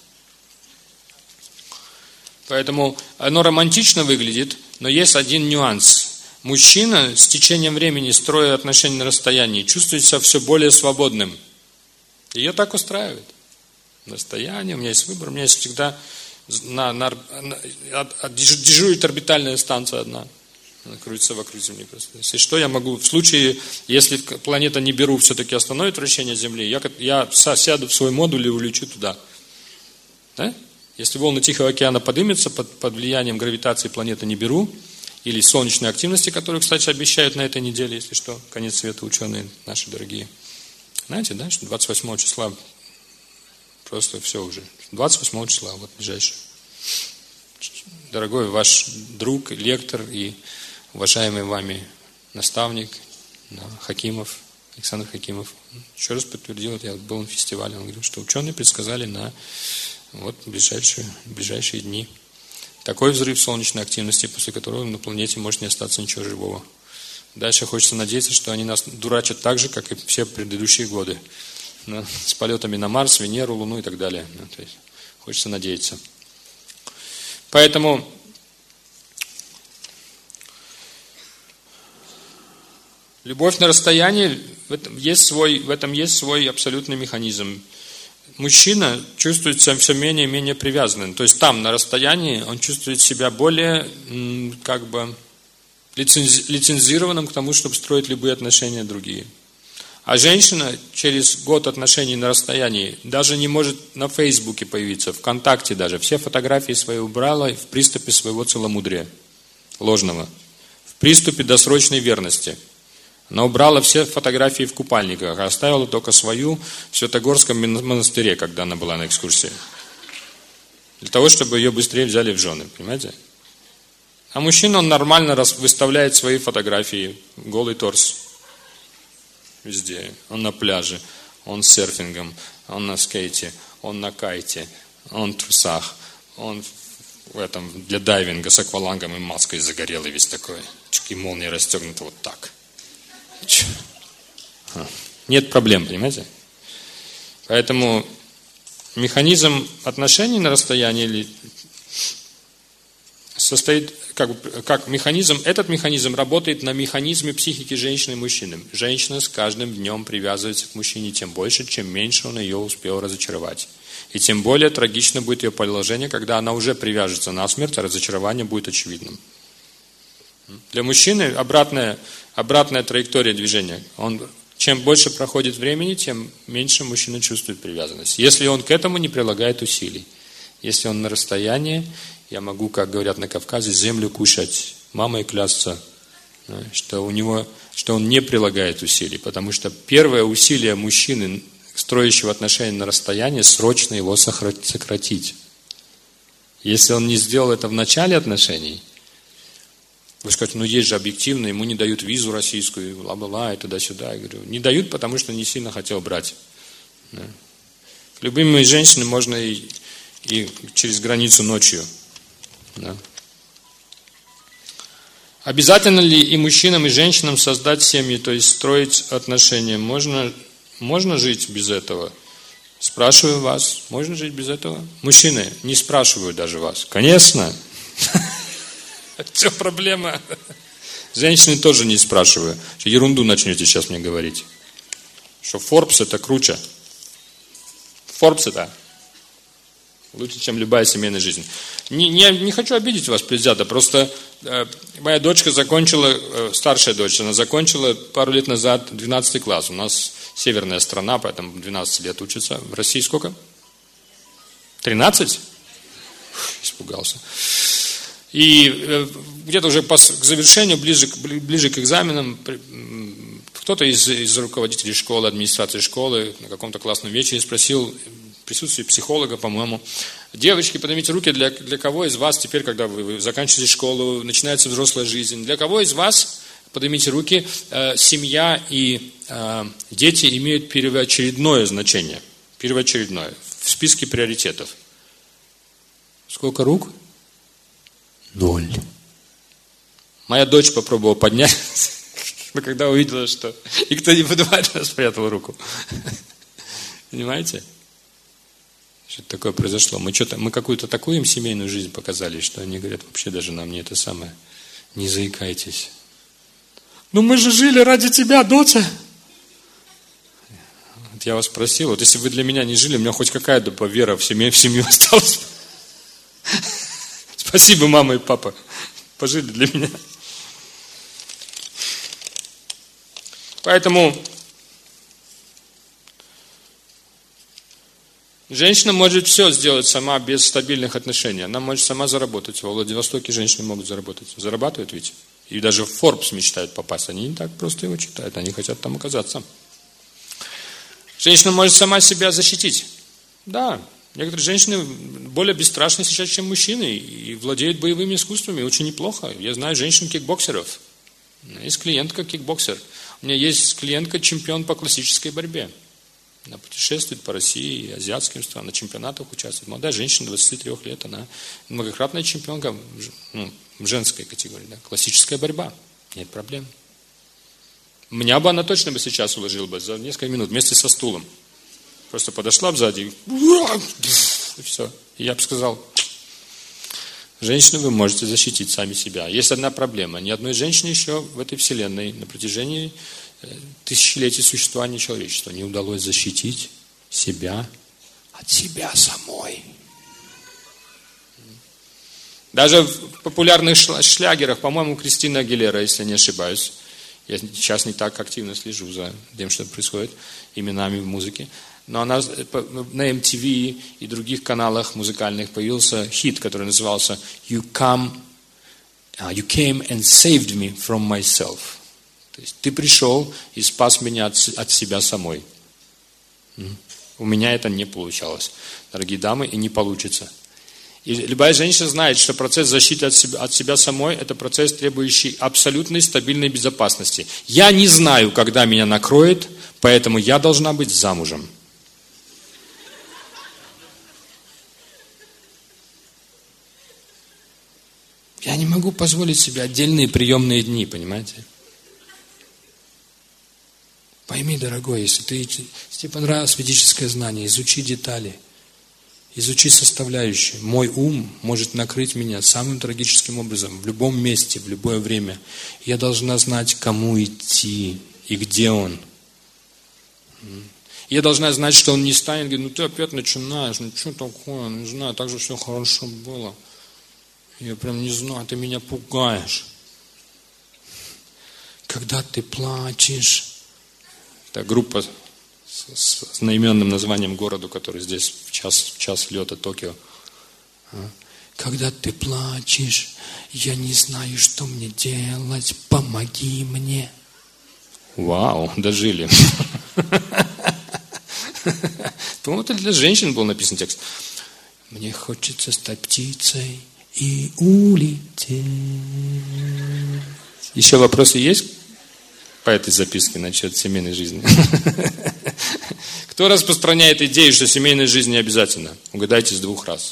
Поэтому оно романтично выглядит, но есть один нюанс. Мужчина с течением времени, строя отношения на расстоянии, чувствует себя все более свободным. Ее так устраивает. Расстояние, у меня есть выбор, у меня есть всегда на, на, на, дежурит орбитальная станция одна. Она крутится вокруг Земли просто. Если что, я могу, в случае, если планета Нибиру все-таки остановит вращение Земли, я, я сяду в свой модуль и улечу туда. Да? Если волны Тихого океана поднимутся под, под влиянием гравитации планеты Нибиру, или солнечной активности, которую, кстати, обещают на этой неделе, если что, конец света ученые наши дорогие. Знаете, да, что двадцать восьмого числа просто все уже. двадцать восьмого числа, вот ближайшее. Дорогой ваш друг, лектор и уважаемый вами наставник да, Хакимов, Александр Хакимов, еще раз подтвердил, я был на фестивале, он говорил, что ученые предсказали на вот, ближайшие, ближайшие дни такой взрыв солнечной активности, после которого на планете может не остаться ничего живого. Дальше хочется надеяться, что они нас дурачат так же, как и все предыдущие годы. Ну, с полетами на Марс, Венеру, Луну и так далее. Ну, то есть, хочется надеяться. Поэтому любовь на расстоянии, в этом есть свой, в этом есть свой абсолютный механизм. Мужчина чувствует себя все менее и менее привязанным. То есть там, на расстоянии, он чувствует себя более, как бы, лицензированным к тому, чтобы строить любые отношения другие. А женщина через год отношений на расстоянии даже не может на Фейсбуке появиться, ВКонтакте даже. Все фотографии свои убрала в приступе своего целомудрия ложного. В приступе досрочной верности. Она убрала все фотографии в купальниках, а оставила только свою в Святогорском монастыре, когда она была на экскурсии. Для того, чтобы ее быстрее взяли в жены, понимаете? А мужчина, он нормально выставляет свои фотографии, голый торс. Везде. Он на пляже, он с серфингом, он на скейте, он на кайте, он в трусах, он в этом, для дайвинга с аквалангом и маской загорелый весь такой. И молния расстегнута вот так. Нет проблем, понимаете? Поэтому механизм отношений на расстоянии состоит, как, как механизм, этот механизм работает на механизме психики женщины и мужчины. Женщина с каждым днем привязывается к мужчине тем больше, чем меньше он ее успел разочаровать. И тем более трагично будет ее положение, когда она уже привяжется насмерть, а разочарование будет очевидным. Для мужчины обратная, обратная траектория движения. Он, чем больше проходит времени, тем меньше мужчина чувствует привязанность. Если он к этому не прилагает усилий. Если он на расстоянии, я могу, как говорят на Кавказе, землю кушать, мамой клясться, что, у него, что он не прилагает усилий. Потому что первое усилие мужчины, строящего отношения на расстоянии, срочно его сократить. Если он не сделал это в начале отношений, вы скажете, ну есть же объективно, ему не дают визу российскую, ла-ла-ла, и туда-сюда. Я говорю, не дают, потому что не сильно хотел брать. Да. К любым женщинам можно и, и через границу ночью. Да. Обязательно ли и мужчинам, и женщинам создать семьи, то есть строить отношения? Можно, можно жить без этого? Спрашиваю вас, можно жить без этого? Мужчины, не спрашиваю даже вас. Конечно. В чем проблема? Женщины тоже не спрашиваю. Ерунду начнете сейчас мне говорить. Что Forbes это круче. Forbes это лучше, чем любая семейная жизнь. Не, не, не хочу обидеть вас, предвзято. Просто э, моя дочка закончила, э, старшая дочь, она закончила пару лет назад двенадцатый класс. У нас северная страна, поэтому двенадцать лет учится. В России сколько? тринадцать? Испугался. И где-то уже к завершению, ближе, ближе к экзаменам, кто-то из, из руководителей школы, администрации школы на каком-то классном вечере спросил, в присутствии психолога, по-моему, девочки, поднимите руки, для, для кого из вас теперь, когда вы, вы заканчиваете школу, начинается взрослая жизнь, для кого из вас, поднимите руки, э, семья и э, дети имеют первоочередное значение, первоочередное, в списке приоритетов. Сколько рук? Ноль. Моя дочь попробовала поднять, но когда увидела, что никто не поднимает, она спрятала руку. Понимаете? Что-то такое произошло. Мы, что-то, мы какую-то такую им семейную жизнь показали, что они говорят, вообще даже нам не это самое, не заикайтесь. Ну мы же жили ради тебя, доча. Вот я вас спросил, вот если вы для меня не жили, у меня хоть какая-то вера в семью, в семью осталась. Спасибо, мама и папа, пожили для меня. Поэтому женщина может все сделать сама без стабильных отношений. Она может сама заработать. Во Владивостоке женщины могут заработать. Зарабатывают ведь. И даже в Forbes мечтают попасть. Они не так просто его читают. Они хотят там оказаться. Женщина может сама себя защитить. Да. Некоторые женщины более бесстрашны сейчас, чем мужчины, и владеют боевыми искусствами очень неплохо. Я знаю женщин-кикбоксеров. У меня есть клиентка-кикбоксер. У меня есть клиентка-чемпион по классической борьбе. Она путешествует по России и азиатским странам, на чемпионатах участвует. Молодая женщина, двадцати трёх лет, она многократная чемпионка ну, в женской категории. Да. Классическая борьба. Нет проблем. Меня бы она точно бы сейчас уложила бы за несколько минут вместе со стулом. Просто подошла бы сзади и все. И я бы сказал, женщины, вы можете защитить сами себя. Есть одна проблема. Ни одной женщине еще в этой вселенной на протяжении тысячелетий существования человечества не удалось защитить себя от себя самой. Даже в популярных шлягерах, по-моему, Кристина Агилера, если не ошибаюсь, я сейчас не так активно слежу за тем, что происходит, именами в музыке, но она на эм ти ви и других каналах музыкальных появился хит, который назывался You come, you came and saved me from myself. То есть ты пришел и спас меня от, от себя самой. У меня это не получалось, дорогие дамы, и не получится. И любая женщина знает, что процесс защиты от себя, от себя самой – это процесс, требующий абсолютной стабильной безопасности. Я не знаю, когда меня накроет, поэтому я должна быть замужем. Я не могу позволить себе отдельные приемные дни, понимаете? Пойми, дорогой, если ты, если тебе понравилось ведическое знание, изучи детали, изучи составляющие. Мой ум может накрыть меня самым трагическим образом, в любом месте, в любое время. Я должна знать, кому идти и где он. Я должна знать, что он не станет, говорит, ну ты опять начинаешь, ну что такое, не знаю, так же все хорошо было. Я прям не знаю, ты меня пугаешь. Когда ты плачешь, это группа с одноименным названием городу, который здесь в час, в час лета Токио. Когда ты плачешь, я не знаю, что мне делать, помоги мне. Вау, дожили. По-моему, это для женщин был написан текст. Мне хочется стать птицей и улететь. Еще вопросы есть по этой записке насчет семейной жизни? Кто распространяет идею, что семейная жизнь не обязательно? Угадайте с двух раз.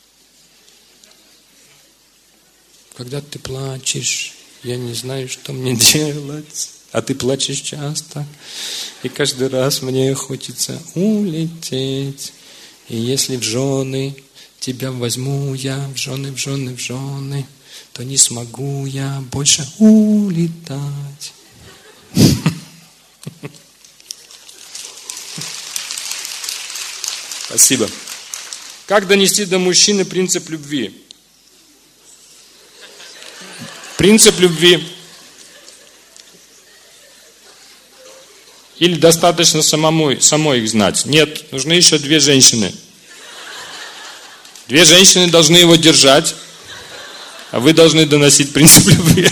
Когда ты плачешь, я не знаю, что мне делать. А ты плачешь часто. И каждый раз мне хочется улететь. И если в жены тебя возьму я, в жены, в жены, в жены, то не смогу я больше улетать. Спасибо. Как донести до мужчины принцип любви? Принцип любви. Или достаточно самому, самой их знать? Нет, нужны еще две женщины. Две женщины должны его держать, а вы должны доносить принцип любви.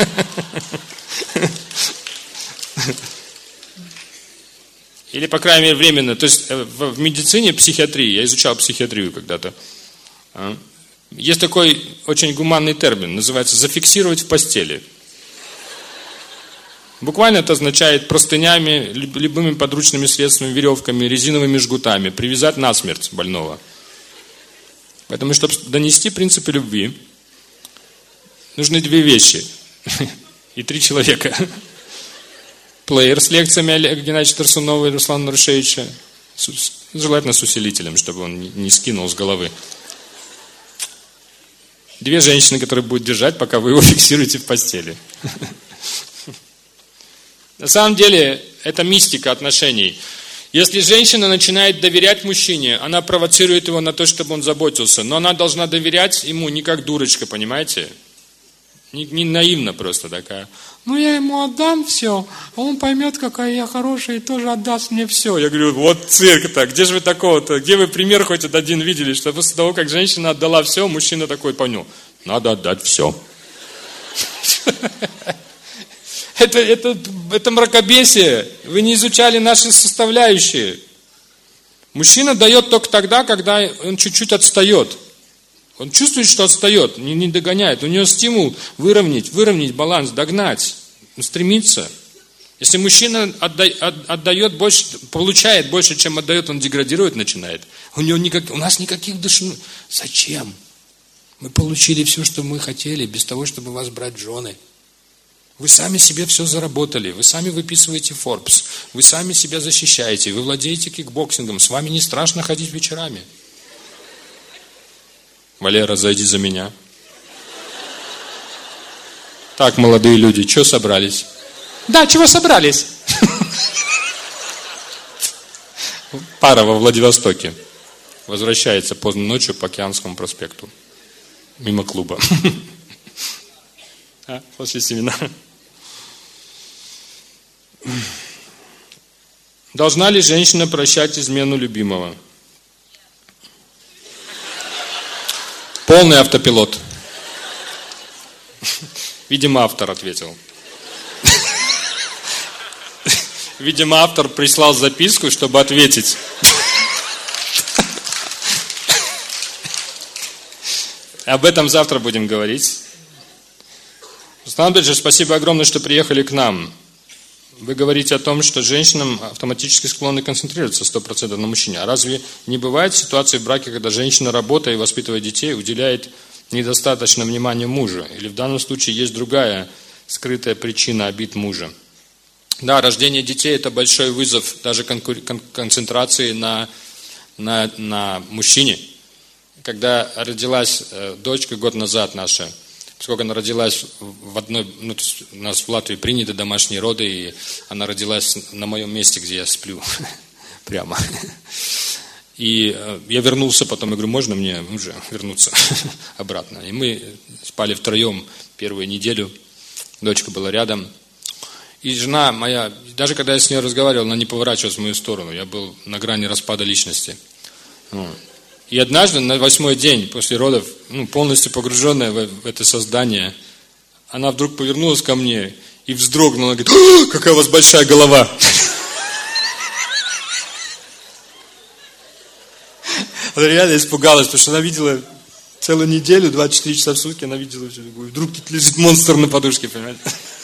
Или, по крайней мере, временно. То есть в медицине, психиатрии, я изучал психиатрию когда-то, есть такой очень гуманный термин, называется «зафиксировать в постели». Буквально это означает простынями, любыми подручными средствами, веревками, резиновыми жгутами привязать насмерть больного. Поэтому, чтобы донести принципы любви, нужны две вещи и три человека. Плеер с лекциями Олега Геннадьевича Тарсунова и Руслана Нарушевича, желательно с усилителем, чтобы он не скинул с головы. Две женщины, которые будут держать, пока вы его фиксируете в постели. На самом деле, это мистика отношений. Если женщина начинает доверять мужчине, она провоцирует его на то, чтобы он заботился. Но она должна доверять ему не как дурочка, понимаете? Не, не наивно просто такая. Ну, я ему отдам все, а он поймет, какая я хорошая, и тоже отдаст мне все. Я говорю, вот цирк-то, где же вы такого-то? Где вы пример хоть один видели, что после того, как женщина отдала все, мужчина такой понял, надо отдать все. Это, это, это мракобесие. Вы не изучали наши составляющие. Мужчина дает только тогда, когда он чуть-чуть отстает. Он чувствует, что отстает, не, не догоняет. У него стимул выровнять, выровнять баланс, догнать, стремиться. Если мужчина отда, от, отдает больше, получает больше, чем отдает, он деградировать начинает. У него никак, у нас никаких души. Зачем? Мы получили все, что мы хотели, без того, чтобы вас брать в жены. Вы сами себе все заработали, вы сами выписываете Forbes, вы сами себя защищаете, вы владеете кикбоксингом, с вами не страшно ходить вечерами. Валера, зайди за меня. Так, молодые люди, что собрались? Да, чего собрались? Пара во Владивостоке возвращается поздно ночью по Океанскому проспекту, мимо клуба. А, после семинара. Должна ли женщина прощать измену любимого? Полный автопилот. Видимо, автор ответил. Видимо, автор прислал записку, чтобы ответить. Об этом завтра будем говорить. Руслан, спасибо огромное, что приехали к нам. Вы говорите о том, что женщинам автоматически склонны концентрироваться сто процентов на мужчине. А разве не бывает ситуации в браке, когда женщина, работая и воспитывая детей, уделяет недостаточно внимания мужу. Или в данном случае есть другая скрытая причина обид мужа. Да, рождение детей – это большой вызов даже концентрации на, на, на мужчине. Когда родилась дочка год назад наша, поскольку она родилась в одной, ну, у нас в Латвии приняты домашние роды, и она родилась на моем месте, где я сплю, прямо. И я вернулся потом, я говорю, можно мне уже вернуться обратно? И мы спали втроем первую неделю, дочка была рядом. И жена моя, даже когда я с ней разговаривал, она не поворачивалась в мою сторону, я был на грани распада личности. И однажды, на восьмой день после родов, ну, полностью погруженная в, в это создание, она вдруг повернулась ко мне и вздрогнула, говорит, какая у вас большая голова. Она реально испугалась, потому что она видела целую неделю, двадцать четыре часа в сутки, она видела, вдруг тут лежит монстр на подушке, понимаете?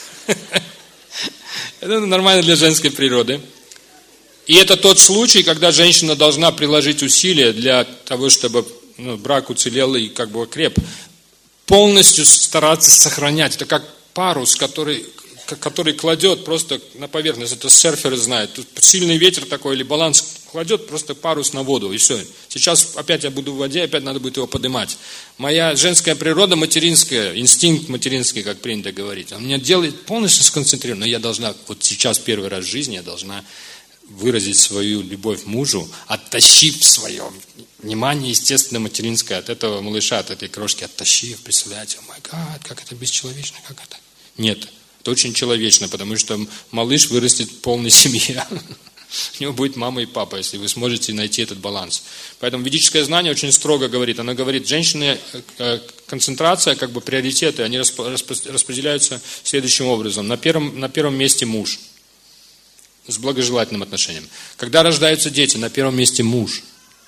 Это нормально для женской природы. И это тот случай, когда женщина должна приложить усилия для того, чтобы, ну, брак уцелел и как бы окреп. Полностью стараться сохранять. Это как парус, который, который кладет просто на поверхность. Это серферы знают. Тут сильный ветер такой или баланс кладет просто парус на воду. И все. Сейчас опять я буду в воде, опять надо будет его поднимать. Моя женская природа материнская, инстинкт материнский, как принято говорить. Он меня делает полностью сконцентрированным. Но я должна, вот сейчас первый раз в жизни я должна выразить свою любовь мужу, оттащив свое внимание, естественно, материнское от этого малыша, от этой крошки, оттащив, представляете, о май гад, как это бесчеловечно, как это. Нет, это очень человечно, потому что малыш вырастет в полной семье. У него будет мама и папа, если вы сможете найти этот баланс. Поэтому ведическое знание очень строго говорит. Оно говорит, женщины, концентрация, как бы приоритеты, они распределяются следующим образом. На первом, на первом месте муж. С благожелательным отношением. Когда рождаются дети, на первом месте муж.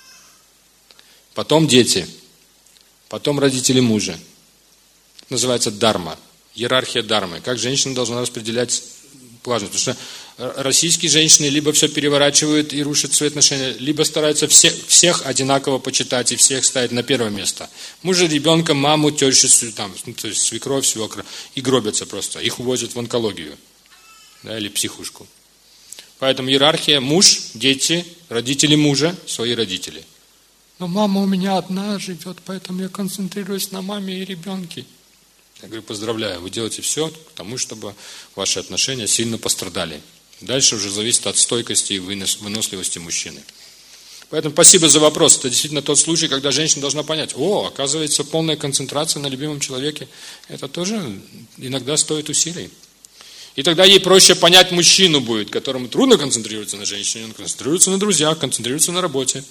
Потом дети. Потом родители мужа. Называется дарма. Иерархия дармы. Как женщина должна распределять влажность. Потому что российские женщины либо все переворачивают и рушат свои отношения, либо стараются всех, всех одинаково почитать и всех ставить на первое место. Мужа, ребенка, маму, тещу, там, ну, то есть свекровь, свекра. И гробятся просто. Их увозят в онкологию. Да, или психушку. Поэтому иерархия муж, дети, родители мужа, свои родители. Но мама у меня одна живет, поэтому я концентрируюсь на маме и ребенке. Я говорю, поздравляю, вы делаете все к тому, чтобы ваши отношения сильно пострадали. Дальше уже зависит от стойкости и выносливости мужчины. Поэтому спасибо за вопрос. Это действительно тот случай, когда женщина должна понять, о, оказывается, полная концентрация на любимом человеке, это тоже иногда стоит усилий. И тогда ей проще понять мужчину будет, которому трудно концентрироваться на женщине, он концентрируется на друзьях, концентрируется на работе.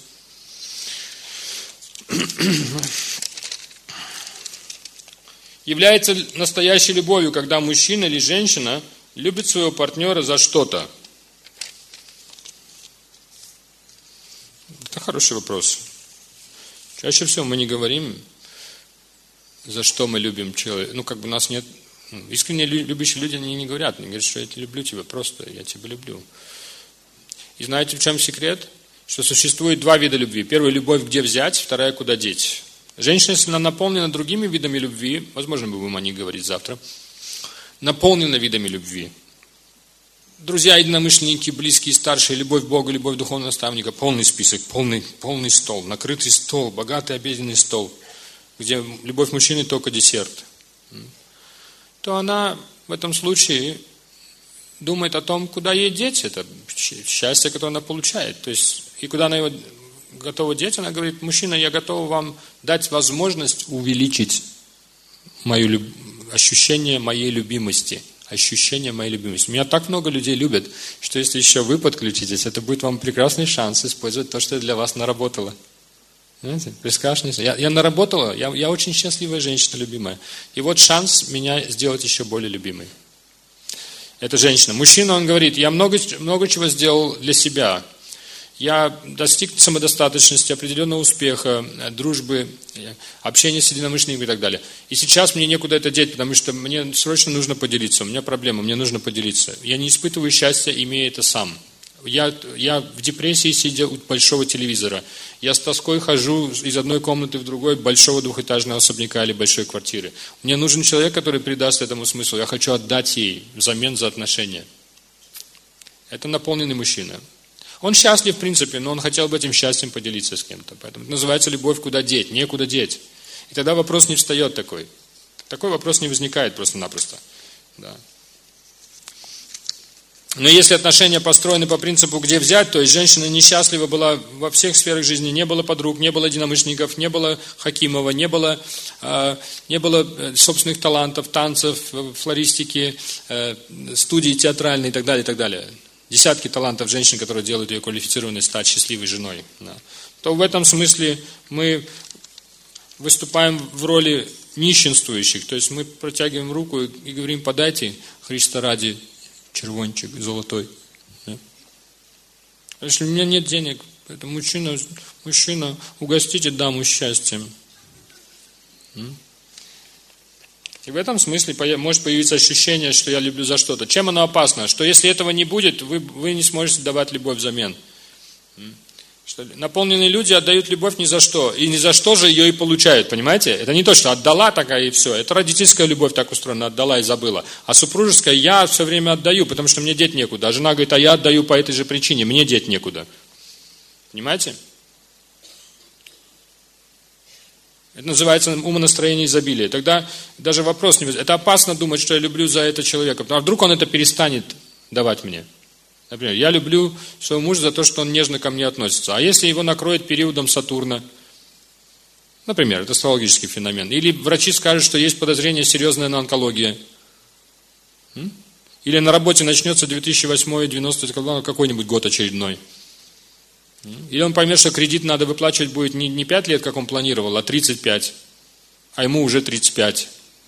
Является настоящей любовью, когда мужчина или женщина любит своего партнера за что-то? Это хороший вопрос. Чаще всего мы не говорим, за что мы любим человека. Ну, как бы у нас нет... Искренне любящие люди они не говорят, они говорят, что я люблю тебя, просто я тебя люблю. И знаете, в чем секрет? Что существует два вида любви. Первая любовь, где взять, вторая, куда деть. Женщина, если она наполнена другими видами любви, возможно, мы будем о них говорить завтра, наполнена видами любви. Друзья, единомышленники, близкие, старшие, любовь к Богу, любовь духовного наставника, полный список, полный, полный стол, накрытый стол, богатый обеденный стол, где любовь мужчины только десерт. То она в этом случае думает о том, куда ей деть это счастье, которое она получает. То есть, и куда она его готова деть, она говорит, мужчина, я готова вам дать возможность увеличить мое люб... ощущение моей любимости. Ощущение моей любимости. Меня так много людей любят, что если еще вы подключитесь, это будет вам прекрасный шанс использовать то, что я для вас наработала. Знаете, прекрасный. Я, я наработала, я, я очень счастливая женщина, любимая. И вот шанс меня сделать еще более любимой. Это женщина. Мужчина, он говорит, я много, много чего сделал для себя. Я достиг самодостаточности, определенного успеха, дружбы, общения с единомышленниками и так далее. И сейчас мне некуда это деть, потому что мне срочно нужно поделиться. У меня проблема, мне нужно поделиться. Я не испытываю счастья, имея это сам. Я, я в депрессии, сидя у большого телевизора. Я с тоской хожу из одной комнаты в другой большого двухэтажного особняка или большой квартиры. Мне нужен человек, который придаст этому смысл. Я хочу отдать ей взамен за отношения. Это наполненный мужчина. Он счастлив в принципе, но он хотел бы этим счастьем поделиться с кем-то. Поэтому это называется любовь куда деть, некуда деть. И тогда вопрос не встает такой. Такой вопрос не возникает просто-напросто. Да. Но если отношения построены по принципу «где взять», то есть женщина несчастлива была во всех сферах жизни, не было подруг, не было единомышленников, не было Хакимова, не было, э, не было собственных талантов, танцев, флористики, э, студий театральной и так далее, и так далее. Десятки талантов женщин, которые делают ее квалифицированной стать счастливой женой. Да. То в этом смысле мы выступаем в роли нищенствующих, то есть мы протягиваем руку и говорим: подайте Христа ради червончик золотой. Да. Если у меня нет денег, поэтому мужчина, мужчина, угостите даму счастьем. И в этом смысле может появиться ощущение, что я люблю за что-то. Чем оно опасно? Что если этого не будет, вы, вы не сможете давать любовь взамен. Что наполненные люди отдают любовь ни за что. И ни за что же ее и получают, понимаете? Это не то, что отдала такая и все. Это родительская любовь так устроена, отдала и забыла. А супружеская я все время отдаю, потому что мне деть некуда. А жена говорит: а я отдаю по этой же причине, мне деть некуда. Понимаете? Это называется умонастроение изобилия. Тогда даже вопрос не возникает. Это опасно думать, что я люблю за это человека. А вдруг он это перестанет давать мне? Например, я люблю своего мужа за то, что он нежно ко мне относится. А если его накроет периодом Сатурна? Например, это астрологический феномен. Или врачи скажут, что есть подозрение серьезное на онкологию. Или на работе начнется две тысячи восьмой, девяностый, какой-нибудь год очередной. Или он поймет, что кредит надо выплачивать будет не, не пять лет, как он планировал, а тридцать пять. А ему уже тридцать пять.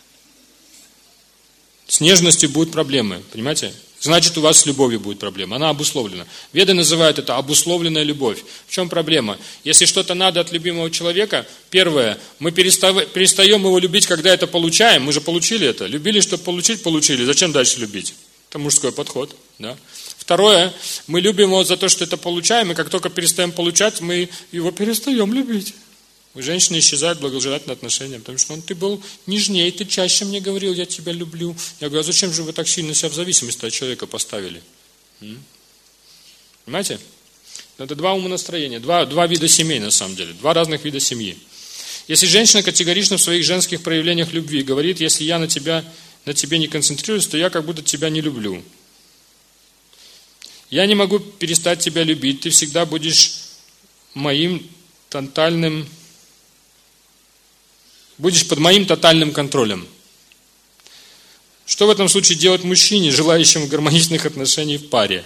С нежностью будут проблемы, понимаете? Значит, у вас с любовью будет проблема. Она обусловлена. Веды называют это обусловленная любовь. В чем проблема? Если что-то надо от любимого человека, первое, мы перестаем его любить, когда это получаем. Мы же получили это. Любили, чтобы получить, получили. Зачем дальше любить? Это мужской подход. Да? Второе, мы любим его за то, что это получаем, и как только перестаем получать, мы его перестаем любить. У женщины исчезают благожелательные отношения, потому что он, ты был нежнее, ты чаще мне говорил: я тебя люблю. Я говорю: а зачем же вы так сильно себя в зависимость от человека поставили? М? Понимаете? Это два умонастроения, два, два вида семей на самом деле, два разных вида семьи. Если женщина категорично в своих женских проявлениях любви говорит: если я на тебя, на тебе не концентрируюсь, то я как будто тебя не люблю. Я не могу перестать тебя любить, ты всегда будешь моим тотальным... Будешь под моим тотальным контролем. Что в этом случае делать мужчине, желающему гармоничных отношений в паре?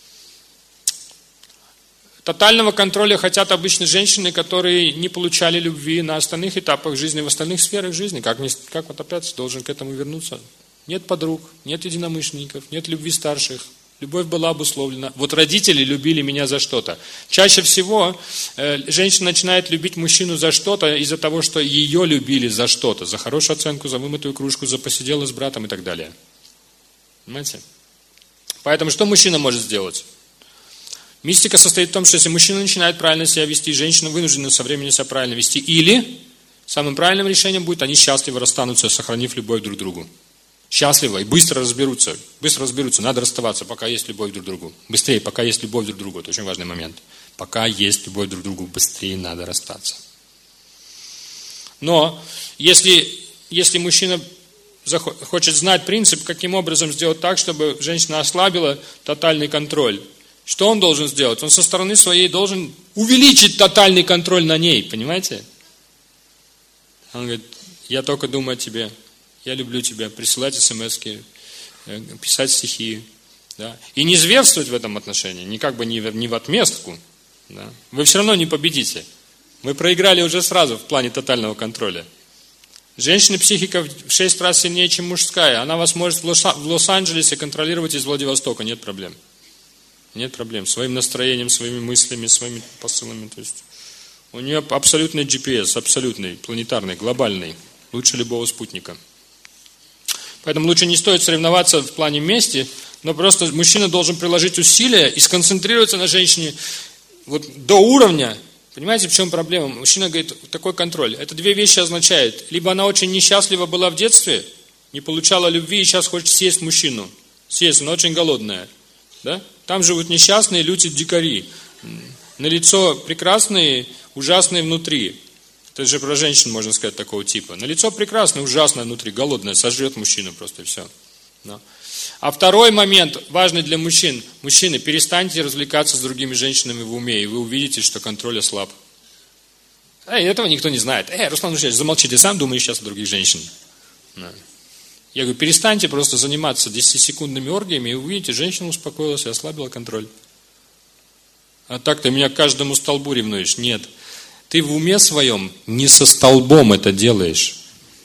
Тотального контроля хотят обычно женщины, которые не получали любви на остальных этапах жизни, в остальных сферах жизни. Как, не, как вот опять должен к этому вернуться? Нет подруг, нет единомышленников, нет любви старших. Любовь была обусловлена. Вот родители любили меня за что-то. Чаще всего э, женщина начинает любить мужчину за что-то из-за того, что ее любили за что-то. За хорошую оценку, за вымытую кружку, за посидела с братом и так далее. Понимаете? Поэтому что мужчина может сделать? Мистика состоит в том, что если мужчина начинает правильно себя вести, женщина вынуждена со временем себя правильно вести. Или самым правильным решением будет, они счастливо расстанутся, сохранив любовь друг к другу. Счастливо и быстро разберутся. Быстро разберутся. Надо расставаться, пока есть любовь друг к другу. Быстрее, пока есть любовь друг к другу. Это очень важный момент. Пока есть любовь друг к другу, быстрее надо расстаться. Но если, если мужчина хочет знать принцип, каким образом сделать так, чтобы женщина ослабила тотальный контроль, что он должен сделать? Он со стороны своей должен увеличить тотальный контроль на ней. Понимаете? Он говорит: я только думаю о тебе. Я люблю тебя, присылать смс-ки, писать стихи. Да? И не зверствовать в этом отношении, не как бы не в, не в отместку. Да? Вы все равно не победите. Вы проиграли уже сразу в плане тотального контроля. Женщина психика в шесть раз сильнее, чем мужская. Она вас может в Лос-Анджелесе контролировать из Владивостока, нет проблем. Нет проблем. Своим настроением, своими мыслями, своими посылами. То есть у нее абсолютный джи пи эс, абсолютный, планетарный, глобальный. Лучше любого спутника. Поэтому лучше не стоит соревноваться в плане мести Но просто мужчина должен приложить усилия и сконцентрироваться на женщине вот до уровня. Понимаете, в чем проблема? Мужчина говорит, такой контроль. Это две вещи означает. Либо она очень несчастлива была в детстве, не получала любви и сейчас хочет съесть мужчину. Съесть, она очень голодная. Да? Там живут несчастные люди-дикари. На лицо прекрасные, ужасные внутри. Это же про женщин, можно сказать, такого типа. На лицо прекрасное, ужасное внутри, голодное, сожрет мужчину просто и все. Но. А второй момент, важный для мужчин. Мужчины, перестаньте развлекаться с другими женщинами в уме, и вы увидите, что контроль ослаб. Эй, этого никто не знает. Эй, Руслан Ильич, замолчи, ты сам думаешь сейчас о других женщинах. Я говорю, перестаньте просто заниматься десятисекундными оргиями, и вы увидите, женщина успокоилась и ослабила контроль. А так ты меня к каждому столбу ревнуешь. Нет. Ты в уме своем не со столбом это делаешь.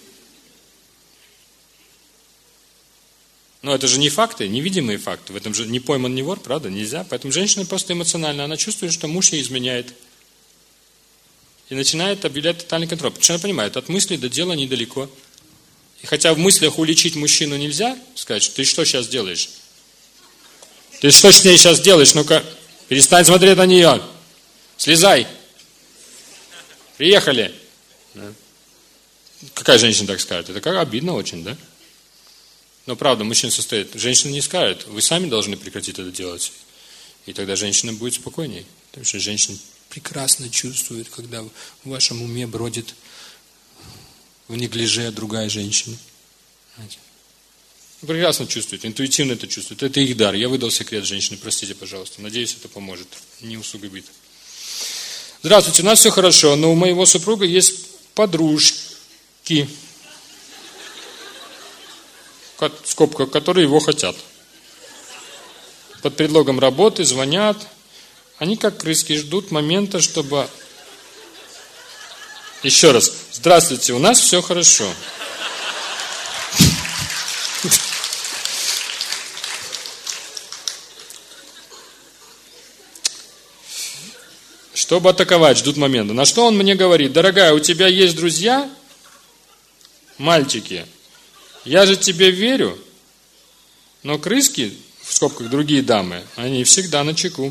Но это же не факты, невидимые факты. В этом же не пойман, не вор, правда? Нельзя. Поэтому женщина просто эмоциональна. Она чувствует, что муж ей изменяет. И начинает объявлять тотальный контроль. Потому что она понимает, от мысли до дела недалеко. И хотя в мыслях уличить мужчину нельзя, сказать, ты что сейчас делаешь? Ты что с ней сейчас делаешь? Ну-ка, перестань смотреть на нее. Слезай. Приехали. Да. Какая женщина так скажет? Это как обидно очень, да? Но правда, мужчина состоит. Женщина не скажет. Вы сами должны прекратить это делать. И тогда женщина будет спокойнее. Потому что женщина прекрасно чувствует, когда в вашем уме бродит в неглиже другая женщина. Знаете? Прекрасно чувствует, интуитивно это чувствует. Это их дар. Я выдал секрет женщины, простите, пожалуйста. Надеюсь, это поможет, не усугубит. Здравствуйте, у нас все хорошо, но у моего супруга есть подружки, скобка, которые его хотят. Под предлогом работы звонят. Они как крыски ждут момента, чтобы... Еще раз. Здравствуйте, у нас все хорошо. Чтобы атаковать, ждут момента. На что он мне говорит: дорогая, у тебя есть друзья? Мальчики. Я же тебе верю. Но крыски, в скобках другие дамы, они всегда на чеку.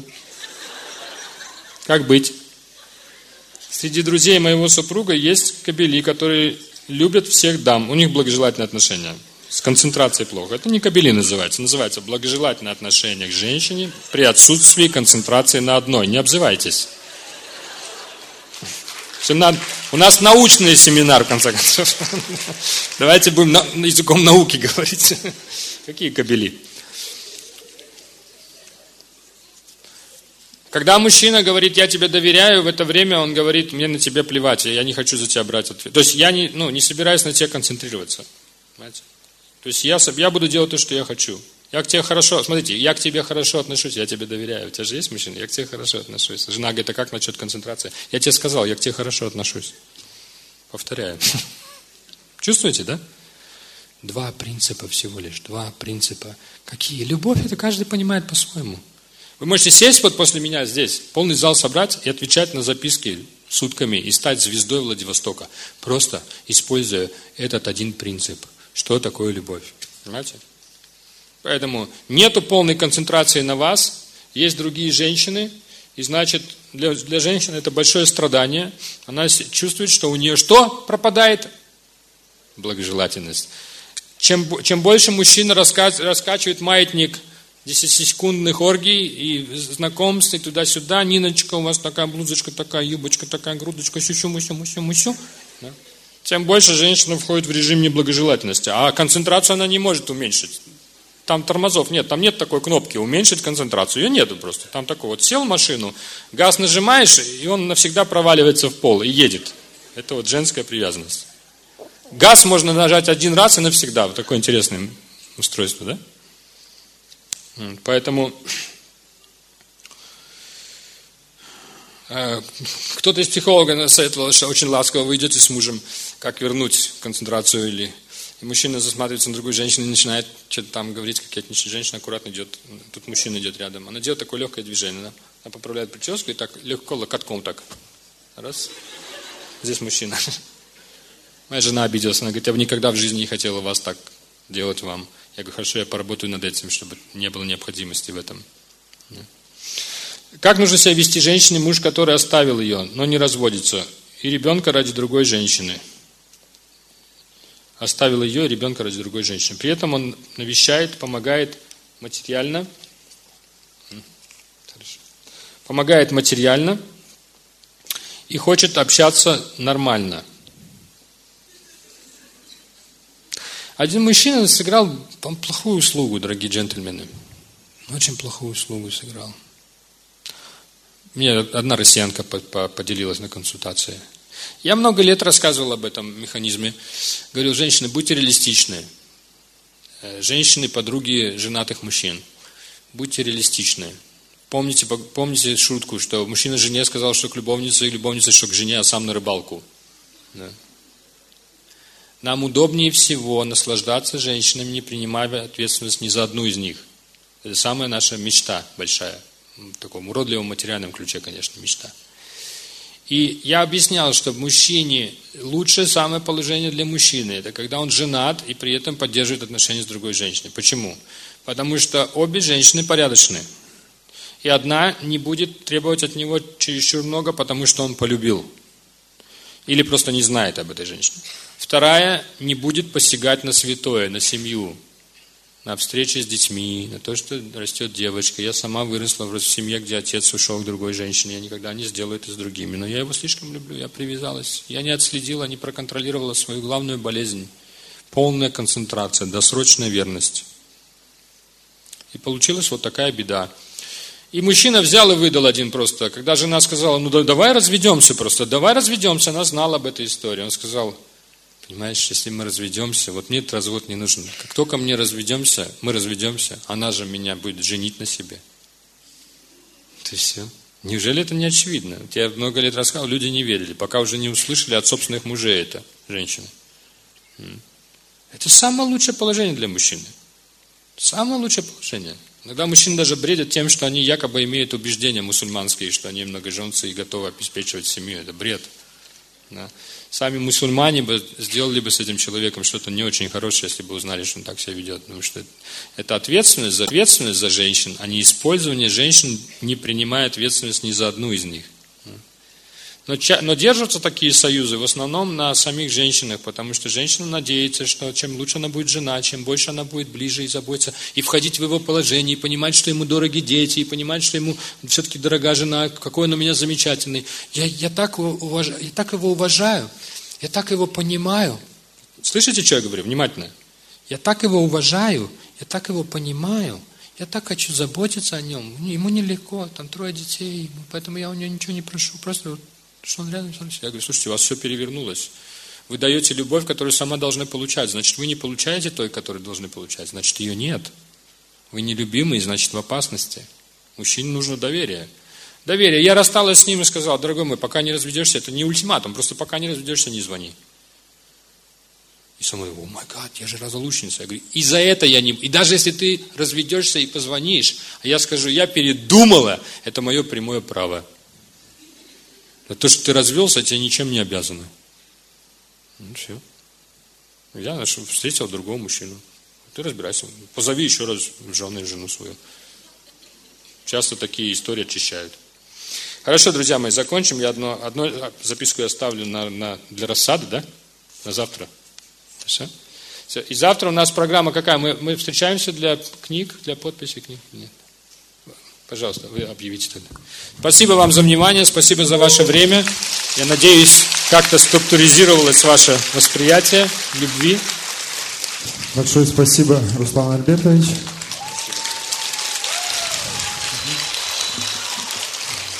Как быть? Среди друзей моего супруга есть кобели, которые любят всех дам. У них благожелательные отношения. С концентрацией плохо. Это не кобели называется. Называется благожелательное отношение к женщине при отсутствии концентрации на одной. Не обзывайтесь. У нас научный семинар, в конце концов. Давайте будем на, языком науки говорить. Какие кобели? Когда мужчина говорит, я тебе доверяю, в это время он говорит, мне на тебя плевать, я не хочу за тебя брать ответ. То есть я не, ну, не собираюсь на тебя концентрироваться. Понимаете? То есть я, я буду делать то, что я хочу. Я к тебе хорошо, смотрите, я к тебе хорошо отношусь, я тебе доверяю. У тебя же есть мужчина? Я к тебе хорошо отношусь. Жена говорит, а как насчет концентрации? Я тебе сказал, я к тебе хорошо отношусь. Повторяю. Чувствуете, да? Два принципа всего лишь, два принципа. Какие? Любовь, это каждый понимает по-своему. Вы можете сесть вот после меня здесь, полный зал собрать и отвечать на записки сутками и стать звездой Владивостока. Просто используя этот один принцип. Что такое любовь? Понимаете? Поэтому нету полной концентрации на вас, есть другие женщины, и значит, для, для женщины это большое страдание. Она чувствует, что у нее что пропадает? Благожелательность. Чем, чем больше мужчина раска, раскачивает маятник десятисекундных оргий и знакомств, и туда-сюда, Ниночка, у вас такая блузочка, такая юбочка, такая грудочка, сю-сю-мусю-мусю-мусю, да? Тем больше женщина входит в режим неблагожелательности. А концентрацию она не может уменьшить. Там тормозов нет, там нет такой кнопки уменьшить концентрацию. Ее нету просто. Там такой вот сел в машину, газ нажимаешь, и он навсегда проваливается в пол и едет. Это вот женская привязанность. Газ можно нажать один раз и навсегда. Вот такое интересное устройство, да? Поэтому кто-то из психологов насоветовал, что очень ласково вы идете с мужем, как вернуть концентрацию или... И мужчина засматривается на другую женщину и начинает что-то там говорить, кокетничать. Женщина аккуратно идет, тут мужчина идет рядом. Она делает такое легкое движение. Да? Она поправляет прическу и так легко локотком так. Раз. Здесь мужчина. Моя жена обиделась. Она говорит, я бы никогда в жизни не хотела вас так делать вам. Я говорю, хорошо, я поработаю над этим, чтобы не было необходимости в этом. Как нужно себя вести женщине, муж, который оставил ее, но не разводится, и ребенка ради другой женщины? Оставил ее и ребенка ради другой женщины. При этом он навещает, помогает материально. Помогает материально и хочет общаться нормально. Один мужчина сыграл плохую услугу, дорогие джентльмены. Очень плохую услугу сыграл. Мне одна россиянка поделилась на консультации. Я много лет рассказывал об этом механизме. Говорил, женщины, будьте реалистичны. Женщины, подруги женатых мужчин. Будьте реалистичны. Помните, помните шутку, что мужчина жене сказал, что к любовнице, и любовница, что к жене, а сам на рыбалку. Да. Нам удобнее всего наслаждаться женщинами, не принимая ответственность ни за одну из них. Это самая наша мечта большая. В таком уродливом материальном ключе, конечно, мечта. И я объяснял, что в мужчине лучшее самое положение для мужчины, это когда он женат и при этом поддерживает отношения с другой женщиной. Почему? Потому что обе женщины порядочны. И одна не будет требовать от него чересчур много, потому что он полюбил. Или просто не знает об этой женщине. Вторая не будет посягать на святое, на семью, на встречи с детьми, на то, что растет девочка. Я сама выросла в семье, где отец ушел к другой женщине. Я никогда не сделаю это с другими. Но я его слишком люблю, я привязалась. Я не отследила, не проконтролировала свою главную болезнь. Полная концентрация, досрочная верность. И получилась вот такая беда. И мужчина взял и выдал один просто. Когда жена сказала, ну давай разведемся просто, давай разведемся. Она знала об этой истории. Он сказал, понимаешь, если мы разведемся, вот мне этот развод не нужен. Как только мне разведемся, мы разведемся, она же меня будет женить на себе. Это все. Неужели это не очевидно? Я много лет рассказывал, люди не верили, пока уже не услышали от собственных мужей это, женщины. Это самое лучшее положение для мужчины. Самое лучшее положение. Иногда мужчины даже бредят тем, что они якобы имеют убеждения мусульманские, что они многоженцы и готовы обеспечивать семью. Это бред. Да. Сами мусульмане бы сделали бы с этим человеком что-то не очень хорошее, если бы узнали, что он так себя ведет. Потому что это ответственность за, ответственность за женщин, а не использование женщин, не принимая ответственность ни за одну из них. Но, но держатся такие союзы в основном на самих женщинах, потому что женщина надеется, что чем лучше она будет жена, чем больше она будет ближе и заботиться, и входить в его положение, и понимать, что ему дороги дети, и понимать, что ему все-таки дорога жена, какой он у меня замечательный. Я, я, так его уважаю, я так его уважаю, я так его понимаю. Слышите, что я говорю? Внимательно. Я так его уважаю, я так его понимаю, я так хочу заботиться о нем. Ему нелегко, там трое детей, поэтому я у него ничего не прошу, просто... Что он рядом со мной? Я говорю, слушайте, у вас все перевернулось. Вы даете любовь, которую сама должны получать. Значит, вы не получаете той, которую должны получать. Значит, ее нет. Вы нелюбимый, значит, в опасности. Мужчине нужно доверие. Доверие. Я рассталась с ним и сказала, дорогой мой, пока не разведешься, это не ультиматум, просто пока не разведешься, не звони. И со мной, о май гад, я же разлучница. Я говорю, и за это я не... И даже если ты разведешься и позвонишь, а я скажу, я передумала, это мое прямое право. А то, что ты развелся, тебе ничем не обязаны. Ну, все. Я встретил другого мужчину. Ты разбирайся. Позови еще раз жену и жену свою. Часто такие истории очищают. Хорошо, друзья мои, закончим. Я одну, одну записку я оставлю на, на, для рассады, да? На завтра. Все? Все. И завтра у нас программа какая? Мы, мы встречаемся для книг, для подписи книг? Нет. Пожалуйста, вы объявите тогда. Спасибо вам за внимание, спасибо за ваше время. Я надеюсь, как-то структуризировалось ваше восприятие любви. Большое спасибо, Руслан Альбертович.